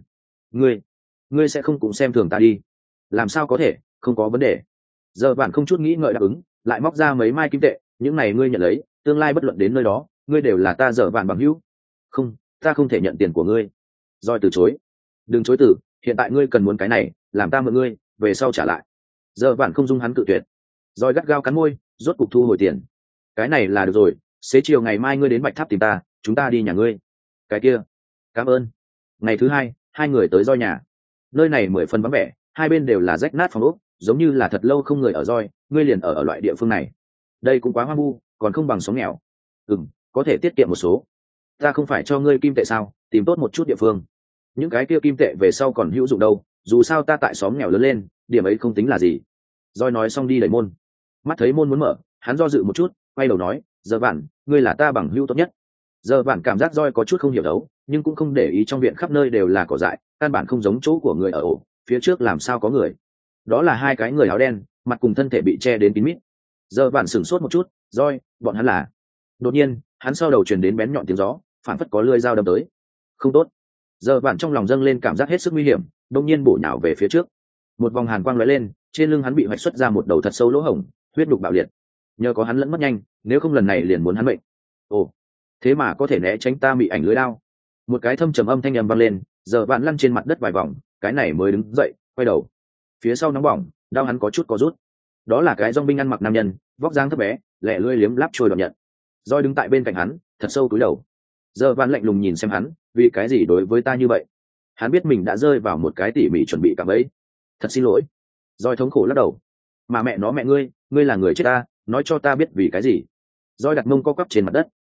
Ngươi sẽ không cũng xem thường ta đi? Làm sao có thể, không có vấn đề. Giờ bạn không chút nghĩ ngợi đáp ứng, lại móc ra mấy mai kim tệ, những này ngươi nhận lấy, tương lai bất luận đến nơi đó, ngươi đều là ta giờ bạn bằng hữu. Không, ta không thể nhận tiền của ngươi. Roi từ chối. Đừng chối từ, hiện tại ngươi cần muốn cái này, làm ta mượn ngươi, về sau trả lại. Giờ bạn không dung hắn cự tuyệt. Roi gắt gao cắn môi, rốt cục thu hồi tiền. Cái này là được rồi, xế chiều ngày mai ngươi đến Bạch Tháp tìm ta, chúng ta đi nhà ngươi. Cái kia, cảm ơn. Ngày thứ hai, hai người tới Roi nhà. Nơi này 10 phần vắng vẻ, hai bên đều là rách nát phòng ốc, giống như là thật lâu không người ở Roi, ngươi liền ở loại địa phương này. Đây cũng quá hoang vu, còn không bằng sống nghèo. Có thể tiết kiệm một số. Ta không phải cho ngươi kim tệ sao, tìm tốt một chút địa phương. Những cái kia kim tệ về sau còn hữu dụng đâu, dù sao ta tại xóm nghèo lớn lên, điểm ấy không tính là gì. Roi nói xong đi đẩy môn. Mắt thấy môn muốn mở, hắn do dự một chút, quay đầu nói, giờ bạn, ngươi là ta bằng hữu tốt nhất. Giờ bạn cảm giác Roi có chút không hiểu đấu, nhưng cũng không để ý trong viện khắp nơi đều là cỏ dại, căn bản không giống chỗ của người ở ổ, phía trước làm sao có người. Đó là hai cái người áo đen, mặt cùng thân thể bị che đến kín mít. Giờ bạn sửng sốt một chút, roi, bọn hắn là. Đột nhiên, hắn sau đầu truyền đến bén nhọn tiếng gió, phản phất có lưỡi dao đâm tới. Không tốt. Giờ bạn trong lòng dâng lên cảm giác hết sức nguy hiểm, đông nhiên bổ nhào về phía trước. Một vòng hàn quang lóe lên, trên lưng hắn bị hoạch xuất ra một đầu thật sâu lỗ hổng, huyết đục bạo liệt. Nhờ có hắn lẫn mất nhanh, nếu không lần này liền muốn hắn mệnh. Ồ, thế mà có thể né tránh ta bị ảnh lưới đao. Một cái thâm trầm âm thanh ầm vang lên, giờ bạn lăn trên mặt đất vài vòng, cái này mới đứng dậy, quay đầu. Phía sau nóng bỏng, đau hắn có chút có rút. Đó là cái dong binh ăn mặc nam nhân, vóc dáng thấp bé, lẹ lưỡi liếm láp trôi đoạn nhận. Roi đứng tại bên cạnh hắn, thật sâu cúi đầu. Giờ bạn lạnh lùng nhìn xem hắn, vì cái gì đối với ta như vậy? Hắn biết mình đã rơi vào một cái tỉ mỉ chuẩn bị cả bẫy. Thật xin lỗi. Roi thống khổ lắc đầu. Mà mẹ nó mẹ ngươi là người chết ta, nói cho ta biết vì cái gì? Roi đặt mông co quắp trên mặt đất,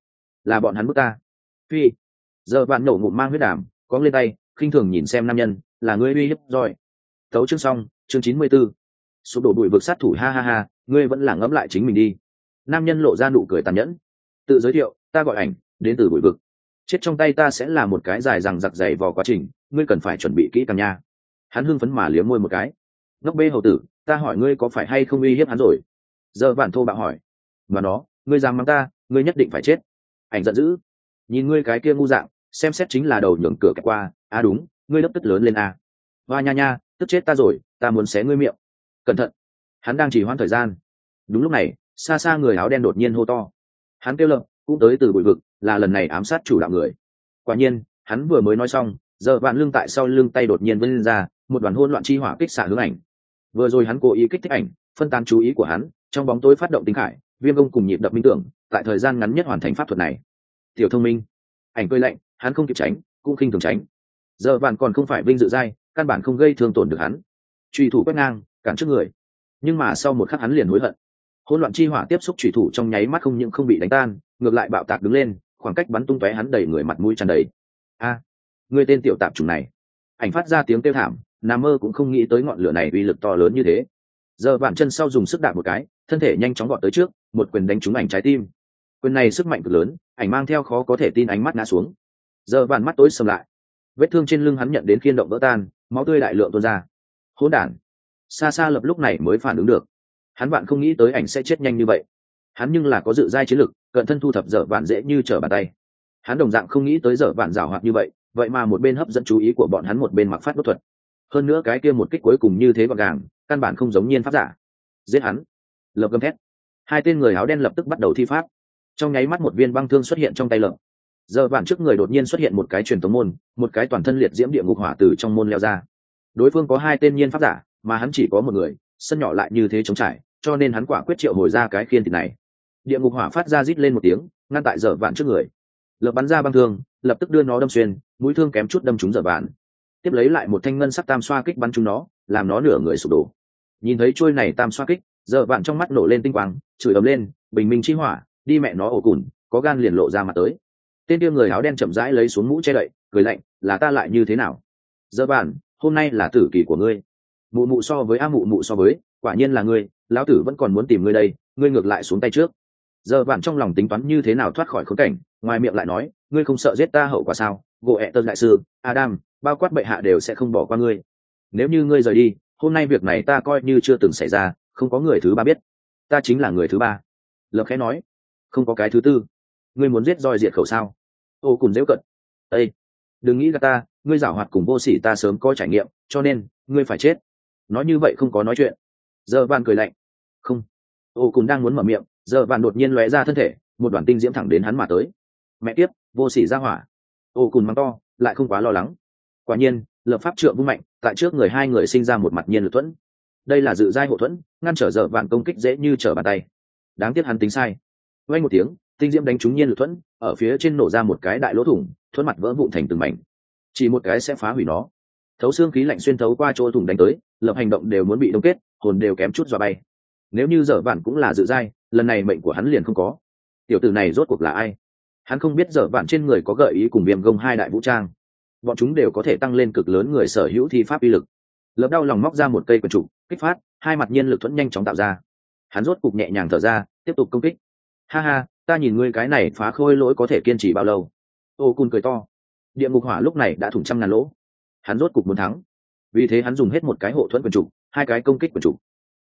là bọn hắn bức ta. Phi. Giờ bạn nổ ngụm mang huyết đàm, cong lên tay, khinh thường nhìn xem nam nhân, là ngươi uy hiếp Roi. Tấu chương xong, chương 94. Sụp đổ bụi vực sát thủ ha ha ha, ngươi vẫn là ngẫm lại chính mình đi. Nam nhân lộ ra nụ cười tàn nhẫn. Tự giới thiệu, ta gọi ảnh, đến từ bụi vực. Chết trong tay ta sẽ là một cái dài rằng giặc dày vò quá trình, ngươi cần phải chuẩn bị kỹ càng nha. Hắn hưng phấn mà liếm môi một cái. Ngốc bê hầu tử, ta hỏi ngươi có phải hay không uy hiếp hắn rồi? Giờ bản thô bạo hỏi. Mà nó, ngươi dám mắng ta, ngươi nhất định phải chết. Ảnh giận dữ. Nhìn ngươi cái kia ngu dạng, xem xét chính là đầu nhường cửa kẹp qua. À đúng, ngươi lấp tức lớn lên à. Hoa nha nha, tức chết ta rồi, ta muốn xé ngươi miệng. Cẩn thận. Hắn đang chỉ hoãn thời gian. Đúng lúc này, xa xa người áo đen đột nhiên hô to. Hắn kêu lợm, cũng tới từ bụi vực, là lần này ám sát chủ đạo người. Quả nhiên, hắn vừa mới nói xong, giờ vạn lưng tại sau lưng tay đột nhiên vươn lên ra, một đoàn hỗn loạn chi hỏa kích xạ hướng ảnh. Vừa rồi hắn cố ý kích thích ảnh, phân tán chú ý của hắn, trong bóng tối phát động tinh khải, viêm công cùng nhịp đập minh tưởng, tại thời gian ngắn nhất hoàn thành pháp thuật này. Tiểu thông minh. Ảnh cười lạnh, hắn không kịp tránh, cũng khinh thường tránh. Giờ vạn còn không phải vinh dự giai, căn bản không gây thương tổn được hắn. Truy thủ quét ngang, cản trước người. Nhưng mà sau một khắc hắn liền hối hận. Hỗn loạn chi hỏa tiếp xúc truy thủ trong nháy mắt không những không bị đánh tan, ngược lại bạo tạc đứng lên, khoảng cách bắn tung tóe hắn đầy người mặt mũi tràn đầy. A, người tên tiểu tạp chủng này. Ảnh phát ra tiếng kêu thảm, nằm mơ cũng không nghĩ tới ngọn lửa này uy lực to lớn như thế. Giờ bạn chân sau dùng sức đạp một cái, thân thể nhanh chóng gọn tới trước, một quyền đánh trúng ảnh trái tim. Quyền này sức mạnh cực lớn, ảnh mang theo khó có thể tin ánh mắt ngã xuống. Giờ bạn mắt tối sầm lại. Vết thương trên lưng hắn nhận đến khiên động vỡ tan, máu tươi đại lượng tuôn ra. Hỗn đản. Xa xa lập lúc này mới phản ứng được. Hắn bạn không nghĩ tới ảnh sẽ chết nhanh như vậy. Hắn nhưng là có dự giai chiến lực, cận thân thu thập dở bạn dễ như trở bàn tay. Hắn đồng dạng không nghĩ tới dở bạn giảo hoạt như vậy, vậy mà một bên hấp dẫn chú ý của bọn hắn, một bên mặc phát đốt thuật. Hơn nữa cái kia một kích cuối cùng như thế gọn gàng, căn bản không giống nhiên pháp giả. Giết hắn. Lập gầm thét. Hai tên người áo đen lập tức bắt đầu thi pháp. Trong nháy mắt một viên băng thương xuất hiện trong tay Lập. Giờ bạn trước người đột nhiên xuất hiện một cái truyền tống môn, một cái toàn thân liệt diễm địa ngục hỏa từ trong môn leo ra. Đối phương có hai tên nhiên pháp giả, mà hắn chỉ có một người, sân nhỏ lại như thế trống trải, cho nên hắn quả quyết triệu hồi ra cái khiên thịt này. Địa ngục hỏa phát ra rít lên một tiếng, ngăn tại Dở Vạn trước người. Lập bắn ra băng thương, lập tức đưa nó đâm xuyên, mũi thương kém chút đâm trúng Dở Vạn. Tiếp lấy lại một thanh ngân sắc tam xoa kích bắn trúng nó, làm nó nửa người sụp đổ. Nhìn thấy chuôi này tam xoa kích, Dở Vạn trong mắt nổ lên tinh quang, chửi ầm lên, bình minh chi hỏa, đi mẹ nó ổ cùn, có gan liền lộ ra mặt tới. Tên kia người áo đen chậm rãi lấy xuống mũ che đậy, cười lạnh, là ta lại như thế nào? Dở Vạn, hôm nay là tử kỳ của ngươi. Mụ mụ so với mụ mụ so với, quả nhiên là ngươi, lão tử vẫn còn muốn tìm ngươi đây, ngươi ngược lại xuống tay trước. Giờ bạn trong lòng tính toán như thế nào thoát khỏi khốn cảnh, ngoài miệng lại nói, ngươi không sợ giết ta hậu quả sao? Gỗ ẹ tân đại sư, Adam, bao quát bệ hạ đều sẽ không bỏ qua ngươi. Nếu như ngươi rời đi, hôm nay việc này ta coi như chưa từng xảy ra, không có người thứ ba biết. Ta chính là người thứ ba. Lập khẽ nói, không có cái thứ tư. Ngươi muốn giết roi diệt khẩu sao? Ô cùng dễ cận. Ê, đừng nghĩ gạt ta, ngươi giảo hoạt cùng vô sỉ ta sớm có trải nghiệm, cho nên ngươi phải chết. Nói như vậy không có nói chuyện. Giờ bạn cười lạnh. Không. Ô cùng đang muốn mở miệng, giờ bạn đột nhiên lóe ra thân thể, một đoàn tinh diễm thẳng đến hắn mà tới. Mẹ tiếp, vô sỉ ra hỏa. Ô cùng mắng to, lại không quá lo lắng. Quả nhiên, lập pháp trượng vung mạnh, tại trước người hai người sinh ra một mặt nhiên lực thuẫn. Đây là dự giai hộ thuẫn, ngăn trở giờ bạn công kích dễ như trở bàn tay. Đáng tiếc hắn tính sai. Vang một tiếng, tinh diễm đánh trúng nhiên lực thuẫn, ở phía trên nổ ra một cái đại lỗ thủng, thuẫn mặt vỡ vụn thành từng mảnh. Chỉ một cái sẽ phá hủy nó. Thấu xương khí lạnh xuyên thấu qua chỗ thủng đánh tới, lập hành động đều muốn bị đông kết, hồn đều kém chút dọa bay. Nếu như dở vạn cũng là dự giai, lần này mệnh của hắn liền không có. Tiểu tử này rốt cuộc là ai? Hắn không biết dở vạn trên người có gợi ý cùng viêm gông hai đại vũ trang, bọn chúng đều có thể tăng lên cực lớn người sở hữu thi pháp uy lực. Lập đau lòng móc ra một cây quần trụ, kích phát, hai mặt nhiên lực thuẫn nhanh chóng tạo ra. Hắn rốt cục nhẹ nhàng thở ra, tiếp tục công kích. Ha ha, ta nhìn ngươi cái này phá khôi lỗi có thể kiên trì bao lâu? Ô cun cười to. Địa ngục hỏa lúc này đã thủng trăm ngàn lỗ. Hắn rốt cục muốn thắng. Vì thế hắn dùng hết một cái hộ thuẫn quần trụ, hai cái công kích quần trụ.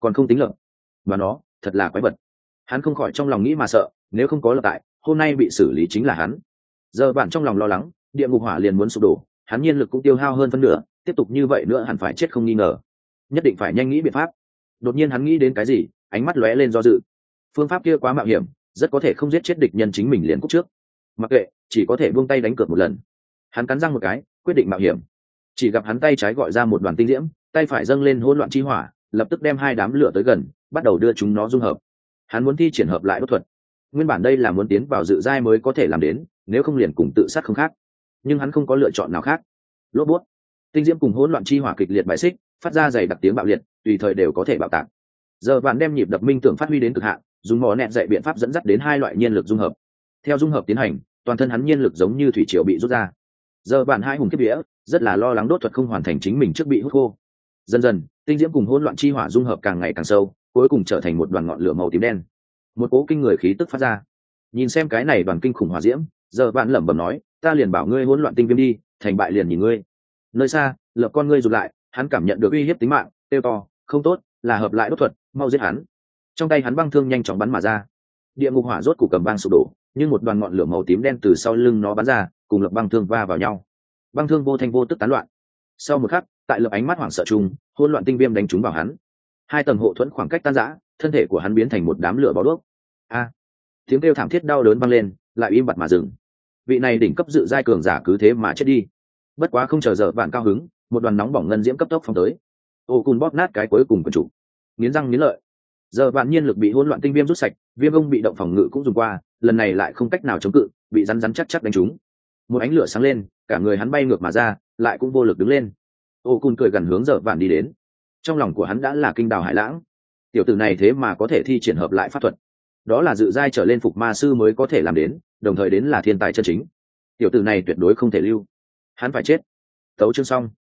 còn không tính lập, và nó thật là quái vật. Hắn không khỏi trong lòng nghĩ mà sợ, nếu không có lập tại, hôm nay bị xử lý chính là hắn. Giờ bạn trong lòng lo lắng, địa ngục hỏa liền muốn sụp đổ, hắn nhiên lực cũng tiêu hao hơn phân nửa, tiếp tục như vậy nữa hẳn phải chết không nghi ngờ. Nhất định phải nhanh nghĩ biện pháp. Đột nhiên hắn nghĩ đến cái gì, ánh mắt lóe lên do dự. Phương pháp kia quá mạo hiểm, rất có thể không giết chết địch nhân chính mình liền cúc trước. Mặc kệ, chỉ có thể buông tay đánh cược một lần. Hắn cắn răng một cái, quyết định mạo hiểm. Chỉ gặp hắn tay trái gọi ra một đoàn tinh diễm, tay phải dâng lên hỗn loạn chi hỏa, lập tức đem hai đám lửa tới gần, bắt đầu đưa chúng nó dung hợp. Hắn muốn thi triển hợp lại đốt thuật. Nguyên bản đây là muốn tiến vào dự giai mới có thể làm đến, nếu không liền cùng tự sát không khác. Nhưng hắn không có lựa chọn nào khác. Lốp bút, tinh diễm cùng hỗn loạn chi hỏa kịch liệt bại xích, phát ra dày đặc tiếng bạo liệt, tùy thời đều có thể bạo tạc. Giờ bạn đem nhịp đập minh tưởng phát huy đến cực hạn, dùng mỏ nẹt dạy biện pháp dẫn dắt đến hai loại nhiên lực dung hợp. Theo dung hợp tiến hành, toàn thân hắn nhiên lực giống như thủy triều bị rút ra. Giờ bạn hai hùng kiếp vía, rất là lo lắng đốt thuật không hoàn thành chính mình trước bị hút khô. Dần dần, tinh diễm cùng hỗn loạn chi hỏa dung hợp càng ngày càng sâu, cuối cùng trở thành một đoàn ngọn lửa màu tím đen. Một cỗ kinh người khí tức phát ra. Nhìn xem cái này đoàn kinh khủng hỏa diễm, giờ bạn lẩm bẩm nói, ta liền bảo ngươi hỗn loạn tinh viêm đi, thành bại liền nhìn ngươi. Nơi xa, lập con ngươi rụt lại, hắn cảm nhận được uy hiếp tính mạng, kêu to, không tốt, là hợp lại đốt thuật, mau giết hắn. Trong tay hắn băng thương nhanh chóng bắn mà ra. Địa ngục hỏa rốt cục cầm băng sụp đổ, nhưng một đoàn ngọn lửa màu tím đen từ sau lưng nó bắn ra, cùng lập băng thương va vào nhau. Băng thương vô thanh vô tức tán loạn. Sau một khắc, tại lập ánh mắt hoảng sợ chung, hỗn loạn tinh viêm đánh trúng vào hắn. Hai tầng hộ thuẫn khoảng cách tan rã, thân thể của hắn biến thành một đám lửa bó đuốc. A! Tiếng kêu thảm thiết đau đớn vang lên, lại im bặt mà dừng. Vị này đỉnh cấp dự giai cường giả cứ thế mà chết đi. Bất quá không chờ giờ vạn cao hứng, một đoàn nóng bỏng ngân diễm cấp tốc phóng tới. Ô cùn bóp nát cái cuối cùng của chủ, nghiến răng nghiến lợi. Giờ vạn nhiên lực bị hỗn loạn tinh viêm rút sạch, viêm ông bị động phòng ngự cũng dùng qua, lần này lại không cách nào chống cự, bị rắn rắn chắc chắc đánh trúng. Một ánh lửa sáng lên, cả người hắn bay ngược mà ra, lại cũng vô lực đứng lên. Ô cùn cười gần hướng giờ vạn đi đến. Trong lòng của hắn đã là kinh đào hải lãng. Tiểu tử này thế mà có thể thi triển hợp lại pháp thuật, đó là dự giai trở lên phục ma sư mới có thể làm đến, đồng thời đến là thiên tài chân chính. Tiểu tử này tuyệt đối không thể lưu, hắn phải chết. Tấu chương xong.